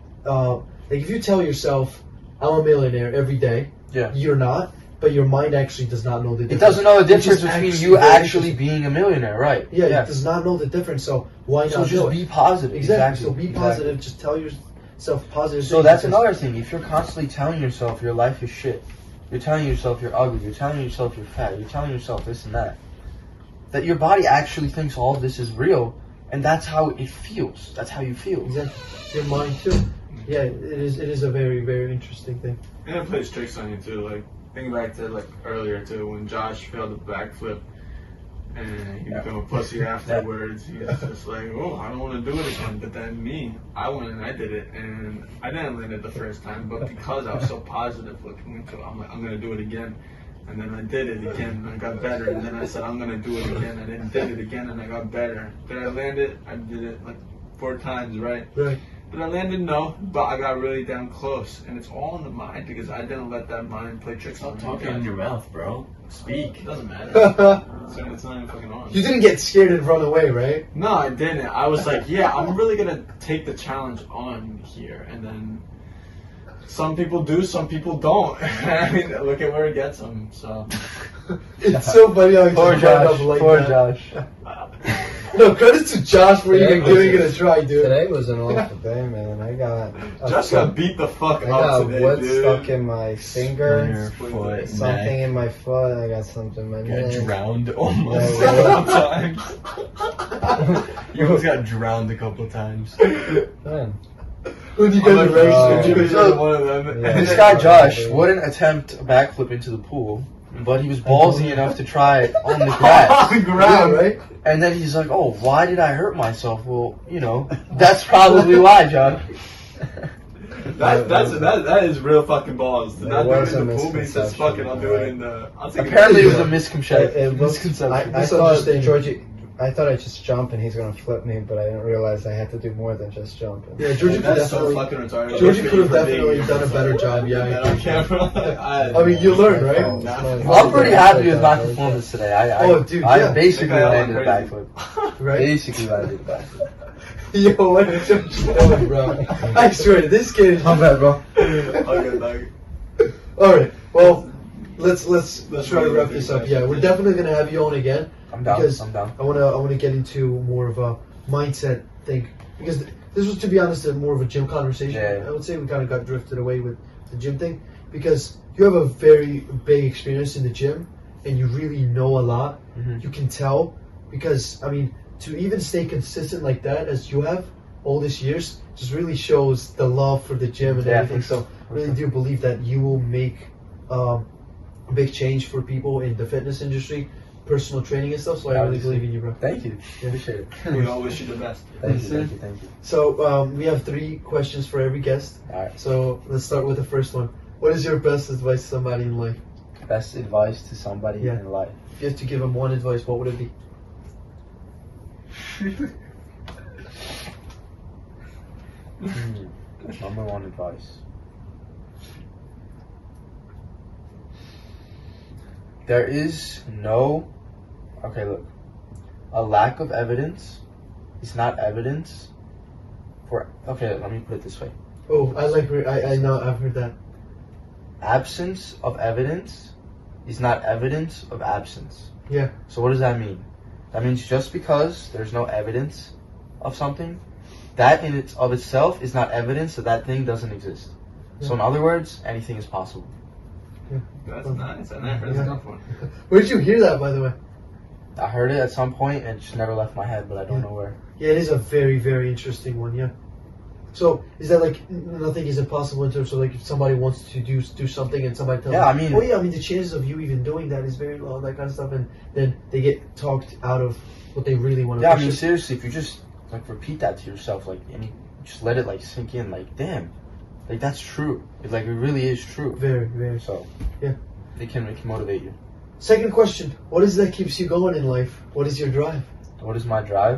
[SPEAKER 8] Like if you tell yourself, "I'm a millionaire" every day,
[SPEAKER 3] Yeah.
[SPEAKER 8] you're not. But your mind actually does not know the
[SPEAKER 3] It
[SPEAKER 8] difference.
[SPEAKER 3] doesn't know the
[SPEAKER 8] Which is
[SPEAKER 3] difference between
[SPEAKER 8] actually
[SPEAKER 3] you
[SPEAKER 8] very
[SPEAKER 3] actually
[SPEAKER 8] interesting.
[SPEAKER 3] being a millionaire, right?
[SPEAKER 8] Yeah, it does not know the difference. So why
[SPEAKER 3] So
[SPEAKER 8] not
[SPEAKER 3] just
[SPEAKER 8] do it?
[SPEAKER 3] be positive.
[SPEAKER 8] Exactly. So be
[SPEAKER 3] Exactly.
[SPEAKER 8] positive. Just tell yourself positive.
[SPEAKER 3] So
[SPEAKER 8] things
[SPEAKER 3] that's
[SPEAKER 8] because-
[SPEAKER 3] another thing. If you're constantly telling yourself your life is shit, you're telling yourself you're ugly, you're telling yourself you're fat, you're telling yourself this and that your body actually thinks all of this is real, and that's how it feels. That's how you feel.
[SPEAKER 8] Exactly. Your mind too. Yeah, it is. It is a very, very interesting thing.
[SPEAKER 1] And it plays tricks on you too. Like think back to like earlier too when Josh failed the backflip and he became a pussy afterwards. He was just like, oh, I don't want to do it again. But then I went and I did it, and I didn't land it the first time. But because I was so positive looking into it, I'm like, I'm gonna do it again. And then I did it again and I got better. And then I said, I'm gonna do it again. And then did it again and I got better. Did I land it? I did it like 4 times, right?
[SPEAKER 8] Right.
[SPEAKER 1] But I landed no, but I got really damn close. And it's all in the mind because I didn't let that mind play tricks on me.
[SPEAKER 6] Stop talking in your mouth, bro. Speak.
[SPEAKER 1] It doesn't matter.
[SPEAKER 8] You
[SPEAKER 1] It's not even fucking on.
[SPEAKER 8] didn't get scared and run away, right?
[SPEAKER 1] No, I didn't. I was like, yeah, I'm really gonna take the challenge on here. And then some people do, some people don't. I mean, look at where it gets them. So
[SPEAKER 8] It's so funny how he
[SPEAKER 3] Poor
[SPEAKER 8] just brought it
[SPEAKER 3] Josh.
[SPEAKER 8] up like
[SPEAKER 3] Poor
[SPEAKER 8] that.
[SPEAKER 3] Josh.
[SPEAKER 8] No, credit to Josh for
[SPEAKER 5] Today
[SPEAKER 8] even giving it
[SPEAKER 5] was-
[SPEAKER 8] a try, dude.
[SPEAKER 5] Today was an awful day, man. I got
[SPEAKER 1] Josh got beat the fuck
[SPEAKER 5] I
[SPEAKER 1] up
[SPEAKER 5] got
[SPEAKER 1] today,
[SPEAKER 5] wood
[SPEAKER 1] dude.
[SPEAKER 5] stuck in my finger,
[SPEAKER 6] Your foot,
[SPEAKER 5] something
[SPEAKER 6] neck.
[SPEAKER 5] in my foot. I got something in my
[SPEAKER 6] Got
[SPEAKER 5] neck.
[SPEAKER 6] drowned almost
[SPEAKER 5] Yeah,
[SPEAKER 6] a
[SPEAKER 5] yeah.
[SPEAKER 6] couple times. You almost got drowned a couple times.
[SPEAKER 5] Man.
[SPEAKER 8] When you
[SPEAKER 1] I'm
[SPEAKER 8] guys
[SPEAKER 1] like,
[SPEAKER 8] raced,
[SPEAKER 1] you're
[SPEAKER 3] So-
[SPEAKER 1] one of them.
[SPEAKER 5] Yeah.
[SPEAKER 3] This guy Josh wouldn't attempt a backflip into the pool, but he was ballsy enough to try it on the grass.
[SPEAKER 1] On the
[SPEAKER 8] yeah,
[SPEAKER 1] ground,
[SPEAKER 8] right?
[SPEAKER 3] And then he's like, "Oh, why did I hurt myself?" Well, that's probably why, John.
[SPEAKER 1] That is real fucking balls. To
[SPEAKER 5] It
[SPEAKER 1] not do it
[SPEAKER 5] was
[SPEAKER 1] in
[SPEAKER 5] a
[SPEAKER 1] the pool, but he says, "Fuck it, I'll do it in the." I'll take
[SPEAKER 3] Apparently, it was a
[SPEAKER 5] It
[SPEAKER 3] misconception.
[SPEAKER 5] looks,
[SPEAKER 3] misconception.
[SPEAKER 5] I thought
[SPEAKER 8] Misunderstanding. I thought I'd just jump and he's gonna flip me, but I didn't realize I had to do more than just jump.
[SPEAKER 2] Yeah, Georgie could
[SPEAKER 1] That's so
[SPEAKER 2] definitely.
[SPEAKER 1] fucking retarded.
[SPEAKER 2] Georgie could have definitely done a better job. Yeah,
[SPEAKER 1] Yeah, on camera.
[SPEAKER 2] I mean, you learn, right?
[SPEAKER 3] I'm pretty happy with my performance today.
[SPEAKER 2] Oh, dude,
[SPEAKER 3] I
[SPEAKER 2] yeah.
[SPEAKER 3] basically
[SPEAKER 1] Okay, I
[SPEAKER 3] landed a
[SPEAKER 1] went
[SPEAKER 3] backflip.
[SPEAKER 2] Right?
[SPEAKER 3] Basically landed a backflip.
[SPEAKER 2] Yo, what is doing, bro? I swear, this kid.
[SPEAKER 3] I'm bad, bro.
[SPEAKER 1] Okay, dog.
[SPEAKER 2] All right. Well, let's
[SPEAKER 1] Let's
[SPEAKER 2] try to
[SPEAKER 1] really
[SPEAKER 2] wrap
[SPEAKER 1] do
[SPEAKER 2] this
[SPEAKER 1] this
[SPEAKER 2] up. Yeah, we're definitely gonna have you on again.
[SPEAKER 3] I'm down.
[SPEAKER 2] Because
[SPEAKER 3] I'm down.
[SPEAKER 2] I wanna get into more of a mindset thing because this was, to be honest, more of a gym conversation.
[SPEAKER 3] Yeah.
[SPEAKER 2] I would say we kind of got drifted away with the gym thing because you have a very big experience in the gym and you really know a lot.
[SPEAKER 3] Mhm.
[SPEAKER 2] You can tell because I mean to even stay consistent like that as you have all these years just really shows the love for the gym and
[SPEAKER 3] Yeah,
[SPEAKER 2] everything.
[SPEAKER 3] for
[SPEAKER 2] So I really do believe that you will make a big change for people in the fitness industry, personal training and stuff. So I really believe in you, bro.
[SPEAKER 3] Thank you.
[SPEAKER 2] Yeah.
[SPEAKER 3] Appreciate it.
[SPEAKER 1] We all wish you the best.
[SPEAKER 3] Thank you. Thank you. Thank you.
[SPEAKER 2] So we have 3 questions for every guest.
[SPEAKER 3] All right.
[SPEAKER 2] So let's start with the first one. What is your best advice to somebody in life?
[SPEAKER 3] Best advice to somebody
[SPEAKER 2] Yeah.
[SPEAKER 3] in life.
[SPEAKER 2] If you had to give them one advice, what would it be?
[SPEAKER 3] Number one advice. There is no. Okay, look. A lack of evidence is not evidence for. Okay, let me put it this way.
[SPEAKER 2] Oh, I know, I've heard that.
[SPEAKER 3] Absence of evidence is not evidence of absence.
[SPEAKER 2] Yeah.
[SPEAKER 3] So what does that mean? That means just because there's no evidence of something, that in its of itself is not evidence that that thing doesn't exist. So in other words, anything is possible.
[SPEAKER 1] That's nice. I never heard
[SPEAKER 2] Yeah.
[SPEAKER 1] that before.
[SPEAKER 2] Where did you hear that, by the way?
[SPEAKER 3] I heard it at some point and it just never left my head, but I don't know where.
[SPEAKER 2] Yeah, it is a very, very interesting one. Yeah. So is that like nothing is impossible in terms of like if somebody wants to do something and somebody tells
[SPEAKER 3] Yeah,
[SPEAKER 2] them,
[SPEAKER 3] I mean-
[SPEAKER 2] oh yeah, I mean the chances of you even doing that is very low, that kind of stuff, and then they get talked out of what they really want to.
[SPEAKER 3] Yeah, I mean seriously, if you just like repeat that to yourself, like and you just let it like sink in, like damn, like that's true. It like it really is true.
[SPEAKER 2] Very, very.
[SPEAKER 3] So
[SPEAKER 2] Yeah.
[SPEAKER 3] it can motivate you.
[SPEAKER 2] Second question: what is it that keeps you going in life? What is your drive?
[SPEAKER 3] What is my drive?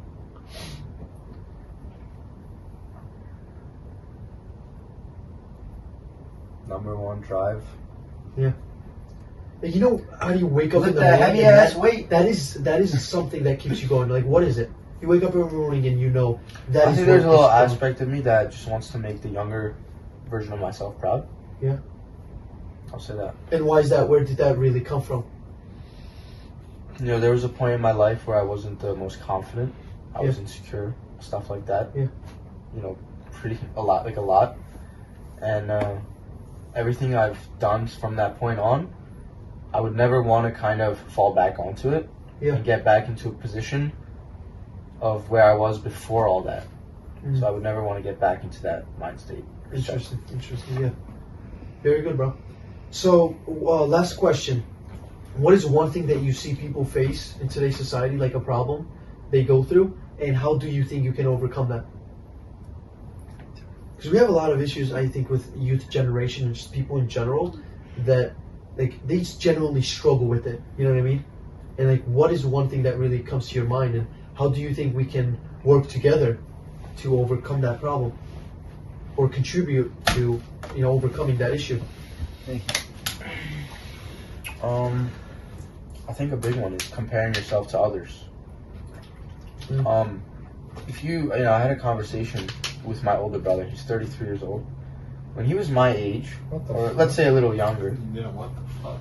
[SPEAKER 3] Number one drive.
[SPEAKER 2] Like, you know, how do you wake up
[SPEAKER 3] Lift
[SPEAKER 2] in the
[SPEAKER 3] that
[SPEAKER 2] morning?
[SPEAKER 3] heavy
[SPEAKER 2] and
[SPEAKER 3] ass
[SPEAKER 2] that-
[SPEAKER 3] weight.
[SPEAKER 2] That is something that keeps you going. Like, what is it? You wake up every morning and you know that
[SPEAKER 3] I
[SPEAKER 2] is
[SPEAKER 3] think
[SPEAKER 2] what
[SPEAKER 3] there's a little
[SPEAKER 2] keeps you going.
[SPEAKER 3] aspect of me that just wants to make the younger version of myself proud.
[SPEAKER 2] Yeah.
[SPEAKER 3] I'll say that.
[SPEAKER 2] And why is that? Where did that really come from?
[SPEAKER 3] You know, there was a point in my life where I wasn't the most confident. I was
[SPEAKER 2] Yeah.
[SPEAKER 3] insecure, stuff like that.
[SPEAKER 2] Yeah.
[SPEAKER 3] You know, a lot. And everything I've done from that point on, I would never want to kind of fall back onto it
[SPEAKER 2] Yeah.
[SPEAKER 3] and get back into a position of where I was before all that.
[SPEAKER 2] Mm.
[SPEAKER 3] So I would never want to get back into that mind state.
[SPEAKER 2] Interesting, yeah. Very good, bro. So, last question. What is one thing that you see people face in today's society, like a problem they go through, and how do you think you can overcome that? Because we have a lot of issues, I think, with youth generation and just people in general that, like, they just genuinely struggle with it. You know what I mean? And, like, what is one thing that really comes to your mind, and how do you think we can work together to overcome that problem or contribute to, you know, overcoming that issue?
[SPEAKER 3] I think a big one is comparing yourself to others.
[SPEAKER 2] Mm.
[SPEAKER 3] If you know, I had a conversation with my older brother. He's 33 years old. When he was my age, or let's say a little younger,
[SPEAKER 1] Yeah, what the fuck?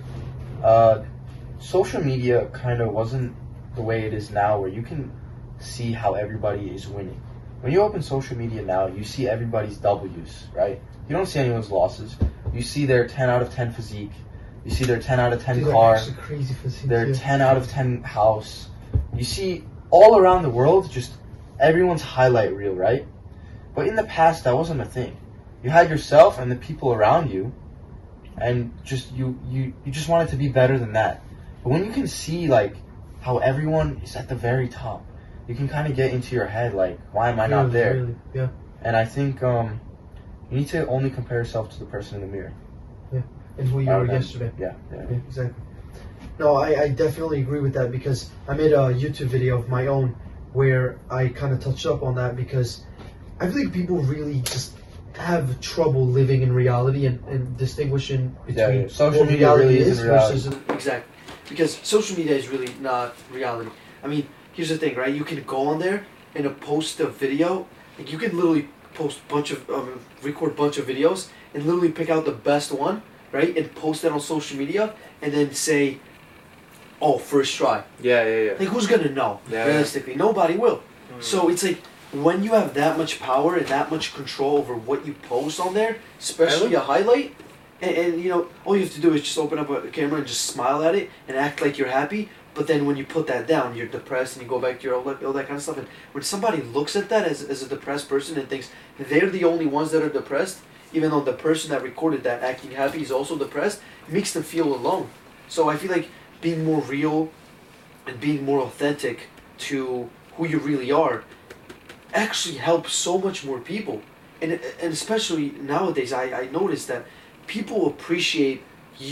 [SPEAKER 3] social media kind of wasn't the way it is now, where you can see how everybody is winning. When you open social media now, you see everybody's W's, right? You don't see anyone's losses. You see their 10 out of 10 physique. You see their 10 out of 10
[SPEAKER 2] Dude,
[SPEAKER 3] car.
[SPEAKER 2] that's actually crazy physique,
[SPEAKER 3] Their
[SPEAKER 2] yeah.
[SPEAKER 3] 10 out of 10 house. You see all around the world, just everyone's highlight reel, right? But in the past, that wasn't a thing. You had yourself and the people around you, and just you just wanted to be better than that. But when you can see like how everyone is at the very top, you can kind of get into your head like, why am I not
[SPEAKER 2] Really,
[SPEAKER 3] there?
[SPEAKER 2] really, yeah.
[SPEAKER 3] And I think you need to only compare yourself to the person in the mirror.
[SPEAKER 2] And who you
[SPEAKER 3] Rather
[SPEAKER 2] were
[SPEAKER 3] than-
[SPEAKER 2] yesterday.
[SPEAKER 3] Yeah.
[SPEAKER 2] Yeah, exactly.
[SPEAKER 8] No, I definitely agree with that because I made a YouTube video of my own where I kind of touched up on that because I think people really just have trouble living in reality and distinguishing between
[SPEAKER 5] Social
[SPEAKER 8] what
[SPEAKER 5] media
[SPEAKER 8] reality
[SPEAKER 5] really
[SPEAKER 8] is
[SPEAKER 5] isn't reality.
[SPEAKER 8] versus.
[SPEAKER 2] Exactly. Because social media is really not reality. I mean, here's the thing, right? You can go on there and post a video. Like you can literally post record a bunch of videos and literally pick out the best one, right? And post that on social media and then say, oh, first try.
[SPEAKER 3] Yeah.
[SPEAKER 2] Like who's gonna know?
[SPEAKER 3] Yeah.
[SPEAKER 2] Realistically, nobody will. So it's like when you have that much power and that much control over what you post on there, especially a highlight, and you know all you have to do is just open up a camera and just smile at it and act like you're happy. But then when you put that down, you're depressed and you go back to your all that kind of stuff. And when somebody looks at that as a depressed person and thinks they're the only ones that are depressed, even though the person that recorded that acting happy is also depressed, it makes them feel alone. So I feel like being more real and being more authentic to who you really are actually helps so much more people. And especially nowadays, I noticed that people appreciate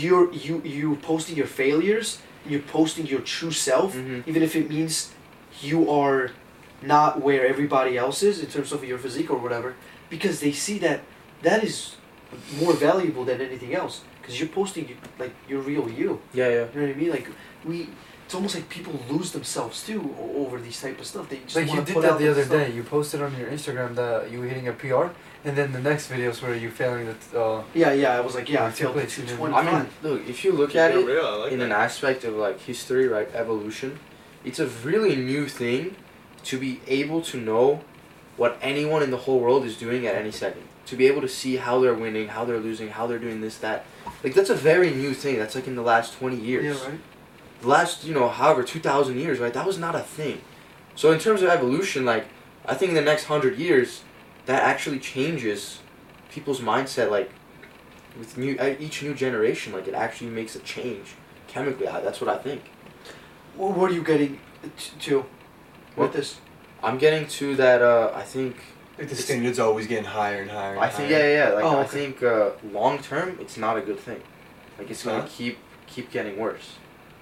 [SPEAKER 2] you posting your failures, you're posting your true self, even if it means you are not where everybody else is in terms of your physique or whatever, because they see that is more valuable than anything else. Because you're posting like your real you.
[SPEAKER 3] Yeah.
[SPEAKER 2] You know what I mean? Like it's almost like people lose themselves too over these type of stuff. They just
[SPEAKER 7] Like you
[SPEAKER 2] wanna
[SPEAKER 7] did
[SPEAKER 2] put
[SPEAKER 7] that
[SPEAKER 2] out
[SPEAKER 7] the other
[SPEAKER 2] stuff.
[SPEAKER 7] day. You posted on your Instagram that you were hitting a PR, and then the next videos where you failing the.
[SPEAKER 2] Yeah. I was like, I
[SPEAKER 7] Like,
[SPEAKER 2] failed the
[SPEAKER 7] two plates,
[SPEAKER 2] 225.
[SPEAKER 3] I mean, look, if you look at it
[SPEAKER 1] Real, I like
[SPEAKER 3] in
[SPEAKER 1] that.
[SPEAKER 3] an aspect of like history, right, evolution, it's a really new thing to be able to know what anyone in the whole world is doing at any second. To be able to see how they're winning, how they're losing, how they're doing this, that. Like, that's a very new thing. That's like in the last 20 years.
[SPEAKER 2] Yeah, right.
[SPEAKER 3] The last, however, 2,000 years, right, that was not a thing. So in terms of evolution, like, I think in the next 100 years, that actually changes people's mindset, like, with each new generation, like, it actually makes a change chemically. That's what I think.
[SPEAKER 2] Well, what are you getting to
[SPEAKER 3] What?
[SPEAKER 2] with this?
[SPEAKER 3] I'm getting to that, I think...
[SPEAKER 6] Like the standard's always getting higher and higher. And
[SPEAKER 3] I think,
[SPEAKER 6] higher.
[SPEAKER 3] yeah. Like,
[SPEAKER 2] Oh,
[SPEAKER 3] I
[SPEAKER 2] okay.
[SPEAKER 3] think long term, it's not a good thing. Like, it's gonna
[SPEAKER 6] Huh?
[SPEAKER 3] keep getting worse.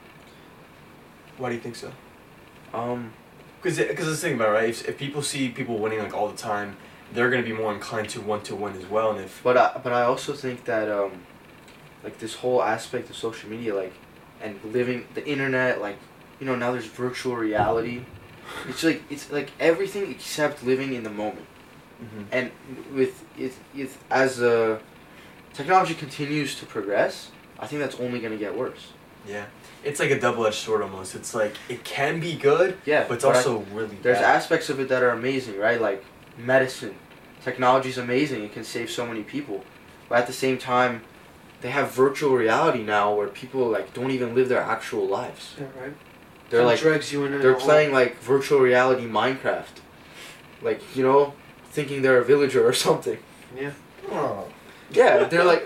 [SPEAKER 6] Why do you think so?
[SPEAKER 3] Because
[SPEAKER 6] Because the thing about it, right? If people see people winning like all the time, they're gonna be more inclined to want to win as well. And if
[SPEAKER 3] But I also think that like this whole aspect of social media, like, and living the internet, like, now there's virtual reality. It's like everything except living in the moment. And with it as technology continues to progress, I think that's only gonna get worse.
[SPEAKER 6] yeah, it's like a double-edged sword almost. It's like it can be good,
[SPEAKER 3] Yeah,
[SPEAKER 6] but it's
[SPEAKER 3] but
[SPEAKER 6] also really
[SPEAKER 3] there's
[SPEAKER 6] bad.
[SPEAKER 3] aspects of it that are amazing, right? Like medicine, technology's amazing. It can save so many people, but at the same time, they have virtual reality now where people like don't even live their actual lives.
[SPEAKER 2] Yeah, right.
[SPEAKER 3] They're like
[SPEAKER 2] drags you in.
[SPEAKER 3] they're playing like virtual reality Minecraft, like thinking they're a villager or something.
[SPEAKER 2] Yeah.
[SPEAKER 5] Oh.
[SPEAKER 3] Yeah, they're like.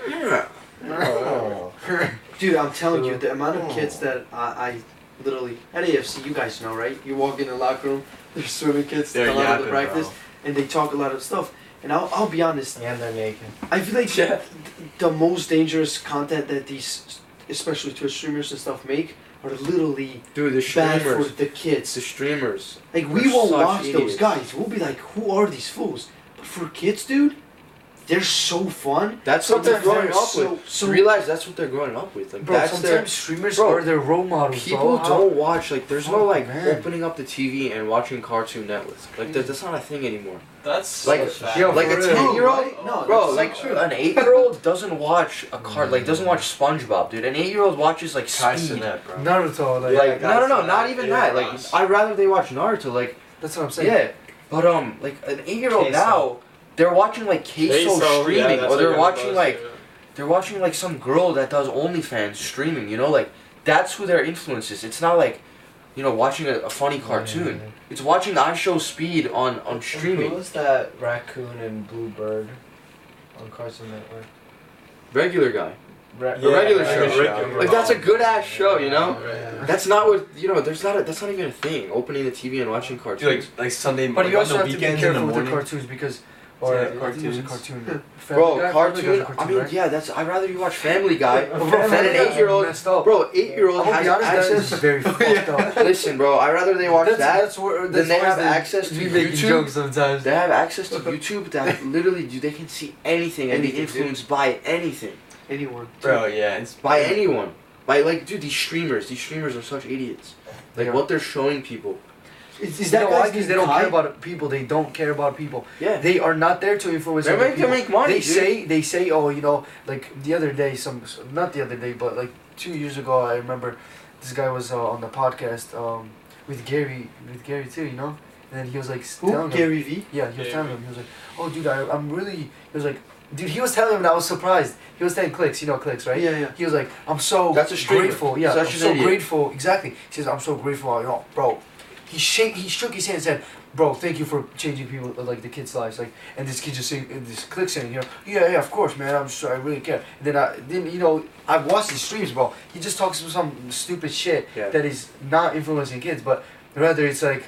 [SPEAKER 5] Oh.
[SPEAKER 2] Dude, I'm telling you, the amount of kids that I literally at AFC, you guys know, right? You walk in the locker room, there's swimming kids
[SPEAKER 6] They're
[SPEAKER 2] a lot of
[SPEAKER 6] yapping,
[SPEAKER 2] the practice,
[SPEAKER 6] bro.
[SPEAKER 2] and they talk a lot of stuff. And I'll be honest,
[SPEAKER 5] And they're naked.
[SPEAKER 2] I feel like the most dangerous content that these, especially Twitch streamers and stuff, make are literally
[SPEAKER 3] Dude, the
[SPEAKER 2] bad for
[SPEAKER 3] streamers.
[SPEAKER 2] the kids.
[SPEAKER 3] The streamers.
[SPEAKER 2] Like we
[SPEAKER 3] They're
[SPEAKER 2] won't
[SPEAKER 3] such
[SPEAKER 2] watch those
[SPEAKER 3] idiots.
[SPEAKER 2] guys. We'll be like, who are these fools? But for kids, dude, they're so fun.
[SPEAKER 3] That's what they're growing up
[SPEAKER 2] so,
[SPEAKER 3] with.
[SPEAKER 2] So
[SPEAKER 3] Realize that's what they're growing up with. Like
[SPEAKER 7] Bro,
[SPEAKER 3] that's
[SPEAKER 7] sometimes
[SPEAKER 3] their.
[SPEAKER 7] streamers
[SPEAKER 3] Bro,
[SPEAKER 7] are their role models.
[SPEAKER 3] People
[SPEAKER 7] bro.
[SPEAKER 3] don't watch like there's no
[SPEAKER 7] Fuck,
[SPEAKER 3] like
[SPEAKER 7] man.
[SPEAKER 3] opening up the TV and watching Cartoon Network. Like that's not a thing anymore.
[SPEAKER 1] That's
[SPEAKER 3] Like
[SPEAKER 7] Yo,
[SPEAKER 3] like
[SPEAKER 7] for
[SPEAKER 3] a
[SPEAKER 7] real.
[SPEAKER 3] 10-year-old,
[SPEAKER 2] Right? No,
[SPEAKER 3] bro.
[SPEAKER 2] that's
[SPEAKER 3] Like
[SPEAKER 2] so true.
[SPEAKER 3] an 8-year-old doesn't watch doesn't watch SpongeBob, dude. An 8-year-old watches like
[SPEAKER 6] Kai
[SPEAKER 3] Speed.
[SPEAKER 6] Sinette, bro.
[SPEAKER 7] Naruto, like,
[SPEAKER 3] Like
[SPEAKER 1] Yeah,
[SPEAKER 3] no,
[SPEAKER 1] guys,
[SPEAKER 3] not even
[SPEAKER 1] yeah,
[SPEAKER 3] that. Like
[SPEAKER 1] guys.
[SPEAKER 3] I'd rather they watch Naruto. Like
[SPEAKER 7] that's what I'm saying.
[SPEAKER 3] yeah, but like an 8-year-old
[SPEAKER 5] Queso.
[SPEAKER 3] now, they're watching like Queso streaming, or they're watching like.
[SPEAKER 1] Yeah.
[SPEAKER 3] They're watching like some girl that does OnlyFans streaming, like that's who their influence is. It's not like, watching a funny cartoon.
[SPEAKER 5] Yeah.
[SPEAKER 3] It's watching I Show Speed on
[SPEAKER 5] Who
[SPEAKER 3] streaming.
[SPEAKER 5] was that raccoon and blue bird on Cartoon Network?
[SPEAKER 3] Regular guy.
[SPEAKER 5] Ra-
[SPEAKER 3] The regular
[SPEAKER 5] regular
[SPEAKER 3] show.
[SPEAKER 5] show.
[SPEAKER 3] Like that's a good ass show,
[SPEAKER 5] Yeah.
[SPEAKER 3] That's not what There's not. That's not even a thing. Opening the TV and watching cartoons.
[SPEAKER 6] Dude, like Sunday,
[SPEAKER 7] But
[SPEAKER 6] like
[SPEAKER 7] you
[SPEAKER 6] on
[SPEAKER 7] also
[SPEAKER 6] the
[SPEAKER 7] have to be
[SPEAKER 6] weekends in the
[SPEAKER 7] careful with the
[SPEAKER 6] morning.
[SPEAKER 7] cartoons because Or
[SPEAKER 6] Yeah,
[SPEAKER 7] I think it was a
[SPEAKER 6] cartoons.
[SPEAKER 7] cartoon.
[SPEAKER 3] Bro,
[SPEAKER 7] Family Guy
[SPEAKER 3] cartoon.
[SPEAKER 7] was a
[SPEAKER 3] I mean,
[SPEAKER 7] right?
[SPEAKER 3] yeah, that's. I'd rather you watch Family Guy
[SPEAKER 7] Bro,
[SPEAKER 3] than an
[SPEAKER 7] Family Guy
[SPEAKER 3] 8-year-old.
[SPEAKER 7] messed up.
[SPEAKER 3] Bro, 8-year-old
[SPEAKER 7] I'm gonna
[SPEAKER 3] has
[SPEAKER 7] be honest, that is
[SPEAKER 3] access.
[SPEAKER 7] very fucked up.
[SPEAKER 3] Listen, bro, I'd rather they watch that.
[SPEAKER 7] That's where,
[SPEAKER 3] Then they
[SPEAKER 7] why
[SPEAKER 3] have access to
[SPEAKER 7] we making
[SPEAKER 3] YouTube.
[SPEAKER 7] jokes sometimes.
[SPEAKER 3] They have access to YouTube that literally, dude, they can see anything and be
[SPEAKER 2] Anything,
[SPEAKER 3] influenced by anything.
[SPEAKER 2] Anyone.
[SPEAKER 6] Bro, yeah, it's
[SPEAKER 3] By anyone. By, like, dude, these streamers are such idiots. Like,
[SPEAKER 7] Yeah.
[SPEAKER 3] what they're showing people.
[SPEAKER 2] Is
[SPEAKER 7] You
[SPEAKER 2] that
[SPEAKER 7] know why?
[SPEAKER 2] guy's
[SPEAKER 7] Because
[SPEAKER 2] name
[SPEAKER 7] they don't
[SPEAKER 2] Kai?
[SPEAKER 7] care about people. They don't care about people.
[SPEAKER 3] Yeah.
[SPEAKER 7] They are not there to influence
[SPEAKER 3] They're
[SPEAKER 7] other
[SPEAKER 3] meant to
[SPEAKER 7] people.
[SPEAKER 3] make money, dude.
[SPEAKER 7] They say, oh, you know, like the other day, not the other day, but like 2 years ago, I remember this guy was on the podcast with Gary too, you know, and then he was like
[SPEAKER 2] Who?
[SPEAKER 7] telling him,
[SPEAKER 2] Gary V?
[SPEAKER 7] yeah, he was
[SPEAKER 1] Gary
[SPEAKER 7] telling him, he was like, oh, dude, I'm really, he was like, dude, he was telling him, and I was surprised. He was saying Clicks, you know Clicks, right?
[SPEAKER 2] Yeah, yeah.
[SPEAKER 7] He was like, I'm so
[SPEAKER 3] That's a streamer.
[SPEAKER 7] grateful. Yeah,
[SPEAKER 3] Such
[SPEAKER 7] I'm
[SPEAKER 3] an
[SPEAKER 7] so
[SPEAKER 3] idiot.
[SPEAKER 7] grateful. Exactly. He says, I'm so grateful. You know, bro. He shook his hand and said, bro, thank you for changing people, like the kids' lives. Like, and this kid just saying, this click saying, you know, yeah, of course, man. I'm sure I really care. And then you know, I've watched his streams, bro. He just talks about some stupid shit
[SPEAKER 3] Yeah.
[SPEAKER 7] that is not influencing kids, but rather it's like.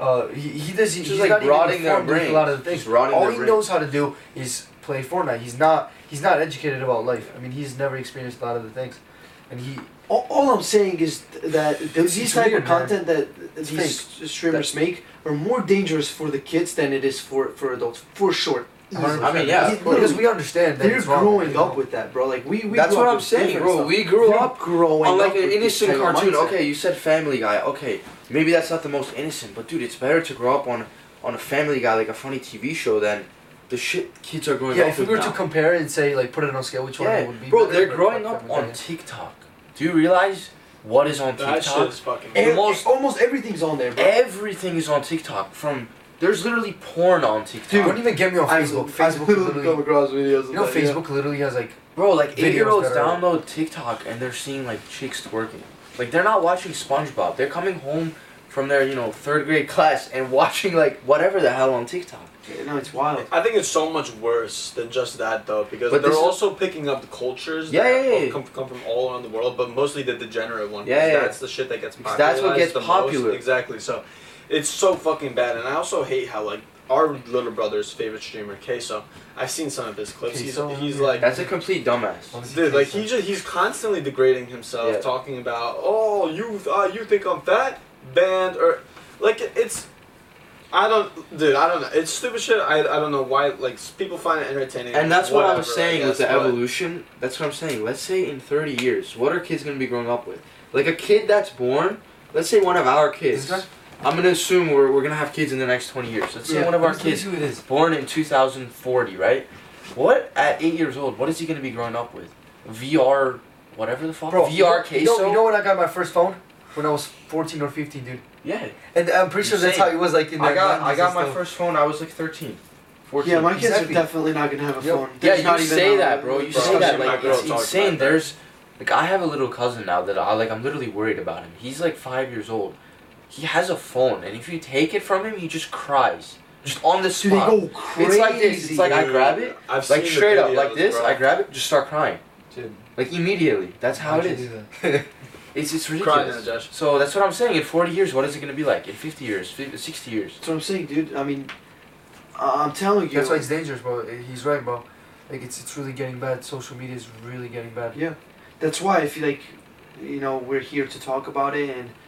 [SPEAKER 7] He does.
[SPEAKER 3] Just
[SPEAKER 7] He's
[SPEAKER 3] like
[SPEAKER 7] not even
[SPEAKER 3] rotting their
[SPEAKER 7] informed with
[SPEAKER 3] brains.
[SPEAKER 7] a lot of the things.
[SPEAKER 3] Just rotting
[SPEAKER 7] All
[SPEAKER 3] their
[SPEAKER 7] he
[SPEAKER 3] brains.
[SPEAKER 7] knows how to do is play Fortnite. He's not educated about life. I mean, he's never experienced a lot of the things, and he.
[SPEAKER 2] All I'm saying is that these
[SPEAKER 7] It's
[SPEAKER 2] type
[SPEAKER 7] weird,
[SPEAKER 2] of content that
[SPEAKER 7] It's
[SPEAKER 2] these streamers make are more dangerous for the kids than it is for adults, for sure. Easily.
[SPEAKER 3] I mean, yeah, of course.
[SPEAKER 7] because we understand that
[SPEAKER 2] They're
[SPEAKER 7] it's wrong,
[SPEAKER 2] growing
[SPEAKER 7] you know?
[SPEAKER 2] up with that, bro. Like we
[SPEAKER 3] That's
[SPEAKER 2] grew
[SPEAKER 3] what
[SPEAKER 2] up
[SPEAKER 3] I'm
[SPEAKER 2] with
[SPEAKER 3] saying,
[SPEAKER 2] different
[SPEAKER 3] bro.
[SPEAKER 2] stuff.
[SPEAKER 3] We grew
[SPEAKER 2] They're
[SPEAKER 3] up
[SPEAKER 2] growing
[SPEAKER 3] on like
[SPEAKER 2] up
[SPEAKER 3] an
[SPEAKER 2] with this
[SPEAKER 3] innocent
[SPEAKER 2] type of
[SPEAKER 3] cartoon.
[SPEAKER 2] mindset.
[SPEAKER 3] Okay, you said Family Guy. Okay, maybe that's not the most innocent, but dude, it's better to grow up on a Family Guy, like a funny TV show, than the shit kids are growing
[SPEAKER 7] Yeah,
[SPEAKER 3] up
[SPEAKER 7] if we
[SPEAKER 3] with
[SPEAKER 7] were
[SPEAKER 3] now.
[SPEAKER 7] to compare it and say like put it on a scale, which one
[SPEAKER 3] Yeah,
[SPEAKER 7] would be?
[SPEAKER 3] bro,
[SPEAKER 7] better,
[SPEAKER 3] they're
[SPEAKER 7] but
[SPEAKER 3] growing
[SPEAKER 7] fuck
[SPEAKER 3] up
[SPEAKER 7] Family
[SPEAKER 3] on
[SPEAKER 7] Guy.
[SPEAKER 3] TikTok. Do you realize what is on
[SPEAKER 1] That shit
[SPEAKER 3] TikTok?
[SPEAKER 1] is fucking.
[SPEAKER 2] Almost everything's on there, bro.
[SPEAKER 3] Everything is on TikTok. There's literally porn on TikTok.
[SPEAKER 7] Don't even get me on Facebook. Facebook literally.
[SPEAKER 2] across videos.
[SPEAKER 7] You know, Facebook literally has like.
[SPEAKER 3] Bro, like
[SPEAKER 7] Videos
[SPEAKER 3] 8-year-olds
[SPEAKER 7] that are-
[SPEAKER 3] download TikTok and they're seeing like chicks twerking. Like they're not watching SpongeBob. They're coming home from their, 3rd grade class and watching like whatever the hell on TikTok.
[SPEAKER 2] No, it's wild.
[SPEAKER 1] I think it's so much worse than just that though, because
[SPEAKER 3] But
[SPEAKER 1] they're
[SPEAKER 3] this is-
[SPEAKER 1] also picking up the cultures
[SPEAKER 3] Yeah,
[SPEAKER 1] that
[SPEAKER 3] yeah, yeah.
[SPEAKER 1] Come from all around the world, but mostly the degenerate one.
[SPEAKER 3] Yeah,
[SPEAKER 1] 'cause
[SPEAKER 3] yeah.
[SPEAKER 1] That's the shit that gets
[SPEAKER 3] Because
[SPEAKER 1] popular.
[SPEAKER 3] that's what gets
[SPEAKER 1] the
[SPEAKER 3] popular.
[SPEAKER 1] Most. Exactly. So, it's so fucking bad, and I also hate how like our little brother's favorite streamer, Queso. I've seen some of his clips.
[SPEAKER 7] Queso,
[SPEAKER 1] He's
[SPEAKER 7] yeah.
[SPEAKER 1] like.
[SPEAKER 3] That's a complete dumbass.
[SPEAKER 1] Dude, like he's constantly degrading himself,
[SPEAKER 3] Yeah.
[SPEAKER 1] talking about, oh, you think I'm fat, banned, or like it's, I don't know, it's stupid shit. I don't know why, like people find it entertaining.
[SPEAKER 3] And that's what I was
[SPEAKER 1] whatever,
[SPEAKER 3] saying with
[SPEAKER 1] guess,
[SPEAKER 3] the
[SPEAKER 1] but-
[SPEAKER 3] evolution. That's what I'm saying. Let's say in 30 years, what are kids going to be growing up with? Like a kid that's born, let's say one of our kids.
[SPEAKER 7] This guy?
[SPEAKER 3] I'm going to assume we're going to have kids in the next 20 years. Let's say
[SPEAKER 2] Yeah,
[SPEAKER 3] one of our
[SPEAKER 7] Let me
[SPEAKER 3] kids
[SPEAKER 7] see who it is.
[SPEAKER 3] born in 2040, right? What, at 8 years old, what is he going to be growing up with? VR, whatever the fuck?
[SPEAKER 7] Bro,
[SPEAKER 3] VR queso?
[SPEAKER 7] You know when I got my first phone? When I was 14 or 15, dude.
[SPEAKER 3] Yeah.
[SPEAKER 7] And I'm pretty sure that's
[SPEAKER 3] Insane.
[SPEAKER 7] how it was like in the
[SPEAKER 3] I got
[SPEAKER 7] 90s
[SPEAKER 3] my
[SPEAKER 7] and stuff.
[SPEAKER 3] first phone, I was like 13. 14.
[SPEAKER 2] Yeah, my kids
[SPEAKER 7] Exactly.
[SPEAKER 2] are definitely not gonna have a
[SPEAKER 7] Yep.
[SPEAKER 2] phone.
[SPEAKER 3] Yeah,
[SPEAKER 2] There's
[SPEAKER 3] you
[SPEAKER 2] not even
[SPEAKER 3] say
[SPEAKER 2] a-
[SPEAKER 3] that, bro. You
[SPEAKER 1] Bro,
[SPEAKER 3] say that
[SPEAKER 1] I'm
[SPEAKER 3] like
[SPEAKER 1] not gonna
[SPEAKER 3] it's
[SPEAKER 1] talk
[SPEAKER 3] insane.
[SPEAKER 1] about that.
[SPEAKER 3] There's like I have a little cousin now that I'm literally worried about him. He's like 5 years old. He has a phone, and if you take it from him, he just cries, just on the
[SPEAKER 2] Dude, they
[SPEAKER 3] spot.
[SPEAKER 2] go crazy.
[SPEAKER 3] It's like this. It's like I grab it,
[SPEAKER 1] I've
[SPEAKER 3] like
[SPEAKER 1] seen the
[SPEAKER 3] straight up,
[SPEAKER 1] videos,
[SPEAKER 3] like this.
[SPEAKER 1] bro.
[SPEAKER 3] I grab it, just start crying,
[SPEAKER 7] Dude,
[SPEAKER 3] like immediately. That's how
[SPEAKER 7] how'd
[SPEAKER 3] it
[SPEAKER 7] you
[SPEAKER 3] is.
[SPEAKER 7] do that?
[SPEAKER 3] It's
[SPEAKER 1] Crying
[SPEAKER 3] ridiculous.
[SPEAKER 1] now, Josh.
[SPEAKER 3] So that's what I'm saying. In 40 years, what is it gonna be like? In 50 years, 60 years?
[SPEAKER 2] That's what I'm saying, dude. I mean, I'm telling you.
[SPEAKER 7] That's why it's dangerous, bro. He's right, bro. Like it's really getting bad. Social media is really getting bad.
[SPEAKER 2] Yeah, that's why I feel like, we're here to talk about it, and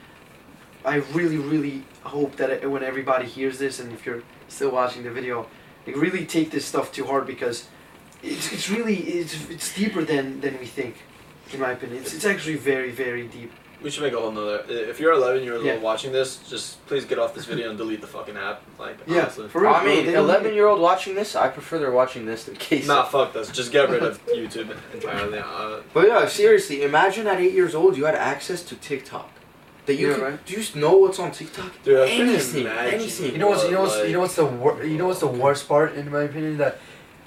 [SPEAKER 2] I really, really hope that when everybody hears this, and if you're still watching the video, like really take this stuff to heart, because it's really it's deeper than we think, in my opinion. It's actually very, very deep.
[SPEAKER 1] We should make a whole nother. If you're 11 years
[SPEAKER 2] Yeah.
[SPEAKER 1] old watching this, just please get off this video and delete the fucking app. Like,
[SPEAKER 2] Yeah,
[SPEAKER 1] honestly.
[SPEAKER 2] for real.
[SPEAKER 3] I
[SPEAKER 2] bro,
[SPEAKER 3] mean,
[SPEAKER 2] they don't
[SPEAKER 3] 11-year-old watching this, I prefer they're watching this than Casey.
[SPEAKER 1] Nah, fuck this. Just get rid of YouTube entirely.
[SPEAKER 3] But yeah, seriously, imagine at 8 years old you had access to TikTok. That you
[SPEAKER 2] Yeah,
[SPEAKER 3] could,
[SPEAKER 2] right.
[SPEAKER 3] do you know what's on TikTok?
[SPEAKER 1] Dude, I can
[SPEAKER 3] anything,
[SPEAKER 1] imagine.
[SPEAKER 3] anything.
[SPEAKER 7] You know what's the worst part in my opinion, that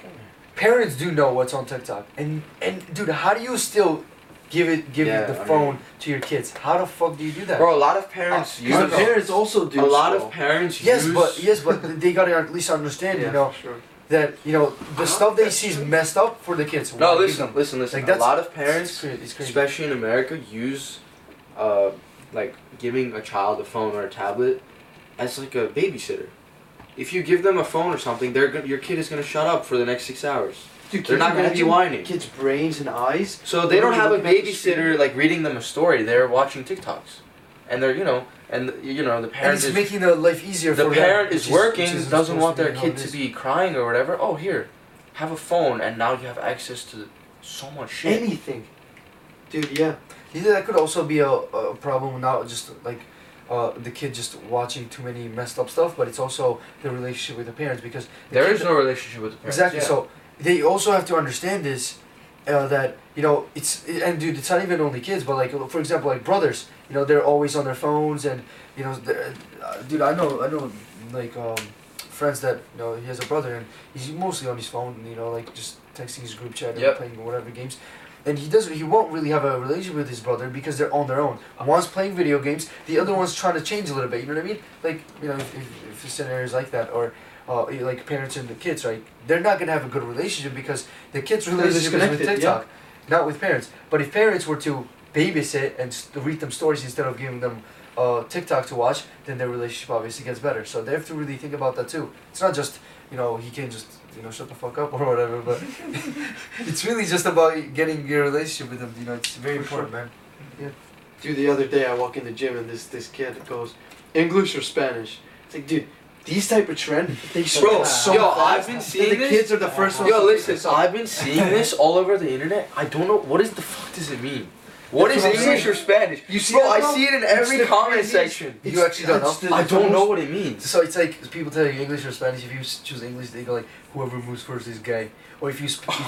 [SPEAKER 7] parents do know what's on TikTok, and dude, how do you still give
[SPEAKER 3] Yeah,
[SPEAKER 7] the
[SPEAKER 3] I
[SPEAKER 7] phone to your kids? How the fuck do you do that?
[SPEAKER 3] Bro, a lot of parents use.
[SPEAKER 2] My parents also do.
[SPEAKER 3] A lot
[SPEAKER 2] so.
[SPEAKER 3] of parents
[SPEAKER 7] yes,
[SPEAKER 3] use.
[SPEAKER 7] but they gotta at least understand,
[SPEAKER 2] Yeah,
[SPEAKER 7] you know,
[SPEAKER 2] for sure.
[SPEAKER 7] that the stuff they see is messed up for the kids.
[SPEAKER 3] No,
[SPEAKER 7] Why give them?
[SPEAKER 3] listen.
[SPEAKER 7] Like,
[SPEAKER 3] a
[SPEAKER 7] that's-
[SPEAKER 3] lot of
[SPEAKER 7] It's
[SPEAKER 3] parents,
[SPEAKER 7] crazy. It's crazy.
[SPEAKER 3] especially in America, use, like giving a child a phone or a tablet as like a babysitter. if you give them a phone or something, your kid is gonna shut up for the next 6 hours.
[SPEAKER 2] Dude,
[SPEAKER 3] They're not gonna be whining.
[SPEAKER 2] Kids' brains and eyes.
[SPEAKER 3] So they don't have a
[SPEAKER 2] Looking at the
[SPEAKER 3] babysitter like reading them a story. They're watching TikToks, and they're the
[SPEAKER 7] And
[SPEAKER 3] parent
[SPEAKER 7] it's
[SPEAKER 3] is
[SPEAKER 7] making the life easier
[SPEAKER 3] the
[SPEAKER 7] for
[SPEAKER 3] parent
[SPEAKER 7] them.
[SPEAKER 3] is working,
[SPEAKER 7] which is
[SPEAKER 3] doesn't
[SPEAKER 7] supposed
[SPEAKER 3] want
[SPEAKER 7] to
[SPEAKER 3] their
[SPEAKER 7] be how
[SPEAKER 3] kid
[SPEAKER 7] it
[SPEAKER 3] to
[SPEAKER 7] is.
[SPEAKER 3] be crying or whatever. Oh, here, have a phone, and now you have access to so much shit.
[SPEAKER 2] Anything. Dude, yeah.
[SPEAKER 7] Yeah, that could also be a problem, not just like the kid just watching too many messed up stuff, but it's also the relationship with the parents because
[SPEAKER 3] There
[SPEAKER 7] kid-
[SPEAKER 3] is no relationship with the parents.
[SPEAKER 7] exactly.
[SPEAKER 3] yeah.
[SPEAKER 7] So they also have to understand this that and dude, it's not even only kids, but like for example, like brothers, they're always on their phones, and dude, I know like friends that he has a brother and he's mostly on his phone, like just texting his group chat and
[SPEAKER 3] Yep.
[SPEAKER 7] playing whatever games. And he won't really have a relationship with his brother because they're on their own. One's playing video games, the other one's trying to change a little bit. You know what I mean? Like if the scenario is like that, or like parents and the kids, right? They're not gonna have a good relationship because the kids' relationship is with
[SPEAKER 2] disconnected,
[SPEAKER 7] TikTok, not with parents. But if parents were to babysit and read them stories instead of giving them TikTok to watch, then their relationship obviously gets better. So they have to really think about that too. It's not just he can't just shut the fuck up or whatever, but it's really just about getting your relationship with them. It's very important, man.
[SPEAKER 2] Dude, the other day I walk in the gym and this kid goes, English or Spanish? It's like, dude, these type of trend, they spread so
[SPEAKER 3] yo,
[SPEAKER 2] fast.
[SPEAKER 3] I've been seeing
[SPEAKER 2] the
[SPEAKER 3] this.
[SPEAKER 2] kids are the first ones
[SPEAKER 3] Yo,
[SPEAKER 2] to pick
[SPEAKER 3] listen,
[SPEAKER 2] this up.
[SPEAKER 3] I've been seeing this all over the internet. I don't know what the fuck does it mean. What
[SPEAKER 2] That's
[SPEAKER 3] is
[SPEAKER 2] what I'm
[SPEAKER 3] English
[SPEAKER 2] saying.
[SPEAKER 3] or Spanish?
[SPEAKER 2] You see
[SPEAKER 3] Bro,
[SPEAKER 2] that,
[SPEAKER 3] I
[SPEAKER 2] bro?
[SPEAKER 3] see it in
[SPEAKER 2] It's
[SPEAKER 3] every
[SPEAKER 2] the
[SPEAKER 3] comment
[SPEAKER 2] craziest-
[SPEAKER 3] section.
[SPEAKER 7] You actually don't
[SPEAKER 2] it's
[SPEAKER 7] know?
[SPEAKER 2] the-
[SPEAKER 3] I
[SPEAKER 2] it's
[SPEAKER 3] don't
[SPEAKER 2] almost-
[SPEAKER 3] know what it means.
[SPEAKER 7] So it's like people tell you English or Spanish. If you choose English, they go like, whoever moves first is gay. Or if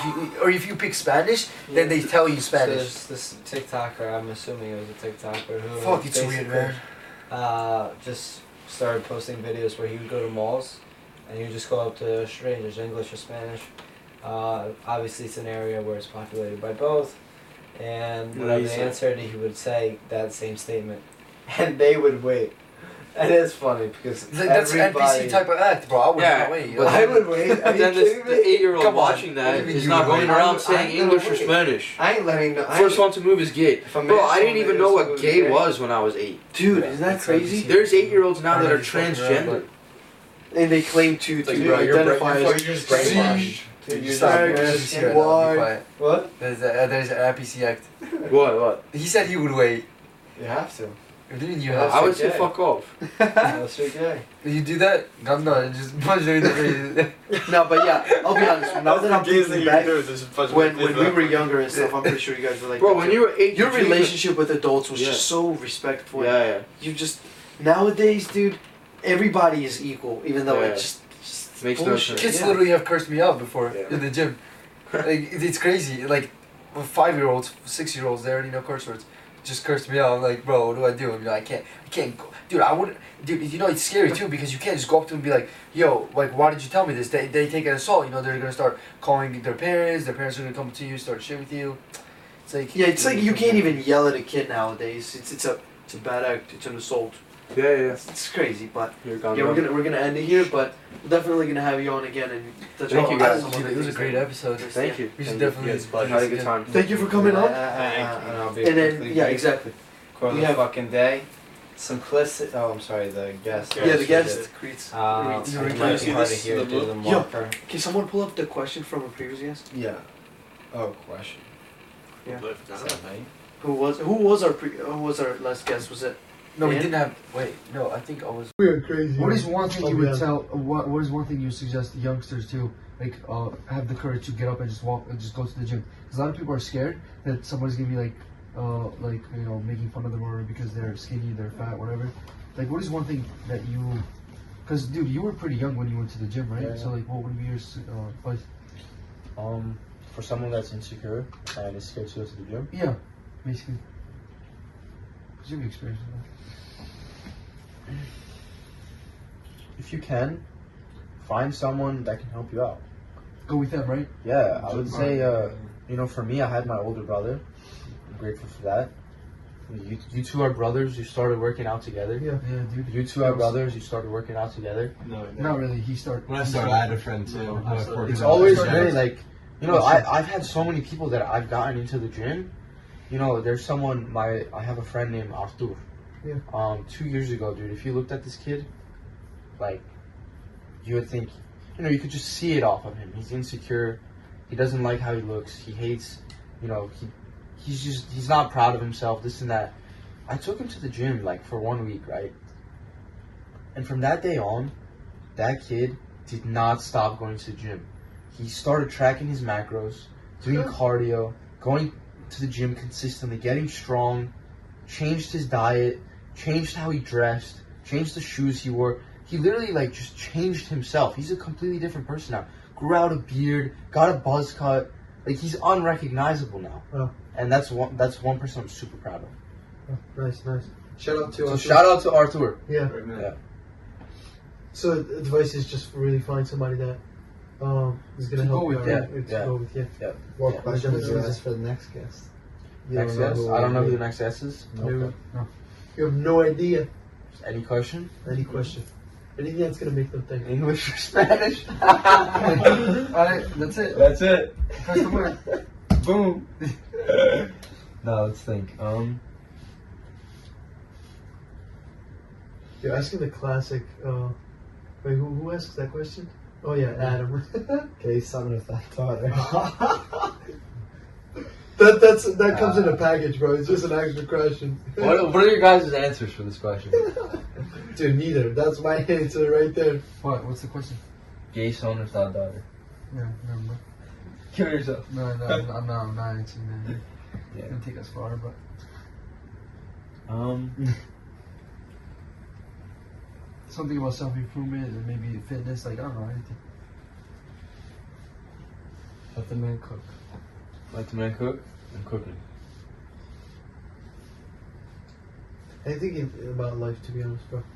[SPEAKER 7] you pick Spanish, then they tell you
[SPEAKER 5] So
[SPEAKER 7] Spanish.
[SPEAKER 5] there's this TikToker, I'm assuming it was a TikToker who
[SPEAKER 7] Fuck, it's weird,
[SPEAKER 5] basically,
[SPEAKER 7] man.
[SPEAKER 5] just started posting videos where he would go to malls and he would just go up to strangers, English or Spanish. Obviously it's an area where it's populated by both, and whenever
[SPEAKER 3] Nice.
[SPEAKER 5] they answered, he would say that same statement, and they would wait. And it's funny because
[SPEAKER 7] That's
[SPEAKER 5] everybody,
[SPEAKER 7] NPC type of act, bro. I would
[SPEAKER 3] Yeah,
[SPEAKER 7] not wait.
[SPEAKER 3] but
[SPEAKER 5] I would wait. Are
[SPEAKER 3] But
[SPEAKER 5] you
[SPEAKER 3] then
[SPEAKER 5] kidding
[SPEAKER 3] the
[SPEAKER 5] me?
[SPEAKER 3] 8-year-old
[SPEAKER 7] Come on.
[SPEAKER 3] watching
[SPEAKER 7] What
[SPEAKER 3] that
[SPEAKER 7] do you mean
[SPEAKER 3] is
[SPEAKER 7] you
[SPEAKER 3] not
[SPEAKER 7] would
[SPEAKER 3] going
[SPEAKER 7] wait?
[SPEAKER 3] around
[SPEAKER 5] I'm
[SPEAKER 3] saying
[SPEAKER 5] gonna
[SPEAKER 3] English or
[SPEAKER 5] wait.
[SPEAKER 3] Spanish.
[SPEAKER 5] I ain't letting no.
[SPEAKER 3] First one to move is gay.
[SPEAKER 5] If a man
[SPEAKER 3] Bro, I didn't
[SPEAKER 5] told me
[SPEAKER 3] even
[SPEAKER 5] this
[SPEAKER 3] know what
[SPEAKER 5] was
[SPEAKER 3] gay was when I was 8.
[SPEAKER 2] Dude, isn't that
[SPEAKER 7] It's
[SPEAKER 2] crazy?
[SPEAKER 7] NPC.
[SPEAKER 3] There's 8-year-olds now
[SPEAKER 7] I
[SPEAKER 3] that
[SPEAKER 7] know
[SPEAKER 3] are
[SPEAKER 7] he's fucking around,
[SPEAKER 3] transgender.
[SPEAKER 2] And they claim to
[SPEAKER 3] Like,
[SPEAKER 2] identify
[SPEAKER 3] you're
[SPEAKER 2] as
[SPEAKER 3] just
[SPEAKER 2] brainwashed.
[SPEAKER 7] Dude,
[SPEAKER 2] You're
[SPEAKER 7] stop.
[SPEAKER 2] not
[SPEAKER 7] You're
[SPEAKER 2] gonna
[SPEAKER 7] NPC
[SPEAKER 2] see
[SPEAKER 7] right now. Be
[SPEAKER 2] why.
[SPEAKER 7] quiet.
[SPEAKER 5] What?
[SPEAKER 7] There's an NPC act.
[SPEAKER 3] What?
[SPEAKER 7] He said he would wait.
[SPEAKER 5] You have to.
[SPEAKER 7] What do you mean you
[SPEAKER 5] Yeah,
[SPEAKER 7] have
[SPEAKER 3] I would say
[SPEAKER 5] gay.
[SPEAKER 3] fuck off.
[SPEAKER 5] That's so gay.
[SPEAKER 7] to? You do that? No, just punch her in the face.
[SPEAKER 2] No, but yeah, I'll be honest. Now that I'm thinking back, when we were
[SPEAKER 1] younger.
[SPEAKER 2] younger and stuff, I'm pretty sure you guys were like
[SPEAKER 3] Bro,
[SPEAKER 2] that
[SPEAKER 3] when
[SPEAKER 2] too.
[SPEAKER 3] you were 8,
[SPEAKER 2] Your
[SPEAKER 3] did you even-
[SPEAKER 2] relationship with adults was
[SPEAKER 3] Yeah.
[SPEAKER 2] just so respectful.
[SPEAKER 3] Yeah.
[SPEAKER 2] You just nowadays, dude, everybody is equal, even though
[SPEAKER 3] Yeah.
[SPEAKER 2] it just
[SPEAKER 3] Makes no
[SPEAKER 2] bullshit.
[SPEAKER 3] sense.
[SPEAKER 7] Kids
[SPEAKER 2] Yeah.
[SPEAKER 7] literally have cursed me out before
[SPEAKER 3] Yeah.
[SPEAKER 7] in the gym. Like it's crazy. Like 5-year-olds, 6-year-olds, they already know curse words. Just cursed me out. I'm like, bro, what do I do? I can't go. Dude, I wouldn't. Dude, it's scary too because you can't just go up to them and be like, yo, like, why did you tell me this? They take an assault. They're gonna start calling their parents. Their parents are gonna come to you, start shit with you. It's like
[SPEAKER 2] Yeah, it's like you can't even yell at a kid nowadays. It's a bad act. It's an assault.
[SPEAKER 3] Yeah.
[SPEAKER 2] It's crazy, but
[SPEAKER 3] You're gone.
[SPEAKER 2] yeah, we're gonna end it here. But we're definitely gonna have you on again and touch
[SPEAKER 3] Thank
[SPEAKER 2] on
[SPEAKER 3] you, guys.
[SPEAKER 2] some other
[SPEAKER 7] It was a
[SPEAKER 2] things
[SPEAKER 7] great
[SPEAKER 2] that-
[SPEAKER 7] episode.
[SPEAKER 3] Thank you.
[SPEAKER 7] We should
[SPEAKER 3] Thank you.
[SPEAKER 7] definitely
[SPEAKER 3] Yes,
[SPEAKER 7] do
[SPEAKER 3] had a
[SPEAKER 7] this
[SPEAKER 3] good
[SPEAKER 7] again.
[SPEAKER 3] time.
[SPEAKER 2] Thank you for coming on.
[SPEAKER 5] And I'll be
[SPEAKER 2] And then
[SPEAKER 5] perfectly
[SPEAKER 2] yeah,
[SPEAKER 5] brief.
[SPEAKER 2] exactly.
[SPEAKER 5] Quote of
[SPEAKER 2] We
[SPEAKER 5] the
[SPEAKER 2] have-
[SPEAKER 5] fucking day. Simplicity. Oh, I'm sorry. The guest.
[SPEAKER 2] Yeah, the guest. Creeds.
[SPEAKER 5] It
[SPEAKER 2] Creeds.
[SPEAKER 5] might be hard to hear
[SPEAKER 1] The
[SPEAKER 5] due to the
[SPEAKER 1] book?
[SPEAKER 2] Yo.
[SPEAKER 5] marker.
[SPEAKER 2] Can someone pull up the question from a previous guest?
[SPEAKER 5] Yeah. Oh, question.
[SPEAKER 2] Yeah.
[SPEAKER 5] Is that me?
[SPEAKER 2] Who was our last guest? Was it?
[SPEAKER 7] No, we
[SPEAKER 2] Yeah.
[SPEAKER 7] didn't have. Wait, no, I think I was.
[SPEAKER 8] We are crazy.
[SPEAKER 7] What is one thing
[SPEAKER 8] Oh,
[SPEAKER 7] you would
[SPEAKER 8] yeah.
[SPEAKER 7] tell? What is one thing you suggest youngsters to like? Have the courage to get up and just walk and just go to the gym. Because a lot of people are scared that somebody's gonna be like making fun of them or because they're skinny, they're fat, whatever. Like, what is one thing that you? Because dude, you were pretty young when you went to the gym, right?
[SPEAKER 6] Yeah,
[SPEAKER 7] So like, what would be your advice?
[SPEAKER 6] For someone that's insecure and is scared to go to the gym,
[SPEAKER 7] Yeah, basically. Cause you have experience with that.
[SPEAKER 6] if you can, find someone that can help you out.
[SPEAKER 7] Go with them, right?
[SPEAKER 6] Yeah, I would say, for me, I had my older brother. I'm grateful for that. You two are brothers. You started working out together.
[SPEAKER 7] Yeah, dude.
[SPEAKER 6] You two are brothers. You started working out together.
[SPEAKER 1] No,
[SPEAKER 7] Not really. He started.
[SPEAKER 1] When I started, I had a friend too.
[SPEAKER 7] I started-
[SPEAKER 6] It's
[SPEAKER 7] Yeah.
[SPEAKER 6] always
[SPEAKER 7] Yeah.
[SPEAKER 6] really like, I've had so many people that I've gotten into the gym. There's someone, I have a friend named Artur.
[SPEAKER 7] Yeah.
[SPEAKER 6] 2 years ago, dude, if you looked at this kid, like,
[SPEAKER 7] you would think, you could just see it off of him. He's insecure. He doesn't like how he looks. He hates, he's not proud of himself, this and that. I took him to the gym, like, for 1 week, right? And from that day on, that kid did not stop going to the gym. He started tracking his macros, doing cardio, going to the gym consistently, getting strong, changed his diet, changed how he dressed, changed the shoes he wore. He literally, like, just changed himself. He's a completely different person now. Grew out a beard, got a buzz cut. Like, he's unrecognizable now.
[SPEAKER 8] Oh.
[SPEAKER 7] And that's one person I'm super proud of.
[SPEAKER 8] Oh, nice. Shout out to
[SPEAKER 7] So shout out to Arthur.
[SPEAKER 8] Yeah.
[SPEAKER 7] Yeah.
[SPEAKER 8] So advice is just really find somebody that is gonna help you. Go with you.
[SPEAKER 7] Yeah.
[SPEAKER 5] What
[SPEAKER 7] Yeah.
[SPEAKER 5] question would you ask for the next guest?
[SPEAKER 8] You
[SPEAKER 7] Next
[SPEAKER 8] don't know
[SPEAKER 7] guest?
[SPEAKER 8] who
[SPEAKER 7] I don't know
[SPEAKER 8] it
[SPEAKER 7] who
[SPEAKER 8] is.
[SPEAKER 7] the next guest is.
[SPEAKER 8] No. You have no idea.
[SPEAKER 7] Any question?
[SPEAKER 8] Any question? Anything that's gonna make them think.
[SPEAKER 7] English or Spanish?
[SPEAKER 5] Alright, that's it.
[SPEAKER 6] That's it.
[SPEAKER 5] Press the word.
[SPEAKER 6] Boom.
[SPEAKER 7] No, let's think.
[SPEAKER 8] You're asking the classic. Wait, who asks that question? Oh yeah, Adam.
[SPEAKER 5] Okay, son of that daughter.
[SPEAKER 8] that comes in a package, bro. It's just an extra question.
[SPEAKER 7] What are your guys' answers for this question?
[SPEAKER 8] Dude, neither. That's my answer right there.
[SPEAKER 5] What? What's the question?
[SPEAKER 7] Gay son or thought daughter?
[SPEAKER 5] No.
[SPEAKER 7] Kill yourself.
[SPEAKER 5] No, I'm not answering that.
[SPEAKER 7] Yeah.
[SPEAKER 5] It's gonna take us far, but something about self-improvement and maybe fitness. Like, I don't know, anything.
[SPEAKER 7] Let the man cook. Let the man cook? I'm cooking.
[SPEAKER 8] Anything about life, to be honest, bro.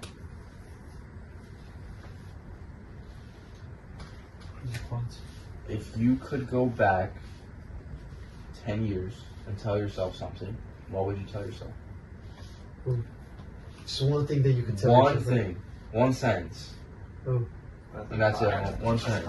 [SPEAKER 7] If you could go back 10 years and tell yourself something, what would you tell yourself?
[SPEAKER 8] Just one thing that you could tell
[SPEAKER 7] One
[SPEAKER 8] yourself.
[SPEAKER 7] thing. One sentence.
[SPEAKER 8] Oh.
[SPEAKER 7] And that's it. One sentence.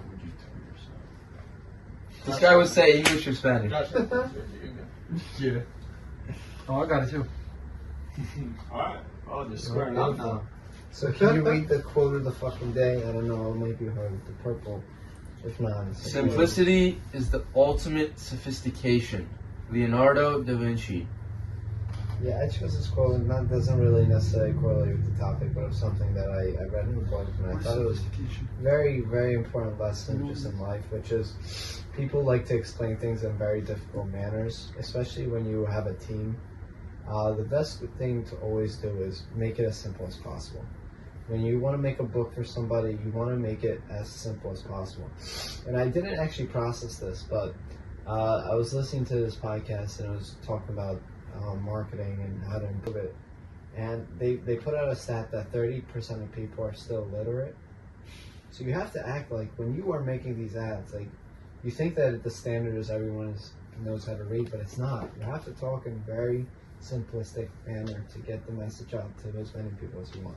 [SPEAKER 7] This guy would say English or Spanish.
[SPEAKER 6] Yeah.
[SPEAKER 5] Oh, I got it too.
[SPEAKER 6] Alright. Oh, just squaring up now.
[SPEAKER 5] So can you read the quote of the fucking day? I don't know, maybe you heard the purple. If not, it's
[SPEAKER 7] Simplicity is the ultimate sophistication. Leonardo da Vinci.
[SPEAKER 5] Yeah, I chose this quote, and that doesn't really necessarily correlate with the topic, but it was something that I read in a book, and I thought it was very, very important lesson just in life, which is people like to explain things in very difficult manners, especially when you have a team. The best thing to always do is make it as simple as possible. When you want to make a book for somebody, you want to make it as simple as possible. And I didn't actually process this, but I was listening to this podcast, and it was talking about marketing and how to improve it. And they put out a stat that 30% of people are still illiterate. So you have to act like when you are making these ads, like you think that the standard is everyone knows how to read, but it's not. You have to talk in very simplistic manner to get the message out to as many people as you want.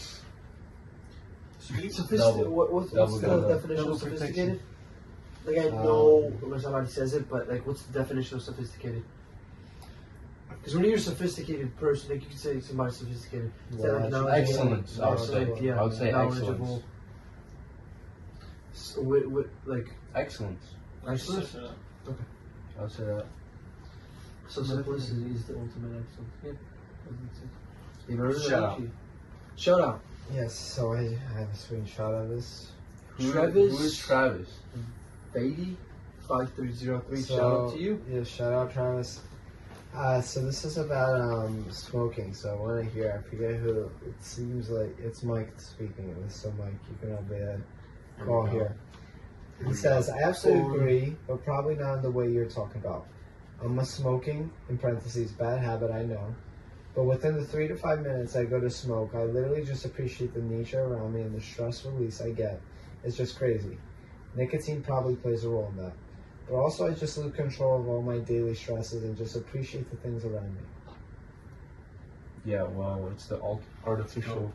[SPEAKER 8] What's the definition of sophisticated? Like, I know when somebody says it, but like, what's the definition of sophisticated? Because when you're a sophisticated person, like you can say somebody's sophisticated. Is that like knowledgeable?
[SPEAKER 7] Excellence, I would say.
[SPEAKER 8] Yeah,
[SPEAKER 7] I would say
[SPEAKER 8] knowledgeable. So with like
[SPEAKER 7] Excellence.
[SPEAKER 8] excellence. Okay.
[SPEAKER 7] I would say that.
[SPEAKER 8] So simplicity is the ultimate excellence. Yeah. That makes sense. Leonardo da
[SPEAKER 7] Shout
[SPEAKER 8] Vinci. Shout out.
[SPEAKER 5] Yes, so I have a screenshot of this.
[SPEAKER 7] Who is Travis?
[SPEAKER 8] Beatty 5303.
[SPEAKER 5] So,
[SPEAKER 8] Shout out to you.
[SPEAKER 5] Yeah, shout out Travis. So this is about smoking. So I want to hear. I forget who. It seems like it's Mike speaking of this. So Mike, you can have a call here. He says, "I absolutely agree, but probably not in the way you're talking about. I'm a smoking in parentheses bad habit. I know, but within the 3 to 5 minutes I go to smoke, I literally just appreciate the nature around me and the stress release I get. It's just crazy. Nicotine probably plays a role in that." But also, I just lose control of all my daily stresses and just appreciate the things around me.
[SPEAKER 7] Yeah, well, it's the artificial.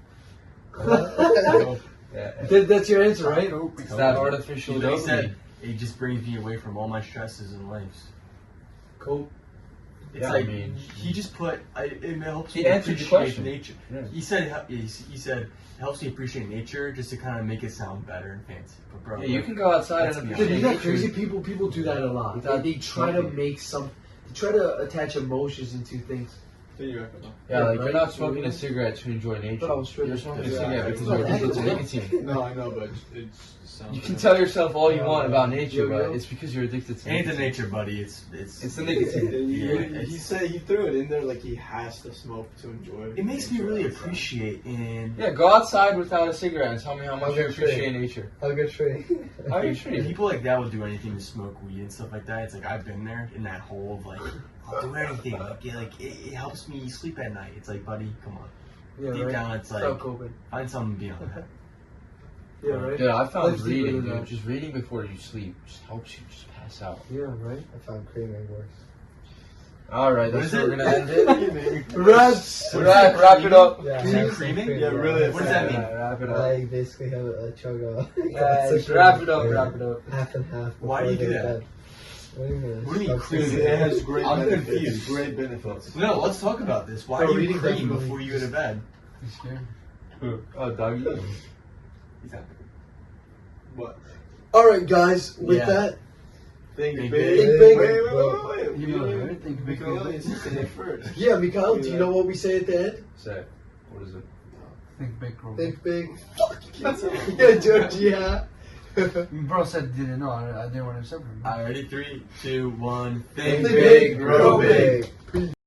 [SPEAKER 7] Yeah.
[SPEAKER 8] That's your answer, right?
[SPEAKER 7] It's that artificial
[SPEAKER 6] He said
[SPEAKER 7] dopamine.
[SPEAKER 6] it just brings me away from all my stresses in life.
[SPEAKER 8] Cool.
[SPEAKER 6] It's
[SPEAKER 7] Yeah,
[SPEAKER 6] like
[SPEAKER 7] I mean,
[SPEAKER 6] he just put. It helps
[SPEAKER 7] he
[SPEAKER 6] me
[SPEAKER 7] answered your
[SPEAKER 6] appreciate
[SPEAKER 7] question.
[SPEAKER 6] nature.
[SPEAKER 7] Yeah.
[SPEAKER 6] He said it helps me appreciate nature just to kind of make it sound better and fancy. But bro,
[SPEAKER 7] Yeah, you can go outside
[SPEAKER 6] Let's
[SPEAKER 7] and
[SPEAKER 6] be
[SPEAKER 7] appreciate
[SPEAKER 8] Dude, isn't that
[SPEAKER 7] nature.
[SPEAKER 8] crazy? People do that a lot.
[SPEAKER 7] Without
[SPEAKER 8] They try to
[SPEAKER 7] smoking.
[SPEAKER 8] make some. They try to attach emotions into things.
[SPEAKER 7] Yeah, like
[SPEAKER 8] Yeah,
[SPEAKER 7] you're
[SPEAKER 8] right?
[SPEAKER 7] not smoking a cigarette to enjoy nature.
[SPEAKER 8] But I was
[SPEAKER 7] You're
[SPEAKER 8] tripping.
[SPEAKER 7] smoking a
[SPEAKER 1] Yeah.
[SPEAKER 7] cigarette because
[SPEAKER 8] What
[SPEAKER 7] you're
[SPEAKER 8] the heck
[SPEAKER 7] addicted to
[SPEAKER 8] is
[SPEAKER 7] nicotine.
[SPEAKER 1] No, I know, but it sounds.
[SPEAKER 7] You can tell yourself all you want about nature,
[SPEAKER 8] Yo,
[SPEAKER 7] but
[SPEAKER 8] yo.
[SPEAKER 7] it's because you're addicted to
[SPEAKER 6] ain't the
[SPEAKER 7] nicotine.
[SPEAKER 6] nature, buddy. It's
[SPEAKER 7] It's the nicotine.
[SPEAKER 6] Yeah,
[SPEAKER 1] He said he threw it in there like he has to smoke to enjoy it.
[SPEAKER 6] It makes me really appreciate and
[SPEAKER 7] Yeah, go outside without a cigarette and tell me how much you
[SPEAKER 8] Okay,
[SPEAKER 7] appreciate nature.
[SPEAKER 8] I'll get straight.
[SPEAKER 7] How are you treated?
[SPEAKER 6] people like that will do anything to smoke weed and stuff like that. It's like I've been there in that hole of like I'll do anything. It helps me sleep at night. It's like, buddy, come on.
[SPEAKER 8] Yeah,
[SPEAKER 6] Deep
[SPEAKER 8] right.
[SPEAKER 6] down, it's like
[SPEAKER 8] Stop coping.
[SPEAKER 6] find something beyond that.
[SPEAKER 8] Yeah, right.
[SPEAKER 7] Yeah, I found
[SPEAKER 8] Let's deep
[SPEAKER 7] reading,
[SPEAKER 8] into
[SPEAKER 7] dude.
[SPEAKER 8] that.
[SPEAKER 7] Just reading before you sleep just helps you just pass out.
[SPEAKER 8] Yeah, right.
[SPEAKER 5] I found creaming works.
[SPEAKER 7] All right,
[SPEAKER 6] What
[SPEAKER 7] that's
[SPEAKER 6] is
[SPEAKER 7] where we're
[SPEAKER 6] it?
[SPEAKER 7] gonna end it.
[SPEAKER 8] Rest.
[SPEAKER 7] Wrap it up.
[SPEAKER 5] Yeah,
[SPEAKER 6] Is that creaming?
[SPEAKER 1] Yeah, really.
[SPEAKER 6] What does that mean?
[SPEAKER 7] Wrap it up.
[SPEAKER 5] I basically have a chug of.
[SPEAKER 7] Guys, wrap it up. Wrap it up.
[SPEAKER 5] Half and half.
[SPEAKER 6] Why do you
[SPEAKER 5] before I
[SPEAKER 6] do
[SPEAKER 5] go to
[SPEAKER 6] that?
[SPEAKER 5] bed. What do you mean?
[SPEAKER 6] What do you mean
[SPEAKER 5] It's
[SPEAKER 6] creaming?
[SPEAKER 5] toxic.
[SPEAKER 1] It has great
[SPEAKER 6] I'm
[SPEAKER 1] benefits.
[SPEAKER 6] confused.
[SPEAKER 1] Great benefits.
[SPEAKER 6] No, let's talk about this. Why
[SPEAKER 8] No,
[SPEAKER 6] do you
[SPEAKER 8] reading
[SPEAKER 6] cream
[SPEAKER 8] definitely-
[SPEAKER 6] before you go to bed?
[SPEAKER 7] You scared? Who? Oh, doggy.
[SPEAKER 6] He's not.
[SPEAKER 1] What?
[SPEAKER 8] All right, guys. With
[SPEAKER 6] Yeah.
[SPEAKER 8] that,
[SPEAKER 1] Think
[SPEAKER 6] Think
[SPEAKER 1] big.
[SPEAKER 8] big.
[SPEAKER 1] Wait,
[SPEAKER 8] Think
[SPEAKER 1] wait,
[SPEAKER 8] big.
[SPEAKER 1] wait, wait, wait.
[SPEAKER 7] You
[SPEAKER 1] We
[SPEAKER 7] know,
[SPEAKER 1] don't
[SPEAKER 7] right?
[SPEAKER 1] even
[SPEAKER 7] Think
[SPEAKER 1] think
[SPEAKER 7] big.
[SPEAKER 1] big. Audience say it first.
[SPEAKER 8] yeah, Mikhail, do you know what we say at the end?
[SPEAKER 7] Say, what is it?
[SPEAKER 5] Think big, bro.
[SPEAKER 8] Think big. Yeah, George. Yeah.
[SPEAKER 5] Bro said didn't know. I didn't want to say.
[SPEAKER 6] Alright, ready? 3, 2, 1.
[SPEAKER 8] Think big, grow big.